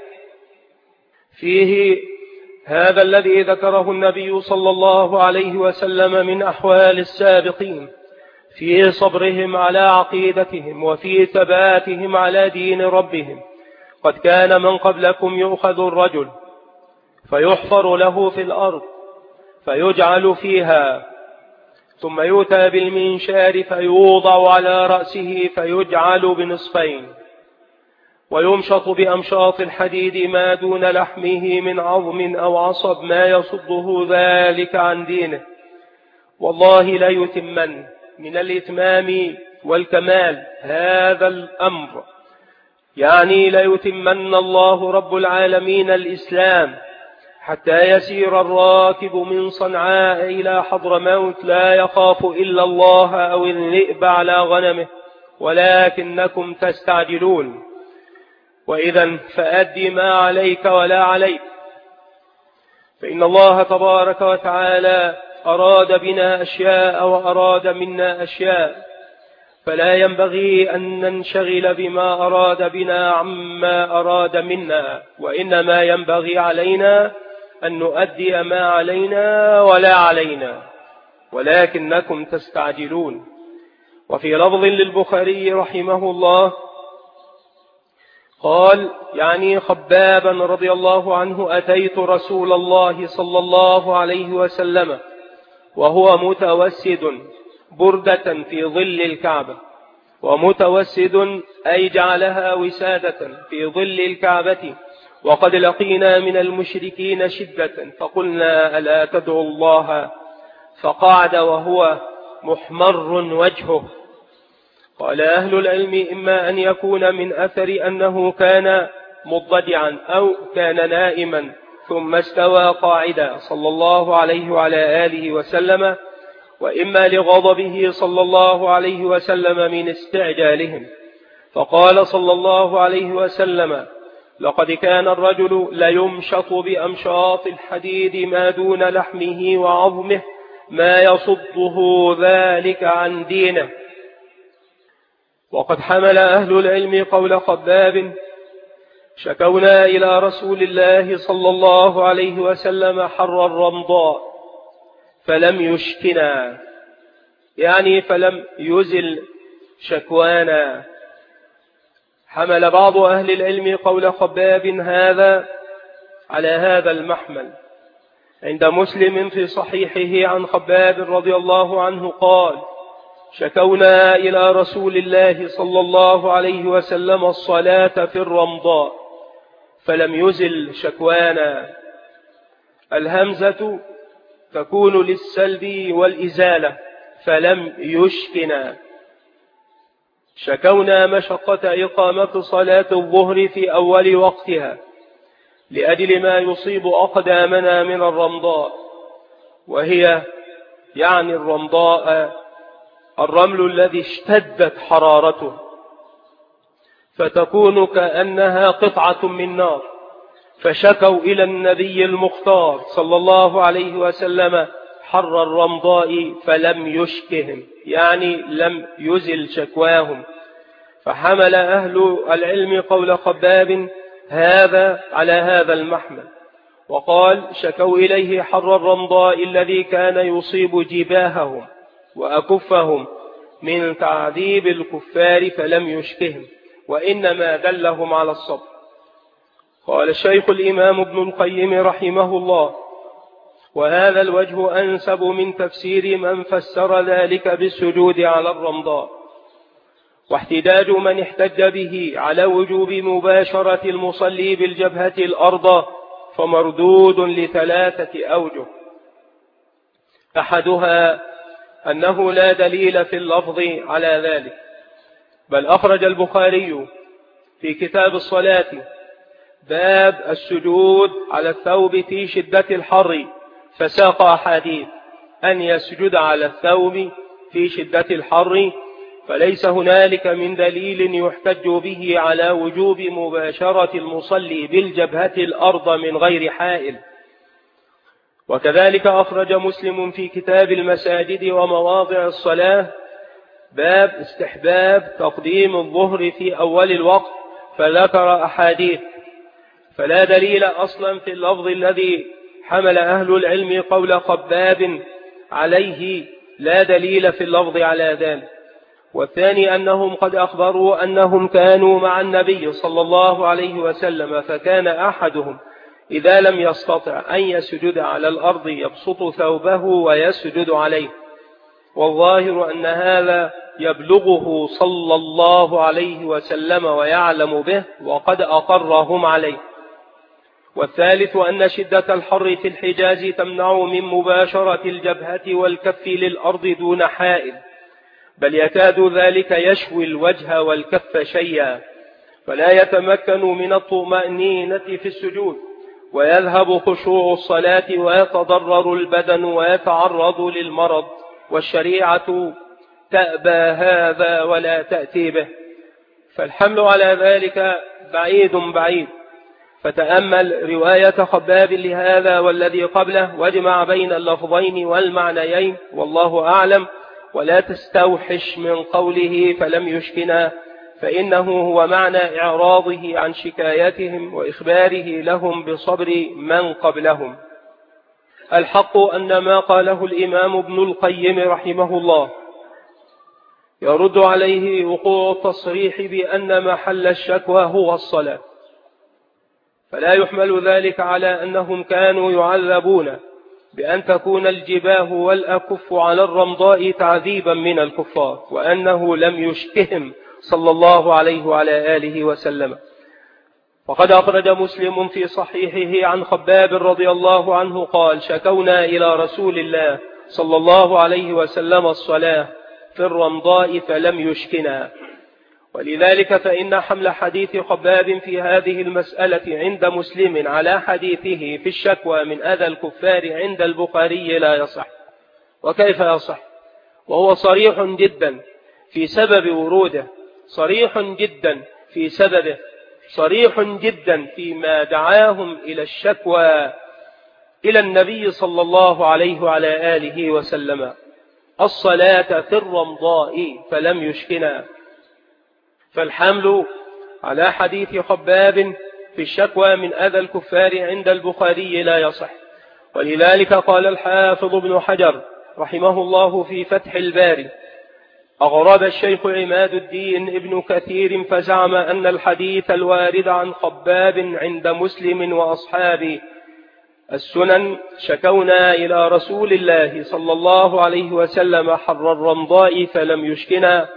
فيه هذا الذي ذكره النبي صلى الله عليه وسلم من أحوال السابقين في صبرهم على عقيدتهم وفي ثباتهم على دين ربهم. قد كان من قبلكم يؤخذ الرجل فيحفر له في الأرض فيجعل فيها، ثم يؤتى بالمنشار فيوضع على رأسه فيجعل بنصفين، ويمشط بأمشاط الحديد ما دون لحمه من عظم أو عصب ما يصده ذلك عن دينه. والله لا يتمن من الإتمام والكمال هذا الأمر، يعني لا يتمن الله رب العالمين الإسلام حتى يسير الراكب من صنعاء إلى حضرموت لا يخاف إلا الله أو الذئب على غنمه، ولكنكم تستعجلون. وإذا فأد ما عليك ولا عليك، فإن الله تبارك وتعالى أراد بنا أشياء وأراد منا أشياء، فلا ينبغي أن ننشغل بما أراد بنا عما أراد منا، وإنما ينبغي علينا أن نؤدي ما علينا ولا علينا، ولكنكم تستعجلون. وفي لفظ للبخاري رحمه الله قال يعني خبابا رضي الله عنه: أتيت رسول الله صلى الله عليه وسلم وهو متوسد بردة في ظل الكعبة، ومتوسد أي جعلها وسادة في ظل الكعبة، وقد لقينا من المشركين شدة، فقلنا ألا تدعو الله؟ فقعد وهو محمر وجهه. قال أهل العلم إما أن يكون من أثر أنه كان مضطجعا أو كان نائما ثم استوى قاعدا صلى الله عليه وعلى آله وسلم، وإما لغضبه صلى الله عليه وسلم من استعجالهم. فقال صلى الله عليه وسلم: لقد كان الرجل ليمشط بأمشاط الحديد ما دون لحمه وعظمه ما يصده ذلك عن دينه. وقد حمل أهل العلم قول خباب: شكونا إلى رسول الله صلى الله عليه وسلم حر الرمضاء فلم يشكنا، يعني فلم يزل شكوانا. حمل بعض أهل العلم قول خباب هذا على هذا المحمل. عند مسلم في صحيحه عن خباب رضي الله عنه قال: شكونا إلى رسول الله صلى الله عليه وسلم الصلاة في الرمضاء فلم يزل شكوانا. الهمزة تكون للسلب والإزالة، فلم يشكنا. شكونا مشقة إقامة صلاة الظهر في أول وقتها لأجل ما يصيب أقدامنا من الرمضاء، وهي يعني الرمضاء الرمل الذي اشتدت حرارته، فتكون كأنها قطعة من نار. فشكوا إلى النبي المختار صلى الله عليه وسلم حر الرمضاء فلم يشكهم، يعني لم يزل شكواهم. فحمل أهل العلم قول خباب هذا على هذا المحمل، وقال: شكوا إليه حر الرمضاء الذي كان يصيب جباههم وأكفهم من تعذيب الكفار فلم يشكهم، وإنما دلهم على الصبر. قال الشيخ الإمام ابن القيم رحمه الله: وهذا الوجه أنسب من تفسير من فسر ذلك بالسجود على الرمضاء. واحتجاج من احتج به على وجوب مباشرة المصلي بالجبهة الأرض فمردود لثلاثة أوجه. أحدها أنه لا دليل في اللفظ على ذلك، بل أخرج البخاري في كتاب الصلاة باب السجود على الثوب في شدة الحر فساق أحاديث أن يسجد على الثوب في شدة الحر، فليس هنالك من دليل يحتج به على وجوب مباشرة المصلي بالجبهة الأرض من غير حائل. وكذلك أخرج مسلم في كتاب المساجد ومواضع الصلاة باب استحباب تقديم الظهر في أول الوقت فذكر أحاديث، فلا دليل أصلا في اللفظ الذي حمل أهل العلم قول خباب عليه، لا دليل في اللفظ على ذلك. والثاني أنهم قد أخبروا أنهم كانوا مع النبي صلى الله عليه وسلم، فكان أحدهم إذا لم يستطع أن يسجد على الأرض يبسط ثوبه ويسجد عليه، والظاهر أن هذا يبلغه صلى الله عليه وسلم ويعلم به وقد أقرهم عليه. والثالث أن شدة الحر في الحجاز تمنع من مباشرة الجبهة والكف للأرض دون حائل، بل يكاد ذلك يشوي الوجه والكف شيئا، فلا يتمكن من الطمأنينة في السجود، ويذهب خشوع الصلاة ويتضرر البدن ويتعرض للمرض، والشريعة تأبى هذا ولا تأتي به، فالحمل على ذلك بعيد بعيد. فتأمل رواية خباب لهذا والذي قبله واجمع بين اللفظين والمعنيين والله أعلم، ولا تستوحش من قوله فلم يشكنا، فإنه هو معنى إعراضه عن شكايتهم وإخباره لهم بصبر من قبلهم. الحق أن ما قاله الإمام ابن القيم رحمه الله يرد عليه وقوع التصريح بأن محل الشكوى هو الصلاة، فلا يحمل ذلك على أنهم كانوا يعذبون بأن تكون الجباه والأكف على الرمضاء تعذيبا من الكفار، وأنه لم يشكهم صلى الله عليه وعلى آله وسلم. وقد أخرج مسلم في صحيحه عن خباب رضي الله عنه قال: شكونا إلى رسول الله صلى الله عليه وسلم الصلاة في الرمضاء فلم يشكنا. ولذلك فإن حمل حديث خباب في هذه المسألة عند مسلم على حديثه في الشكوى من أذى الكفار عند البخاري لا يصح. وكيف يصح وهو صريح جدا في سبب وروده، صريح جدا في سببه، صريح جدا فيما دعاهم إلى الشكوى إلى النبي صلى الله عليه وعلى آله وسلم الصلاة في الرمضاء فلم يشكنا. فالحمل على حديث خباب في الشكوى من أذى الكفار عند البخاري لا يصح. ولذلك قال الحافظ ابن حجر رحمه الله في فتح الباري: أغرب الشيخ عماد الدين ابن كثير فزعم أن الحديث الوارد عن خباب عند مسلم وأصحاب السنن شكونا إلى رسول الله صلى الله عليه وسلم حر الرمضاء فلم يشكنا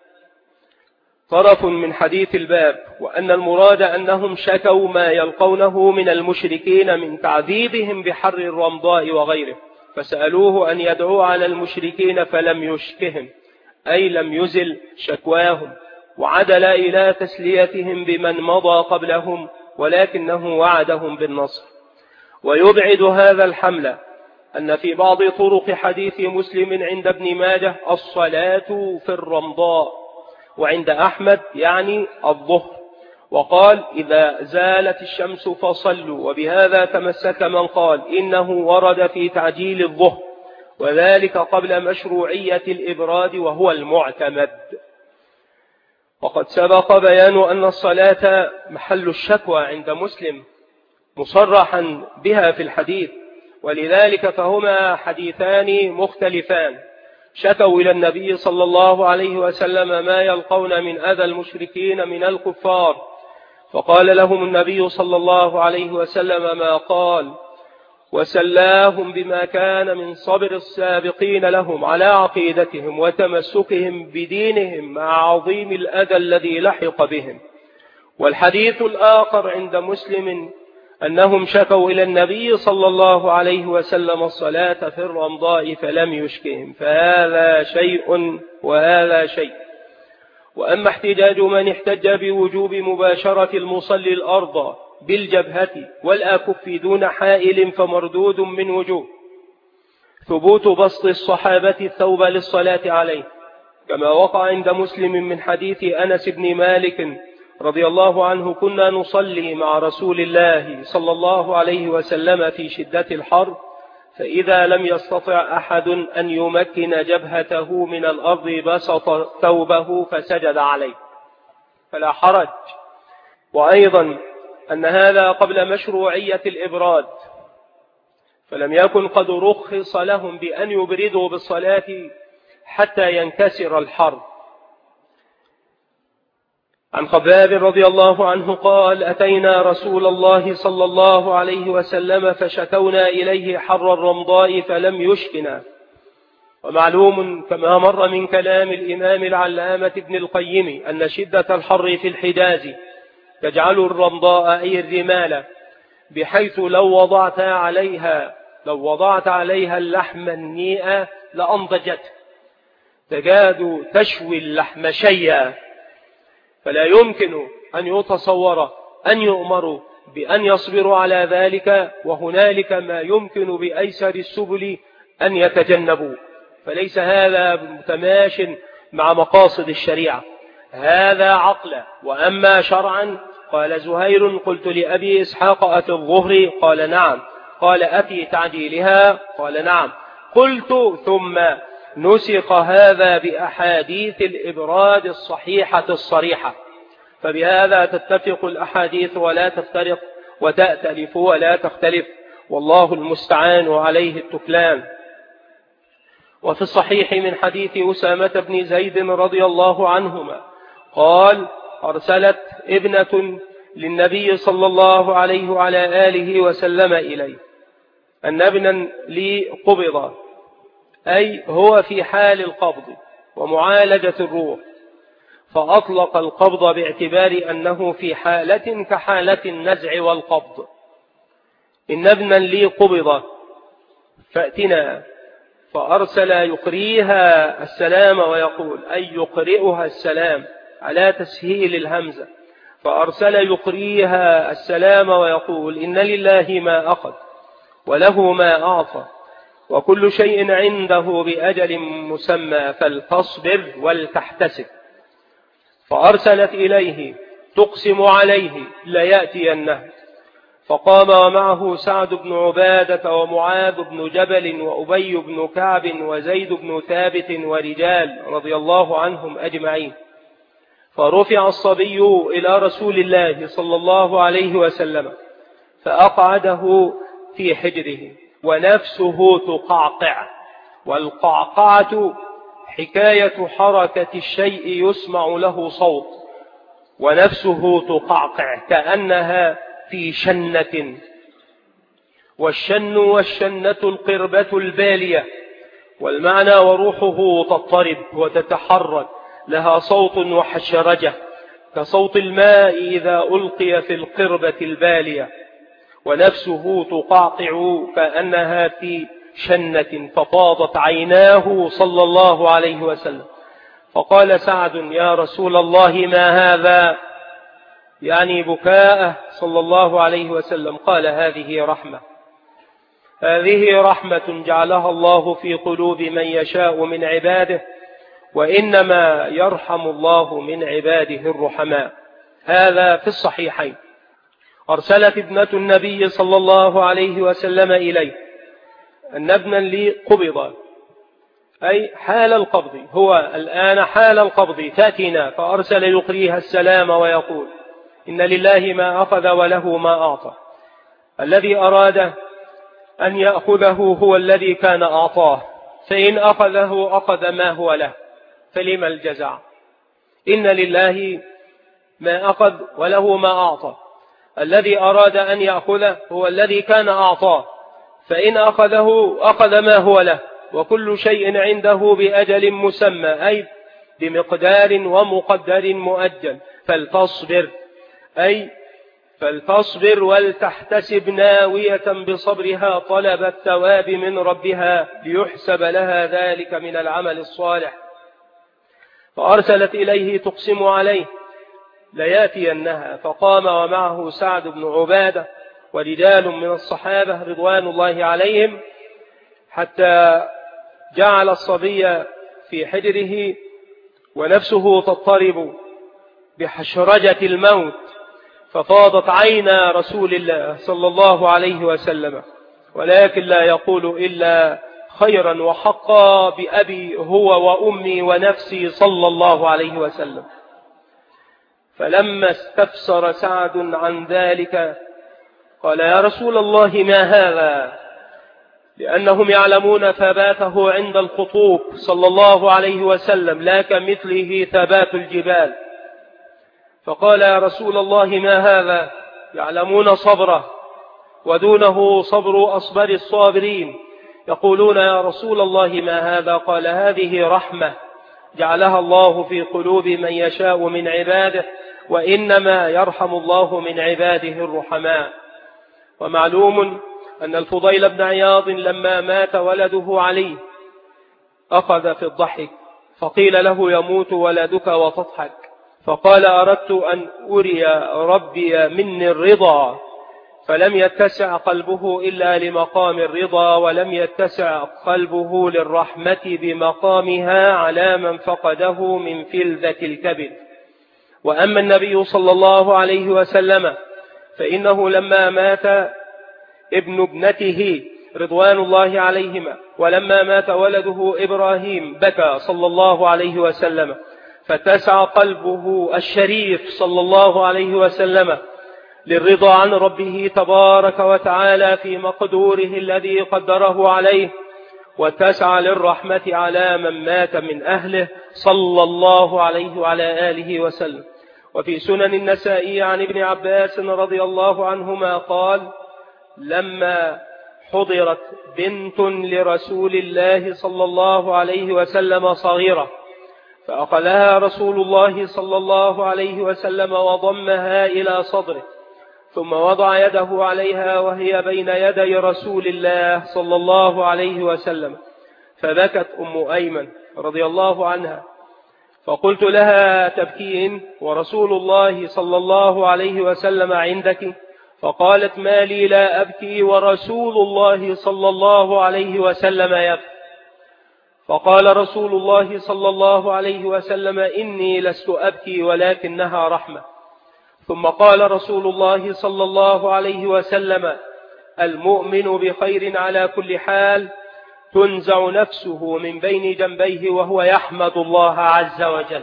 طرف من حديث الباب، وأن المراد أنهم شكوا ما يلقونه من المشركين من تعذيبهم بحر الرمضاء وغيره، فسألوه أن يدعو على المشركين فلم يشكهم، أي لم يزل شكواهم، وعدل إلى تسليتهم بمن مضى قبلهم، ولكنه وعدهم بالنصر. ويبعد هذا الحمل أن في بعض طرق حديث مسلم عند ابن ماجه الصلاة في الرمضاء، وعند أحمد يعني الظهر، وقال: إذا زالت الشمس فصلوا. وبهذا تمسك من قال إنه ورد في تعجيل الظهر، وذلك قبل مشروعية الإبراد وهو المعتمد. وقد سبق بيان أن الصلاة محل الشكوى عند مسلم مصرحا بها في الحديث، ولذلك فهما حديثان مختلفان. شكوا إلى النبي صلى الله عليه وسلم ما يلقون من أذى المشركين من الكفار، فقال لهم النبي صلى الله عليه وسلم ما قال، وسلاهم بما كان من صبر السابقين لهم على عقيدتهم وتمسكهم بدينهم مع عظيم الأذى الذي لحق بهم. والحديث الآخر عند مسلم أنهم شكوا إلى النبي صلى الله عليه وسلم الصلاة في الرمضاء فلم يشكهم، فهذا شيء وهذا شيء. وأما احتجاج من احتج بوجوب مباشرة المصلي الأرض بالجبهة والأكف دون حائل فمردود من وجوه: ثبوت بسط الصحابة الثوب للصلاة عليه، كما وقع عند مسلم من حديث أنس بن مالك رضي الله عنه: كنا نصلي مع رسول الله صلى الله عليه وسلم في شدة الحر، فإذا لم يستطع أحد أن يمكن جبهته من الأرض بسط ثوبه فسجد عليه، فلا حرج. وأيضا أن هذا قبل مشروعية الإبراد، فلم يكن قد رخص لهم بأن يبردوا بالصلاة حتى ينكسر الحر. عن خباب رضي الله عنه قال: أتينا رسول الله صلى الله عليه وسلم فشكونا إليه حر الرمضاء فلم يشكنا. ومعلوم كما مر من كلام الإمام العلامة ابن القيم أن شدة الحر في الحجاز تجعل الرمضاء أي الرمال، بحيث لو وضعت عليها لو وضعت عليها اللحم النيئة لأنضجت، تكاد تشوي اللحم شيئا، فلا يمكن أن يتصور أن يؤمروا بأن يصبروا على ذلك، وهنالك ما يمكن بأيسر السبل أن يتجنبوا، فليس هذا متماش مع مقاصد الشريعة، هذا عقلا. وأما شرعا، قال زهير: قلت لأبي إسحاق: أفي الظهر؟ قال: نعم. قال: أفي تعجيلها؟ قال: نعم. قلت: ثم نسق هذا بأحاديث الإبراد الصحيحة الصريحة، فبهذا تتفق الأحاديث ولا تفترق، وتأتلف ولا تختلف، والله المستعان وعليه التكلان. وفي الصحيح من حديث أسامة بن زيد رضي الله عنهما قال: أرسلت ابنة للنبي صلى الله عليه وعلى آله وسلم إليه أن ابنا لي قبض، أي هو في حال القبض ومعالجة الروح، فأطلق القبض باعتبار أنه في حالة كحالة النزع والقبض. إن ابنا لي قبض فأتنا، فأرسل يقريها السلام ويقول، أي يقرئها السلام على تسهيل الهمزة، فأرسل يقريها السلام ويقول: إن لله ما أخذ وله ما أعطى وكل شيء عنده بأجل مسمى فلتصبر ولتحتسب. فأرسلت إليه تقسم عليه ليأتينه، فقام ومعه سعد بن عبادة ومعاذ بن جبل وأبي بن كعب وزيد بن ثابت ورجال رضي الله عنهم أجمعين، فرفع الصبي إلى رسول الله صلى الله عليه وسلم فأقعده في حجره ونفسه تقعقع، والقعقعة حكاية حركة الشيء يسمع له صوت، ونفسه تقعقع كأنها في شنة، والشن والشنة القربة البالية، والمعنى وروحه تضطرب وتتحرك، لها صوت وحشرجة كصوت الماء إذا ألقي في القربة البالية، ونفسه تقعقع كأنها في شنة، ففاضت عيناه صلى الله عليه وسلم، فقال سعد: يا رسول الله ما هذا؟ يعني بكاءه صلى الله عليه وسلم. قال: هذه رحمة، هذه رحمة جعلها الله في قلوب من يشاء من عباده، وإنما يرحم الله من عباده الرحماء. هذا في الصحيحين. أرسلت ابنة النبي صلى الله عليه وسلم إليه أن ابنا لي قبض، أي حال القبض، هو الآن حال القبض، تأتينا، فأرسل يقريها السلام ويقول: إن لله ما أخذ وله ما أعطى، الذي أراد أن يأخذه هو الذي كان أعطاه، فإن أخذه أخذ ما هو له، فلما الجزع؟ إن لله ما أخذ وله ما أعطى، الذي أراد أن يأخذه هو الذي كان أعطاه، فإن أخذه أخذ ما هو له، وكل شيء عنده بأجل مسمى، أي بمقدار ومقدر مؤجل. فلتصبر، أي فلتصبر ولتحتسب ناوية بصبرها طلب الثواب من ربها ليحسب لها ذلك من العمل الصالح. فأرسلت إليه تقسم عليه لياتينها، فقام ومعه سعد بن عبادة ورجال من الصحابة رضوان الله عليهم، حتى جعل الصبي في حجره ونفسه تضطرب بحشرجة الموت، ففاضت عينا رسول الله صلى الله عليه وسلم، ولكن لا يقول إلا خيرا وحقا بأبي هو وأمي ونفسي صلى الله عليه وسلم. فلما استفسر سعد عن ذلك قال: يا رسول الله ما هذا؟ لأنهم يعلمون ثباته عند الخطوب صلى الله عليه وسلم لا كمثله ثبات الجبال. فقال: يا رسول الله ما هذا؟ يعلمون صبره ودونه صبر أصبر الصابرين، يقولون: يا رسول الله ما هذا؟ قال: هذه رحمة جعلها الله في قلوب من يشاء من عباده، وإنما يرحم الله من عباده الرحماء. ومعلوم أن الفضيل بن عياض لما مات ولده علي أخذ في الضحك، فقيل له: يموت ولدك وتضحك؟ فقال: أردت أن أري ربي مني الرضا، فلم يتسع قلبه إلا لمقام الرضا، ولم يتسع قلبه للرحمة بمقامها على من فقده من فلذة الكبد. وأما النبي صلى الله عليه وسلم فإنه لما مات ابن ابنته رضوان الله عليهما، ولما مات ولده إبراهيم بكى صلى الله عليه وسلم، فتسع قلبه الشريف صلى الله عليه وسلم للرضا عن ربه تبارك وتعالى في مقدوره الذي قدره عليه، وتسعى للرحمة على من مات من أهله صلى الله عليه وعلى آله وسلم. وفي سنن النسائي عن ابن عباس رضي الله عنهما قال: لما حضرت بنت لرسول الله صلى الله عليه وسلم صغيرة، فأخذها رسول الله صلى الله عليه وسلم وضمها إلى صدره، ثم وضع يده عليها وهي بين يدي رسول الله صلى الله عليه وسلم، فبكت أم أيمن رضي الله عنها، فقلت لها: تبكين ورسول الله صلى الله عليه وسلم عندك؟ فقالت: ما لي لا أبكي ورسول الله صلى الله عليه وسلم يبكي. فقال رسول الله صلى الله عليه وسلم: إني لست أبكي ولكنها رحمة. ثم قال رسول الله صلى الله عليه وسلم: المؤمن بخير على كل حال، تنزع نفسه من بين جنبيه وهو يحمد الله عز وجل.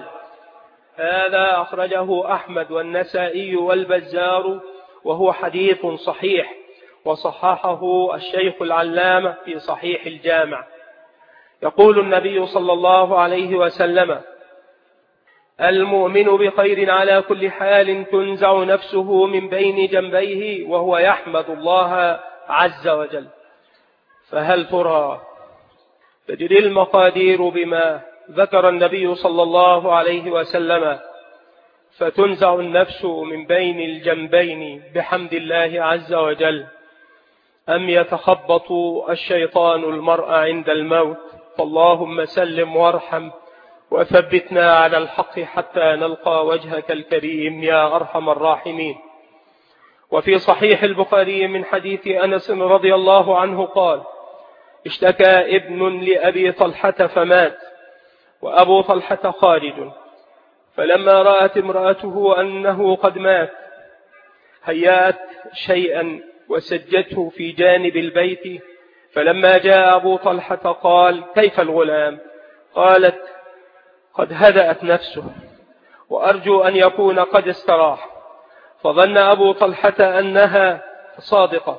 هذا أخرجه أحمد والنسائي والبزار، وهو حديث صحيح، وصححه الشيخ العلامة في صحيح الجامع. يقول النبي صلى الله عليه وسلم: المؤمن بخير على كل حال، تنزع نفسه من بين جنبيه وهو يحمد الله عز وجل. فهل ترى تجري المقادير بما ذكر النبي صلى الله عليه وسلم، فتنزع النفس من بين الجنبين بحمد الله عز وجل، أم يتخبط الشيطان المرء عند الموت؟ فاللهم سلم وارحم وثبتنا على الحق حتى نلقى وجهك الكريم يا أرحم الراحمين. وفي صحيح البخاري من حديث أنس رضي الله عنه قال: اشتكى ابن لأبي طلحة فمات، وأبو طلحة خارج، فلما رأت امرأته أنه قد مات هيأت شيئا وسجته في جانب البيت، فلما جاء أبو طلحة قال: كيف الغلام؟ قالت: قد هدأت نفسه، وأرجو أن يكون قد استراح. فظن أبو طلحة أنها صادقة،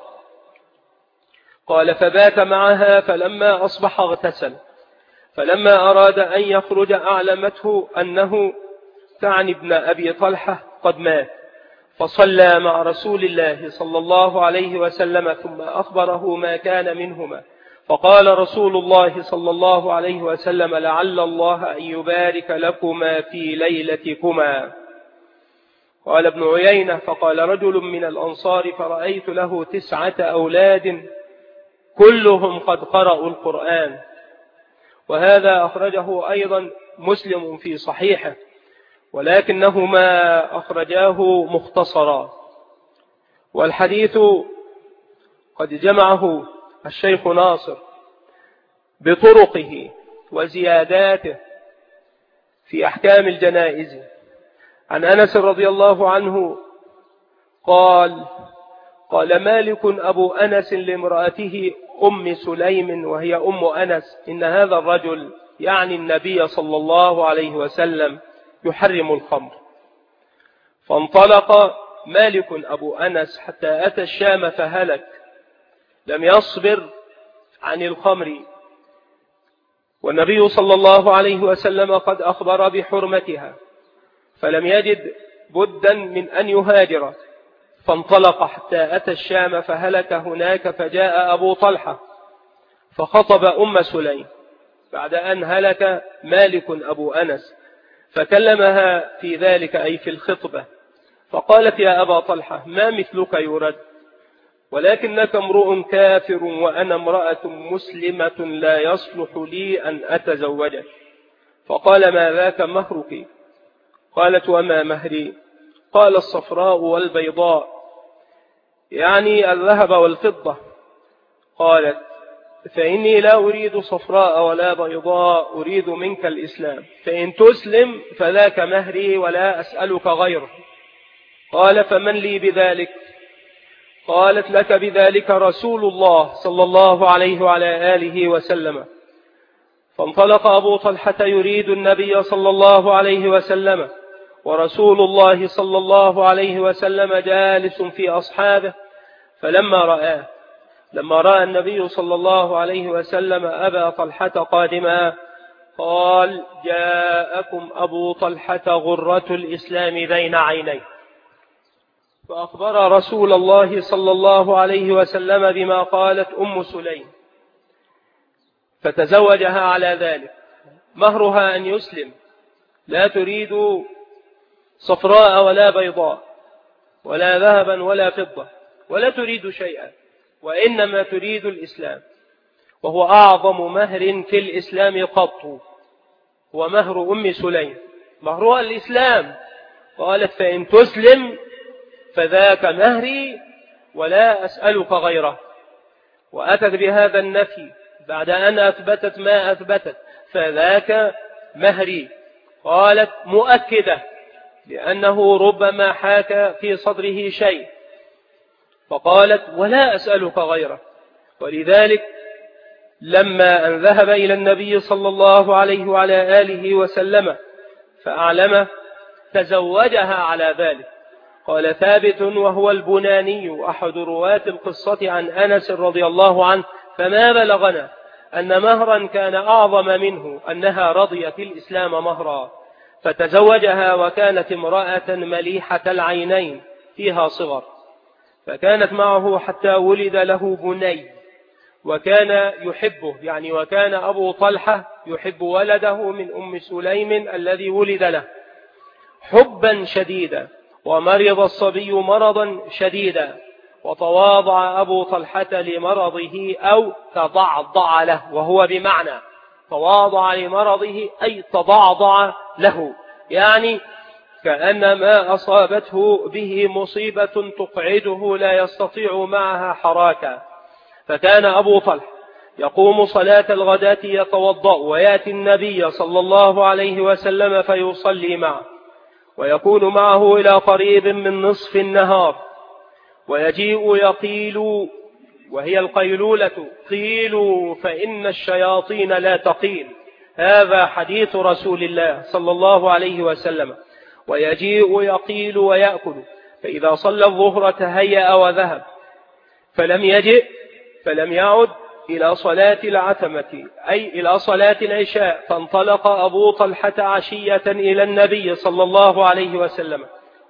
قال: فبات معها، فلما أصبح اغتسل، فلما أراد أن يخرج أعلمته أنه تعني ابن أبي طلحة قد مات، فصلى مع رسول الله صلى الله عليه وسلم ثم أخبره ما كان منهما، فقال رسول الله صلى الله عليه وسلم: لعل الله أن يبارك لكما في ليلتكما. قال ابن عيينة: فقال رجل من الأنصار: فرأيت له تسعة أولاد كلهم قد قرأوا القرآن. وهذا أخرجه أيضا مسلم في صحيحه، ولكنهما أخرجاه مختصرا. والحديث قد جمعه الشيخ ناصر بطرقه وزياداته في أحكام الجنائز. عن أنس رضي الله عنه قال: قال مالك أبو أنس لامرأته أم سليم وهي أم أنس: إن هذا الرجل، يعني النبي صلى الله عليه وسلم، يحرم الخمر. فانطلق مالك أبو أنس حتى أتى الشام فهلك، لم يصبر عن الخمر، والنبي صلى الله عليه وسلم قد أخبر بحرمتها، فلم يجد بدا من أن يهاجر، فانطلق حتى أتى الشام فهلك هناك. فجاء أبو طلحة فخطب أم سليم بعد أن هلك مالك أبو أنس، فكلمها في ذلك، أي في الخطبة، فقالت: يا أبا طلحة، ما مثلك يرد، ولكنك امرؤ كافر وأنا امرأة مسلمة لا يصلح لي أن أتزوجك. فقال: ما ذاك مهرك؟ قالت: وما مهري؟ قال: الصفراء والبيضاء، يعني الذهب والفضة. قالت: فإني لا أريد صفراء ولا بيضاء، أريد منك الإسلام، فإن تسلم فذاك مهري ولا أسألك غيره. قال: فمن لي بذلك؟ قالت: لك بذلك رسول الله صلى الله عليه وعلى آله وسلم. فانطلق أبو طلحة يريد النبي صلى الله عليه وسلم، ورسول الله صلى الله عليه وسلم جالس في أصحابه، فلما رآه لما رأى النبي صلى الله عليه وسلم أبا طلحة قادما، قال: جاءكم أبو طلحة غرة الإسلام بين عينيه. فأخبر رسول الله صلى الله عليه وسلم بما قالت أم سليم، فتزوجها على ذلك. مهرها أن يسلم، لا تريد صفراء ولا بيضاء ولا ذهبا ولا فضة، ولا تريد شيئا، وإنما تريد الإسلام، وهو أعظم مهر في الإسلام قط، ومهر أم سليم مهرها الإسلام. قالت: فإن تسلم فذاك مهري ولا أسألك غيره. وأتت بهذا النفي بعد أن أثبتت ما أثبتت: فذاك مهري. قالت: مؤكدة، لأنه ربما حاك في صدره شيء. فقالت: ولا أسألك غيره. ولذلك لما أن ذهب إلى النبي صلى الله عليه وعلى آله وسلم فأعلمه، تزوجها على ذلك. قال ثابت وهو البناني أحد رواة القصة عن أنس رضي الله عنه: فما بلغنا أن مهرا كان أعظم منه أنها رضيت الإسلام مهرا، فتزوجها، وكانت امرأة مليحة العينين فيها صغر، فكانت معه حتى ولد له بني، وكان يحبه، يعني وكان أبو طلحة يحب ولده من أم سليم الذي ولد له حبا شديدا. ومرض الصبي مرضا شديدا، وتواضع أبو طلحة لمرضه أو تضعضع له، وهو بمعنى تواضع لمرضه أي تضعضع له، يعني كأن ما أصابته به مصيبة تقعده لا يستطيع معها حراكا. فكان أبو طلحة يقوم صلاة الغداة يتوضأ ويأتي النبي صلى الله عليه وسلم فيصلي معه، ويكون معه إلى قريب من نصف النهار، ويجيء يقيل، وهي القيلولة، قيلوا فإن الشياطين لا تقيل، هذا حديث رسول الله صلى الله عليه وسلم. ويجيء يقيل ويأكل، فإذا صلى الظهر تهيأ وذهب، فلم يجئ فلم يعد إلى صلاة العتمة أي إلى صلاة العشاء. فانطلق أبو طلحة عشية إلى النبي صلى الله عليه وسلم،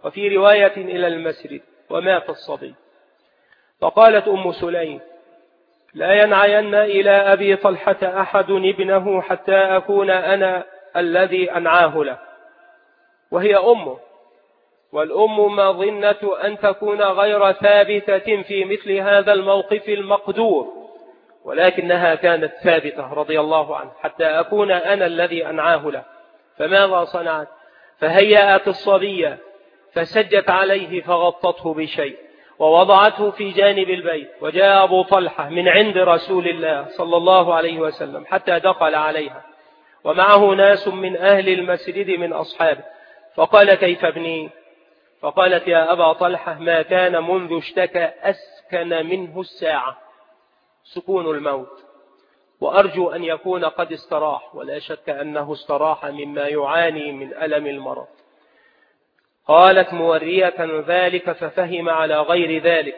وفي رواية إلى المسجد، ومات الصبي. فقالت أم سليم: لا ينعين إلى أبي طلحة أحد ابنه حتى أكون أنا الذي أنعاه له. وهي أمه، والأم مظنة أن تكون غير ثابتة في مثل هذا الموقف المقدور، ولكنها كانت ثابتة رضي الله عنه: حتى أكون أنا الذي أنعاه له. فماذا صنعت؟ فهيأت الصبي فسجت عليه فغطته بشيء ووضعته في جانب البيت، وجاء أبو طلحة من عند رسول الله صلى الله عليه وسلم حتى دخل عليها، ومعه ناس من أهل المسجد من أصحابه، فقال: كيف ابني؟ فقالت: يا أبا طلحة ما كان منذ اشتكى أسكن منه الساعة، سكون الموت، وأرجو أن يكون قد استراح، ولا شك أنه استراح مما يعاني من ألم المرض. قالت مورية ذلك ففهم على غير ذلك،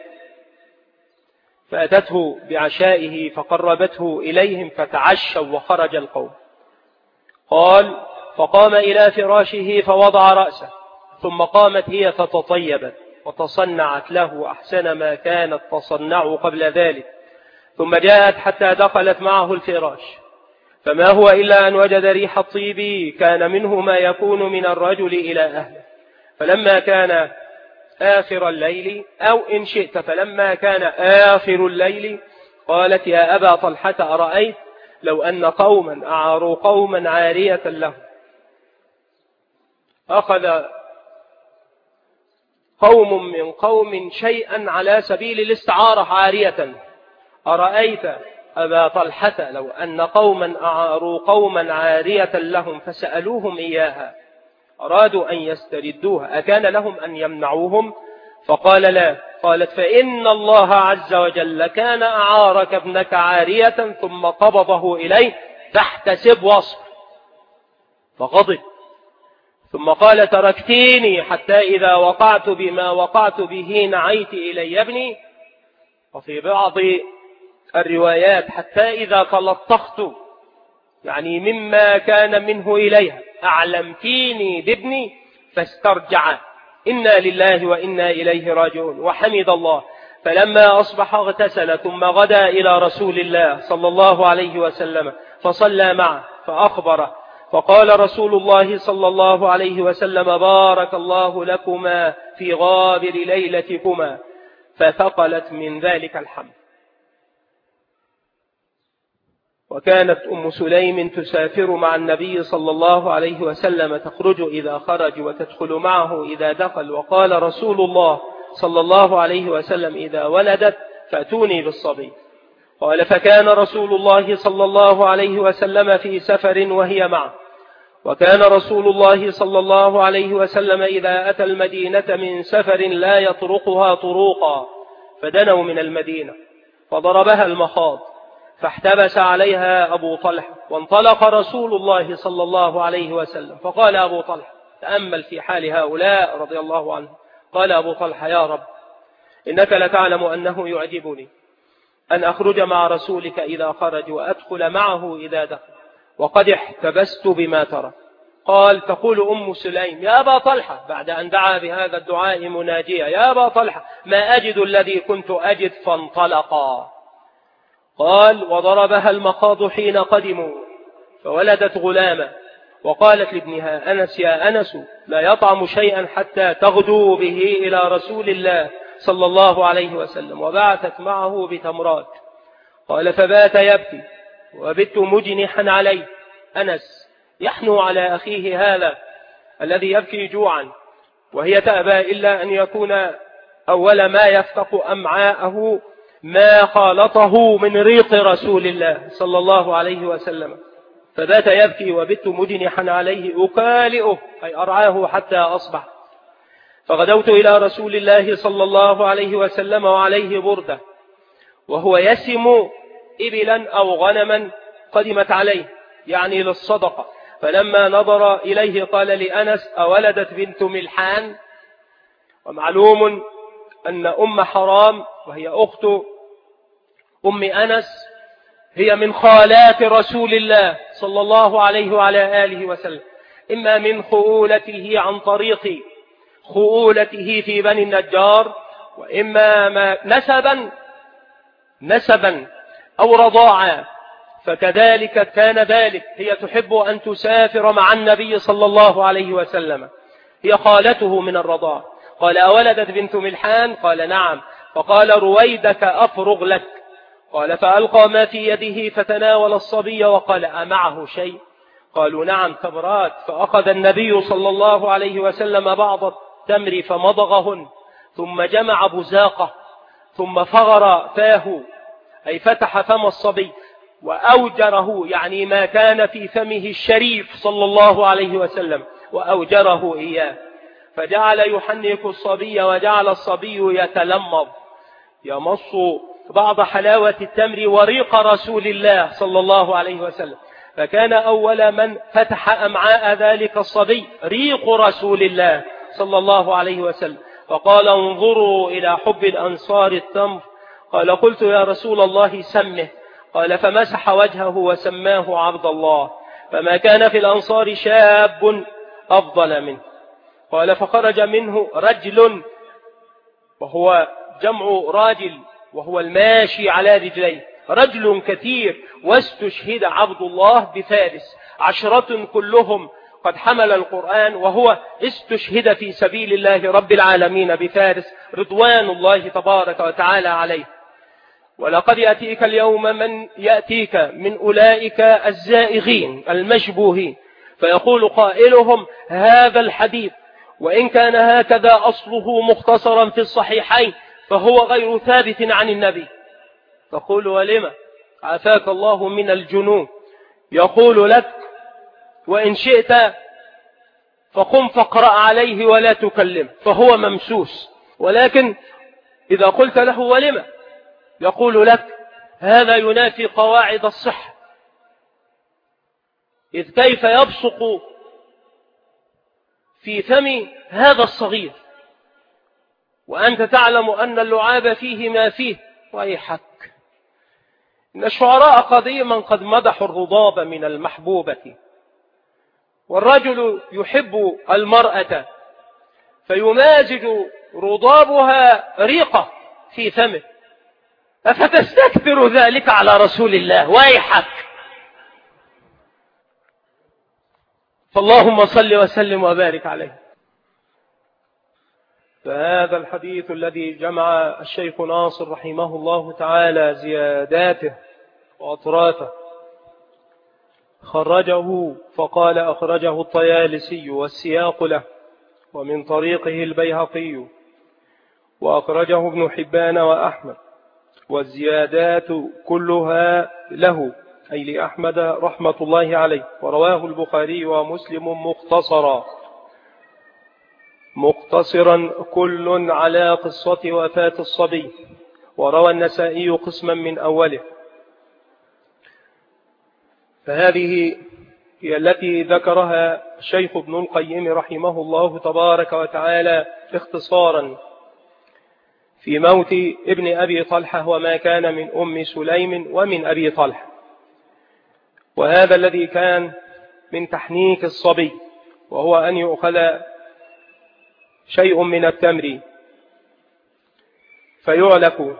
فأتته بعشائه فقربته إليهم فتعشوا وخرج القوم. قال: فقام إلى فراشه فوضع رأسه، ثم قامت هي فتطيبت وتصنعت له أحسن ما كانت تصنع قبل ذلك، ثم جاءت حتى دخلت معه الفراش، فما هو إلا أن وجد ريح الطيب كان منه ما يكون من الرجل إلى أهله. فلما كان آخر الليل، أو إن شئت فلما كان آخر الليل، قالت: يا أبا طلحة أرأيت لو أن قوما أعاروا قوما عارية له، أخذ قوم من قوم شيئا على سبيل الاستعارة عارية، أرأيت أبا طلحة لو أن قوما أعاروا قوما عارية لهم فسألوهم إياها أرادوا أن يستردوها أكان لهم أن يمنعوهم؟ فقال: لا. قالت: فإن الله عز وجل كان أعارك ابنك عارية ثم قبضه إليه فاحتسب واصبر. فغضب، ثم قال: تركتيني حتى إذا وقعت بما وقعت به نعيت إلي ابني. وفي بعض الروايات: حتى إذا تلطخت، يعني مما كان منه إليها، أعلمتيني بابني فاسترجع، إنا لله وإنا إليه راجعون، وحمد الله. فلما أصبح اغتسل ثم غدا إلى رسول الله صلى الله عليه وسلم فصلى معه فأخبره، فقال رسول الله صلى الله عليه وسلم: بارك الله لكما في غابر ليلتكما، فثقلت من ذلك الحمد. وكانت أم سليم تسافر مع النبي صلى الله عليه وسلم، تخرج إذا خرج وتدخل معه إذا دخل. وقال رسول الله صلى الله عليه وسلم: إذا ولدت فأتوني بالصبي. قال: فكان رسول الله صلى الله عليه وسلم في سفر وهي معه، وكان رسول الله صلى الله عليه وسلم إذا أتى المدينة من سفر لا يطرقها طروقا، فدنوا من المدينة فضربها المخاض فاحتبس عليها أبو طلحة، وانطلق رسول الله صلى الله عليه وسلم. فقال أبو طلحة: تأمل في حال هؤلاء رضي الله عنهم. قال أبو طلحة: يا رب، إنك لتعلم أنه يعجبني أن أخرج مع رسولك إذا خرج وأدخل معه إذا دخل، وقد احتبست بما ترى. قال: تقول أم سليم: يا أبا طلحة، بعد أن دعا بهذا الدعاء مناجيا: يا أبا طلحة، ما أجد الذي كنت أجد. فانطلقا. قال: وضربها المخاض حين قدموا فولدت غلاما، وقالت لابنها أنس: يا أنس، لا يطعم شيئا حتى تغدو به إلى رسول الله صلى الله عليه وسلم، وبعثت معه بتمرات. قال: فبات يبكي وبت مجنحا عليه. أنس يحنو على أخيه هذا الذي يبكي جوعا، وهي تأبى إلا أن يكون أول ما يفتق أمعاءه ما خالطه من ريق رسول الله صلى الله عليه وسلم. فبات يبكي وبت مجنحا عليه أكالئه، أي أرعاه حتى أصبح. فغدوت إلى رسول الله صلى الله عليه وسلم وعليه بردة، وهو يسم إبلا أو غنما قدمت عليه، يعني للصدقة. فلما نظر إليه قال لأنس: أولدت بنت ملحان؟ ومعلوم أن أم حرام وهي أخت أم أنس هي من خالات رسول الله صلى الله عليه وعلى آله وسلم، إما من خؤولته عن طريق خؤولته في بني النجار، وإما ما نسبا نسبا أو رضاعا، فكذلك كان ذلك. هي تحب أن تسافر مع النبي صلى الله عليه وسلم، هي خالته من الرضاع. قال: أولدت بنت ملحان؟ قال: نعم. فقال: رويدك أفرغ لك. قال: فألقى ما في يده فتناول الصبي وقال: أمعه شيء؟ قالوا: نعم، تمرات. فأخذ النبي صلى الله عليه وسلم بعض التمر فمضغهن، ثم جمع بزاقه، ثم فغر فاه، أي فتح فم الصبي، وأوجره، يعني ما كان في فمه الشريف صلى الله عليه وسلم، وأوجره إياه، فجعل يحنك الصبي، وجعل الصبي يتلمض يمص بعض حلاوة التمر وريق رسول الله صلى الله عليه وسلم. فكان أول من فتح أمعاء ذلك الصبي ريق رسول الله صلى الله عليه وسلم. فقال: انظروا إلى حب الأنصار التمر. قال: قلت: يا رسول الله سمه. قال: فمسح وجهه وسماه عبد الله، فما كان في الأنصار شاب أفضل منه. قال: فخرج منه رجل، وهو جمع راجل، وهو الماشي على رجليه، رجل كثير. واستشهد عبد الله بفارس، عشرة كلهم قد حمل القرآن، وهو استشهد في سبيل الله رب العالمين بفارس رضوان الله تبارك وتعالى عليه. ولقد يأتيك اليوم من يأتيك من أولئك الزائغين المشبوهين، فيقول قائلهم: هذا الحديث وإن كان هكذا أصله مختصرا في الصحيحين فهو غير ثابت عن النبي. تقول: ولما؟ عافاك الله من الجنون. يقول لك: وإن شئت فقم فاقرأ عليه ولا تكلم، فهو ممسوس. ولكن إذا قلت له: ولما؟ يقول لك: هذا ينافي قواعد الصحة، إذ كيف يبصق في فم هذا الصغير وأنت تعلم أن اللعاب فيه ما فيه؟ ويحك. إن الشعراء قديما قد مدحوا الرضاب من المحبوبة، والرجل يحب المرأة فيمازج رضابها ريقة في فمه، أفتستكثر ذلك على رسول الله؟ ويحك. فاللهم صل وسلم وبارك عليه. فهذا الحديث الذي جمع الشيخ ناصر رحمه الله تعالى زياداته وأطرافه خرجه، فقال: أخرجه الطيالسي والسياق له، ومن طريقه البيهقي، وأخرجه ابن حبان وأحمد، والزيادات كلها له، أي لأحمد رحمة الله عليه. ورواه البخاري ومسلم مختصرا مقتصرا كل على قصة وفاة الصبي، وروى النسائي قسما من أوله. فهذه هي التي ذكرها الشيخ ابن القيم رحمه الله تبارك وتعالى اختصارا في موت ابن أبي طلحة وما كان من أم سليم ومن أبي طلحة. وهذا الذي كان من تحنيك الصبي، وهو أن يؤخذ شيء من التمر فيعلق،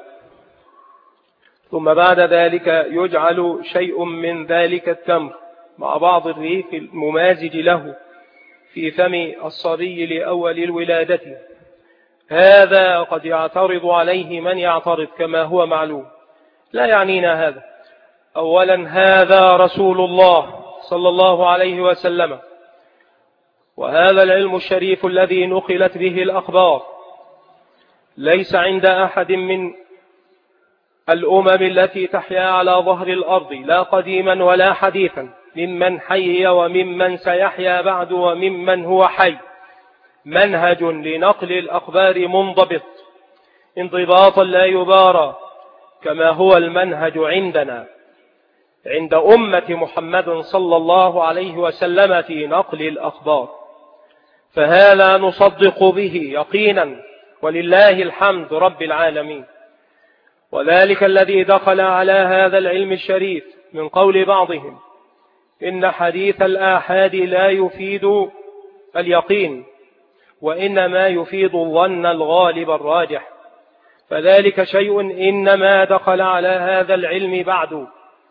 ثم بعد ذلك يجعل شيء من ذلك التمر مع بعض الريق الممازج له في فم الصبي لأول الولادة. هذا قد يعترض عليه من يعترض كما هو معلوم، لا يعنينا هذا. أولا، هذا رسول الله صلى الله عليه وسلم، وهذا العلم الشريف الذي نقلت به الأخبار ليس عند أحد من الأمم التي تحيا على ظهر الأرض، لا قديما ولا حديثا، ممن حي وممن سيحيا بعد وممن هو حي، منهج لنقل الأخبار منضبط انضباطا لا يبارى، كما هو المنهج عندنا عند أمة محمد صلى الله عليه وسلم في نقل الأخبار. فهذا نصدق به يقينا، ولله الحمد رب العالمين. وذلك الذي دخل على هذا العلم الشريف من قول بعضهم إن حديث الآحاد لا يفيد اليقين، وإنما يفيد الظن الغالب الراجح، فذلك شيء إنما دخل على هذا العلم بعد،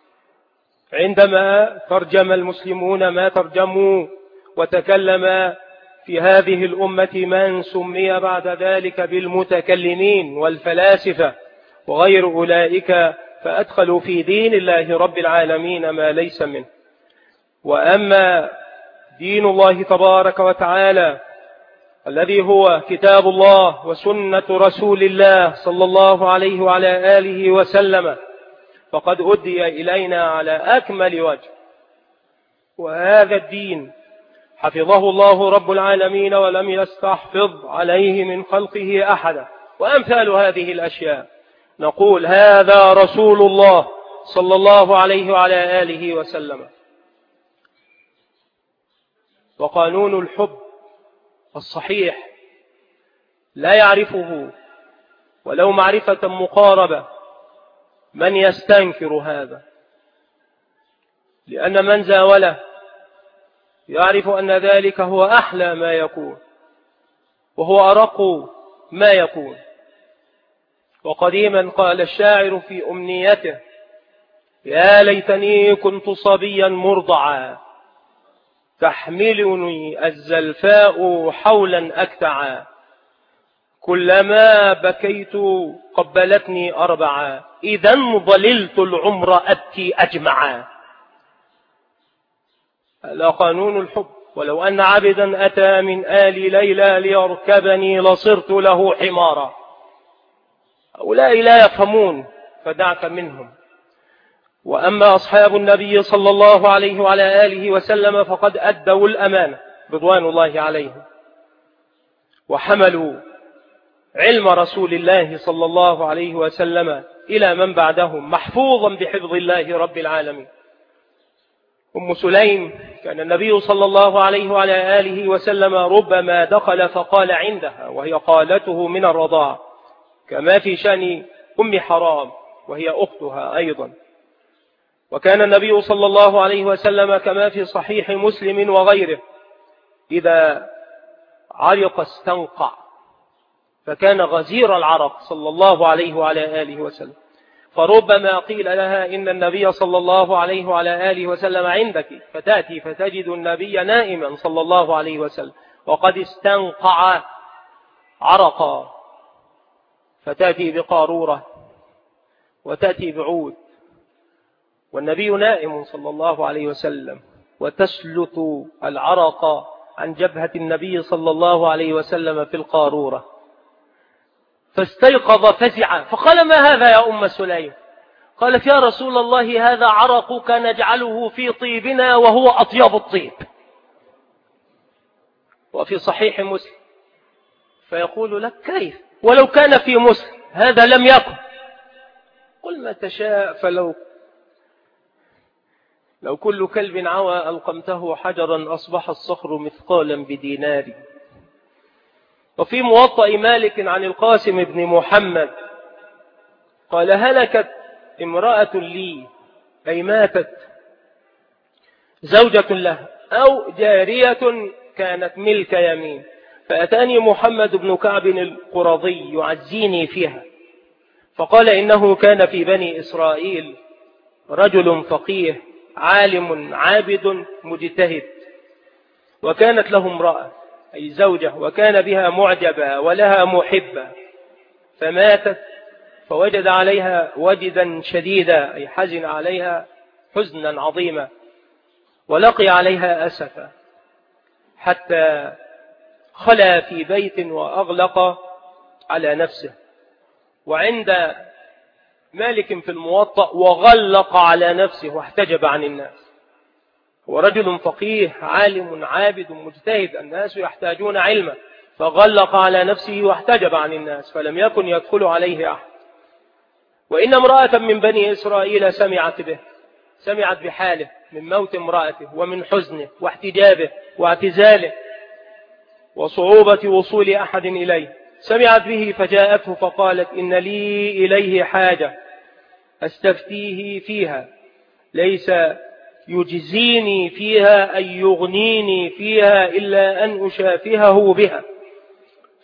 عندما ترجم المسلمون ما ترجموا وتكلم في هذه الأمة من سمي بعد ذلك بالمتكلمين والفلاسفة وغير أولئك، فأدخلوا في دين الله رب العالمين ما ليس منه. وأما دين الله تبارك وتعالى الذي هو كتاب الله وسنة رسول الله صلى الله عليه وعلى آله وسلم، فقد أدي إلينا على أكمل وجه، وهذا الدين حفظه الله رب العالمين ولم يستحفظ عليه من خلقه أحدا. وأمثال هذه الأشياء نقول هذا رسول الله صلى الله عليه وعلى آله وسلم. وقانون الحب الصحيح لا يعرفه ولو معرفة مقاربة من يستنكر هذا، لأن من زاوله يعرف أن ذلك هو أحلى ما يكون وهو أرق ما يكون. وقديما قال الشاعر في أمنيته: يا ليتني كنت صبيا مرضعا تحملني الزلفاء حولا أكتعا، كلما بكيت قبلتني أربعا، إذا ضللت العمر أبكي أجمعا. هذا قانون الحب. ولو أن عبدا أتى من آل ليلى ليركبني لصرت له حمارا. هؤلاء لا يفهمون فدعك منهم. وأما أصحاب النبي صلى الله عليه وعلى آله وسلم فقد أدوا الأمانة رضوان الله عليهم، وحملوا علم رسول الله صلى الله عليه وسلم إلى من بعدهم محفوظا بحفظ الله رب العالمين. أم سليم كان النبي صلى الله عليه وعلى آله وسلم ربما دخل فقال عندها، وهي قالته من الرضاعة، كما في شأن أم حرام وهي أختها أيضا. وكان النبي صلى الله عليه وسلم كما في صحيح مسلم وغيره إذا عرق استنقع، فكان غزير العرق صلى الله عليه وعلى آله وسلم، فربما قيل لها إن النبي صلى الله عليه وعلى آله وسلم عندك، فتأتي فتجد النبي نائما صلى الله عليه وسلم وقد استنقع عرقا، فتأتي بقارورة وتأتي بعود والنبي نائم صلى الله عليه وسلم، وتسلط العرق عن جبهة النبي صلى الله عليه وسلم في القارورة، فاستيقظ فزعا فقال: ما هذا يا أم سليم؟ قالت: يا رسول الله هذا عرقك نجعله في طيبنا وهو أطيب الطيب. وفي صحيح مسلم. فيقول لك: كيف ولو كان في مسلم هذا لم يكن؟ قل ما تشاء، فلو لو كل كلب عوى ألقمته حجرا أصبح الصخر مثقالا بدينار. وفي موطأ مالك عن القاسم بن محمد قال: هلكت امرأة لي، أي ماتت زوجة له أو جارية كانت ملك يمين، فأتاني محمد بن كعب القرظي يعزيني فيها، فقال: إنه كان في بني إسرائيل رجل فقيه عالم عابد مجتهد، وكانت له امرأة أي زوجة، وكان بها معجبة ولها محبة، فماتت فوجد عليها وجدا شديدا، أي حزن عليها حزنا عظيما، ولقي عليها أسفا، حتى خلى في بيت وأغلق على نفسه. وعند مالك في الموطأ: وغلق على نفسه واحتجب عن الناس. هو رجل فقيه عالم عابد مجتهد، الناس يحتاجون علما، فغلق على نفسه واحتجب عن الناس، فلم يكن يدخل عليه أحد. وإن امرأة من بني إسرائيل سمعت به، سمعت بحاله من موت امرأته ومن حزنه واحتجابه واعتزاله وصعوبة وصول أحد إليه، سمعت به فجاءته فقالت: إن لي إليه حاجة أستفتيه فيها، ليس يجزيني فيها أي يغنيني فيها إلا أن أشافهه بها،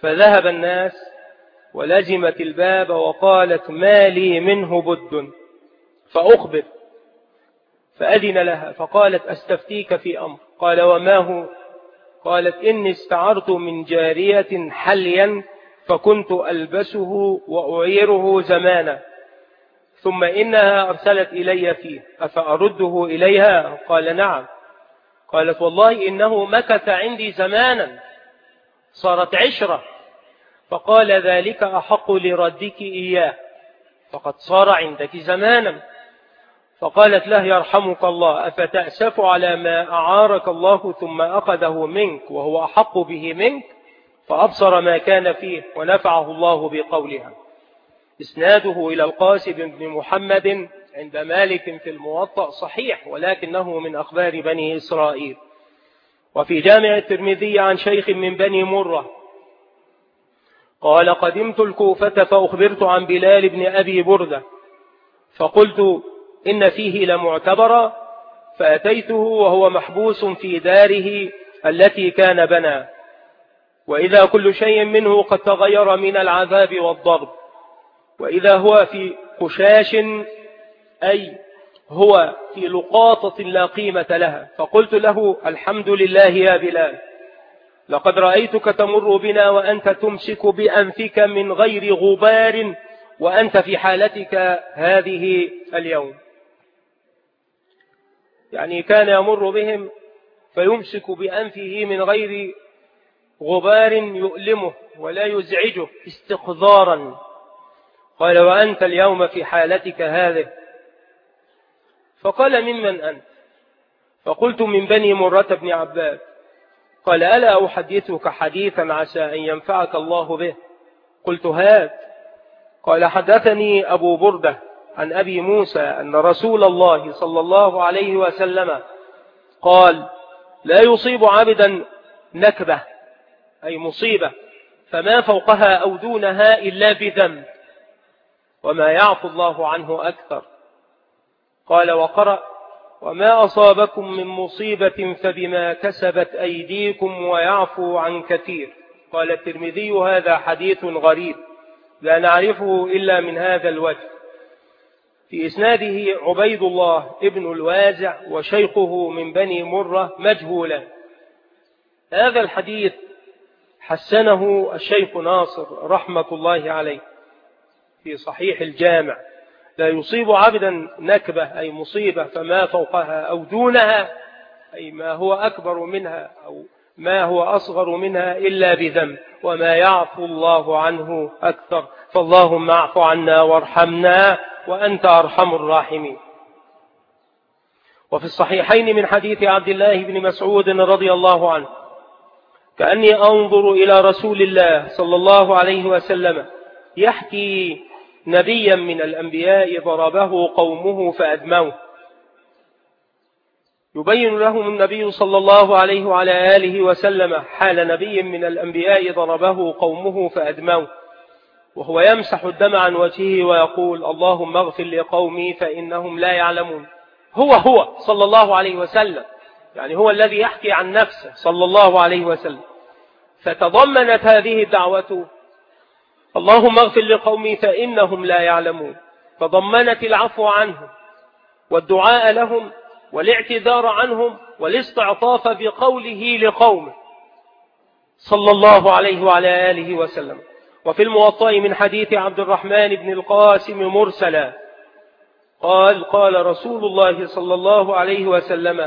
فذهب الناس ولزمت الباب وقالت ما لي منه بد فأخبر، فأذن لها فقالت أستفتيك في أمر. قال وما هو؟ قالت إني استعرت من جارية حليا فكنت ألبسه وأعيره زمانا، ثم إنها أرسلت إلي فيه أفأرده إليها؟ قال نعم. قالت والله إنه مكث عندي زمانا، صارت عشرة، فقال ذلك أحق لردك إياه فقد صار عندك زمانا. فقالت له يرحمك الله أفتأسف على ما أعارك الله ثم أخذه منك وهو أحق به منك؟ فأبصر ما كان فيه ونفعه الله بقولها. إسناده إلى القاسم بن محمد عند مالك في الموطأ صحيح، ولكنه من أخبار بني إسرائيل. وفي جامع الترمذي عن شيخ من بني مرة قال قدمت الكوفة فأخبرت عن بلال بن أبي بردة فقلت إن فيه لمعتبرا، فأتيته وهو محبوس في داره التي كان بنى، وإذا كل شيء منه قد تغير من العذاب والضرب، وإذا هو في قشاش أي هو في لقاطة لا قيمة لها. فقلت له الحمد لله يا بلال، لقد رأيتك تمر بنا وأنت تمسك بأنفك من غير غبار وأنت في حالتك هذه اليوم. يعني كان يمر بهم فيمسك بأنفه من غير غبار يؤلمه ولا يزعجه استقذارا. قال وأنت اليوم في حالتك هذه؟ فقال ممن أنت؟ فقلت من بني مرة بن عباد. قال ألا أحدثك حديثا عسى أن ينفعك الله به؟ قلت هات. قال حدثني أبو بردة عن أبي موسى أن رسول الله صلى الله عليه وسلم قال لا يصيب عبدا نكبة أي مصيبة فما فوقها أو دونها إلا بذنب، وما يعفو الله عنه أكثر. قال وقرأ وما أصابكم من مصيبة فبما كسبت أيديكم ويعفو عن كثير. قال الترمذي هذا حديث غريب لا نعرفه إلا من هذا الوجه. في إسناده عبيد الله ابن الوازع وشيخه من بني مرة مجهولا. هذا الحديث حسنه الشيخ ناصر رحمة الله عليه في صحيح الجامع، لا يصيب عبدا نكبة أي مصيبة فما فوقها أو دونها أي ما هو أكبر منها أو ما هو أصغر منها إلا بذنب، وما يعفو الله عنه أكثر. فاللهم اعف عنا وارحمنا وأنت أرحم الراحمين. وفي الصحيحين من حديث عبد الله بن مسعود رضي الله عنه كأني أنظر إلى رسول الله صلى الله عليه وسلم يحكي نبيا من الأنبياء ضربه قومه فأدموه، يبين لهم النبي صلى الله عليه وعلى آله وسلم حال نبي من الأنبياء ضربه قومه فأدموه، وهو يمسح الدم عن وجهه ويقول اللهم اغفر لقومي فإنهم لا يعلمون. هو هو صلى الله عليه وسلم، يعني هو الذي يحكي عن نفسه صلى الله عليه وسلم. فتضمنت هذه الدعوة اللهم اغفر لقومي فإنهم لا يعلمون، فضمنت العفو عنهم والدعاء لهم والاعتذار عنهم والاستعطاف بقوله لقومه صلى الله عليه وعلى آله وسلم. وفي الموطأ من حديث عبد الرحمن بن القاسم مرسلا قال قال رسول الله صلى الله عليه وسلم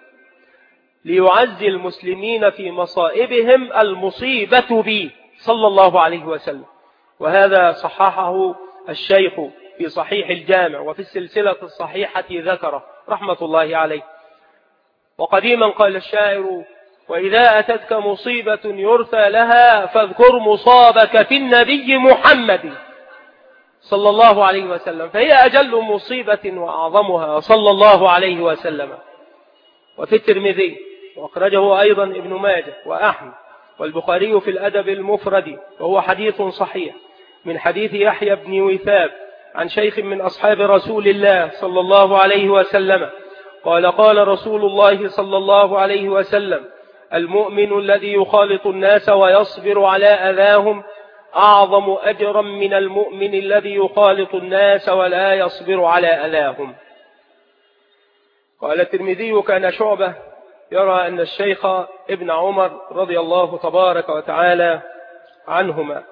ليعزي المسلمين في مصائبهم المصيبة بي صلى الله عليه وسلم. وهذا صححه الشيخ في صحيح الجامع وفي السلسلة الصحيحة ذكره رحمة الله عليه. وقديما قال الشاعر وإذا أتتك مصيبة يرثى لها فاذكر مصابك في النبي محمد صلى الله عليه وسلم، فهي أجل مصيبة وأعظمها صلى الله عليه وسلم. وفي الترمذي وأخرجه أيضا ابن ماجه وأحمد والبخاري في الأدب المفرد وهو حديث صحيح من حديث يحيى بن وثاب عن شيخ من أصحاب رسول الله صلى الله عليه وسلم قال قال رسول الله صلى الله عليه وسلم المؤمن الذي يخالط الناس ويصبر على أذاهم أعظم أجرا من المؤمن الذي يخالط الناس ولا يصبر على أذاهم. قال الترمذي: كان شعبة يرى أن الشيخ ابن عمر رضي الله تبارك وتعالى عنهما.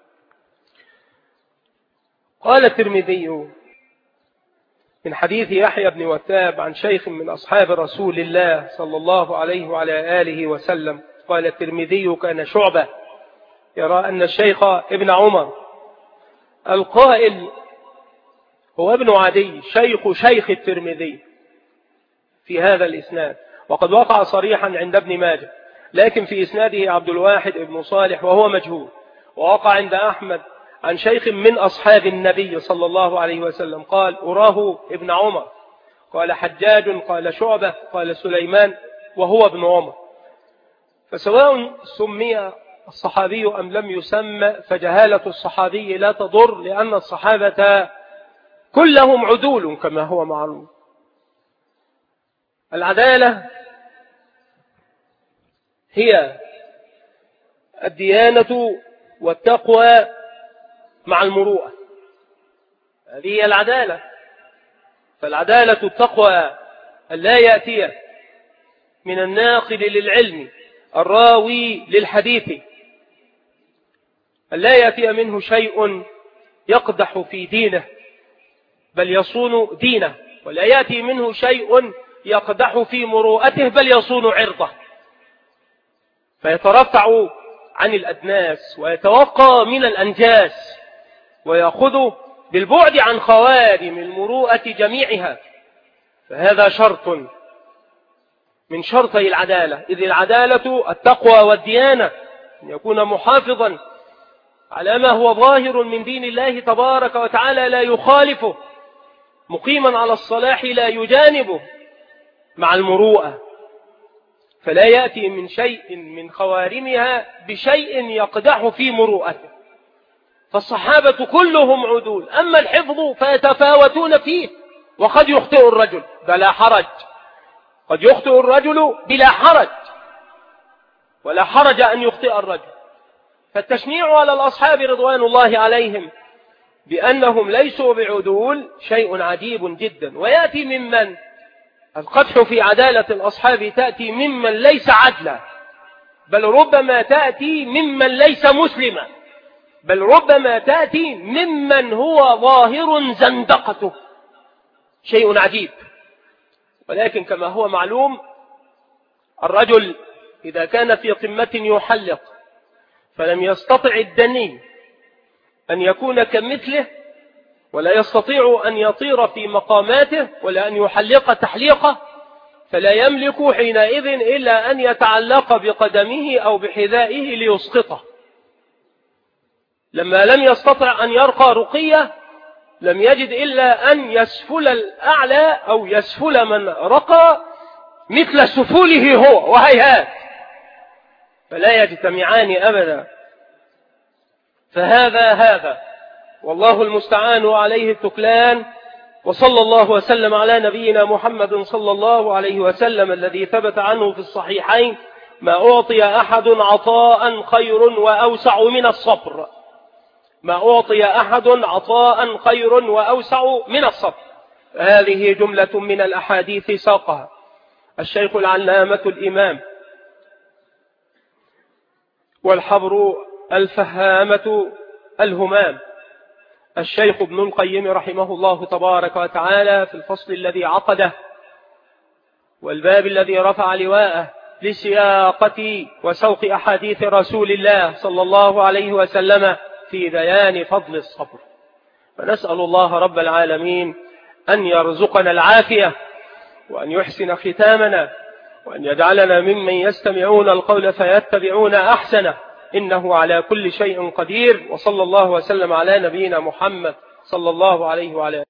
قال الترمذي من حديث يحيى بن وتاب عن شيخ من أصحاب رسول الله صلى الله عليه وعلى آله وسلم، قال الترمذي: كان شعبة يرى أن الشيخ ابن عمر، القائل هو ابن عدي شيخ شيخ الترمذي في هذا الإسناد، وقد وقع صريحا عند ابن ماجه، لكن في إسناده عبد الواحد ابن صالح وهو مجهول. ووقع عند أحمد عن شيخ من أصحاب النبي صلى الله عليه وسلم قال: أراه ابن عمر. قال حجاج قال شعبة قال سليمان وهو ابن عمر. فسواء سمي الصحابي أم لم يسمى فجهالة الصحابي لا تضر، لأن الصحابة كلهم عدول كما هو معلوم. العدالة هي الديانة والتقوى مع المروءة، هذه هي العدالة. فالعدالة التقوى أن لا يأتي من الناقل للعلم الراوي للحديث، أن لا يأتي منه شيء يقدح في دينه بل يصون دينه، ولا يأتي منه شيء يقدح في مروءته بل يصون عرضه، فيترفع عن الأدناس ويتوقى من الأنجاس ويأخذ بالبعد عن خوارم المروءة جميعها. فهذا شرط من شرطي العدالة، إذ العدالة التقوى والديانة، أن يكون محافظا على ما هو ظاهر من دين الله تبارك وتعالى لا يخالفه، مقيما على الصلاح لا يجانبه، مع المروءة، فلا يأتي من شيء من خوارمها بشيء يقدح في مروءته. فالصحابة كلهم عدول، أما الحفظ فيتفاوتون فيه، وقد يخطئ الرجل بلا حرج، قد يخطئ الرجل بلا حرج، ولا حرج أن يخطئ الرجل. فالتشنيع على الأصحاب رضوان الله عليهم بأنهم ليسوا بعدول شيء عجيب جدا. ويأتي ممن القدح في عدالة الأصحاب تأتي ممن ليس عدلا، بل ربما تأتي ممن ليس مسلما، بل ربما تأتي ممن هو ظاهر زندقته، شيء عجيب. ولكن كما هو معلوم، الرجل إذا كان في قمة يحلق فلم يستطع الدني أن يكون كمثله، ولا يستطيع أن يطير في مقاماته ولا أن يحلق تحليقه، فلا يملك حينئذ إلا أن يتعلق بقدمه أو بحذائه ليسقطه. لما لم يستطع أن يرقى رقية لم يجد إلا أن يسفل الأعلى أو يسفل من رقى مثل سفوله هو، وهيهات، فلا يجتمعان أبدا. فهذا هذا والله المستعان عليه التكلان. وصلى الله وسلم على نبينا محمد صلى الله عليه وسلم الذي ثبت عنه في الصحيحين: ما أعطي أحد عطاء خير وأوسع من الصبر. ما أعطي أحد عطاء خير وأوسع من الصبر. هذه جملة من الأحاديث ساقها الشيخ العلامة الإمام والحبر الفهامة الهمام الشيخ ابن القيم رحمه الله تبارك وتعالى في الفصل الذي عقده والباب الذي رفع لواءه لسياقة وسوق أحاديث رسول الله صلى الله عليه وسلم في بيان فضل الصبر. فنسأل الله رب العالمين أن يرزقنا العافية، وأن يحسن ختامنا، وأن يجعلنا ممن يستمعون القول فيتبعون أحسنه، إنه على كل شيء قدير. وصلى الله وسلم على نبينا محمد صلى الله عليه وعلى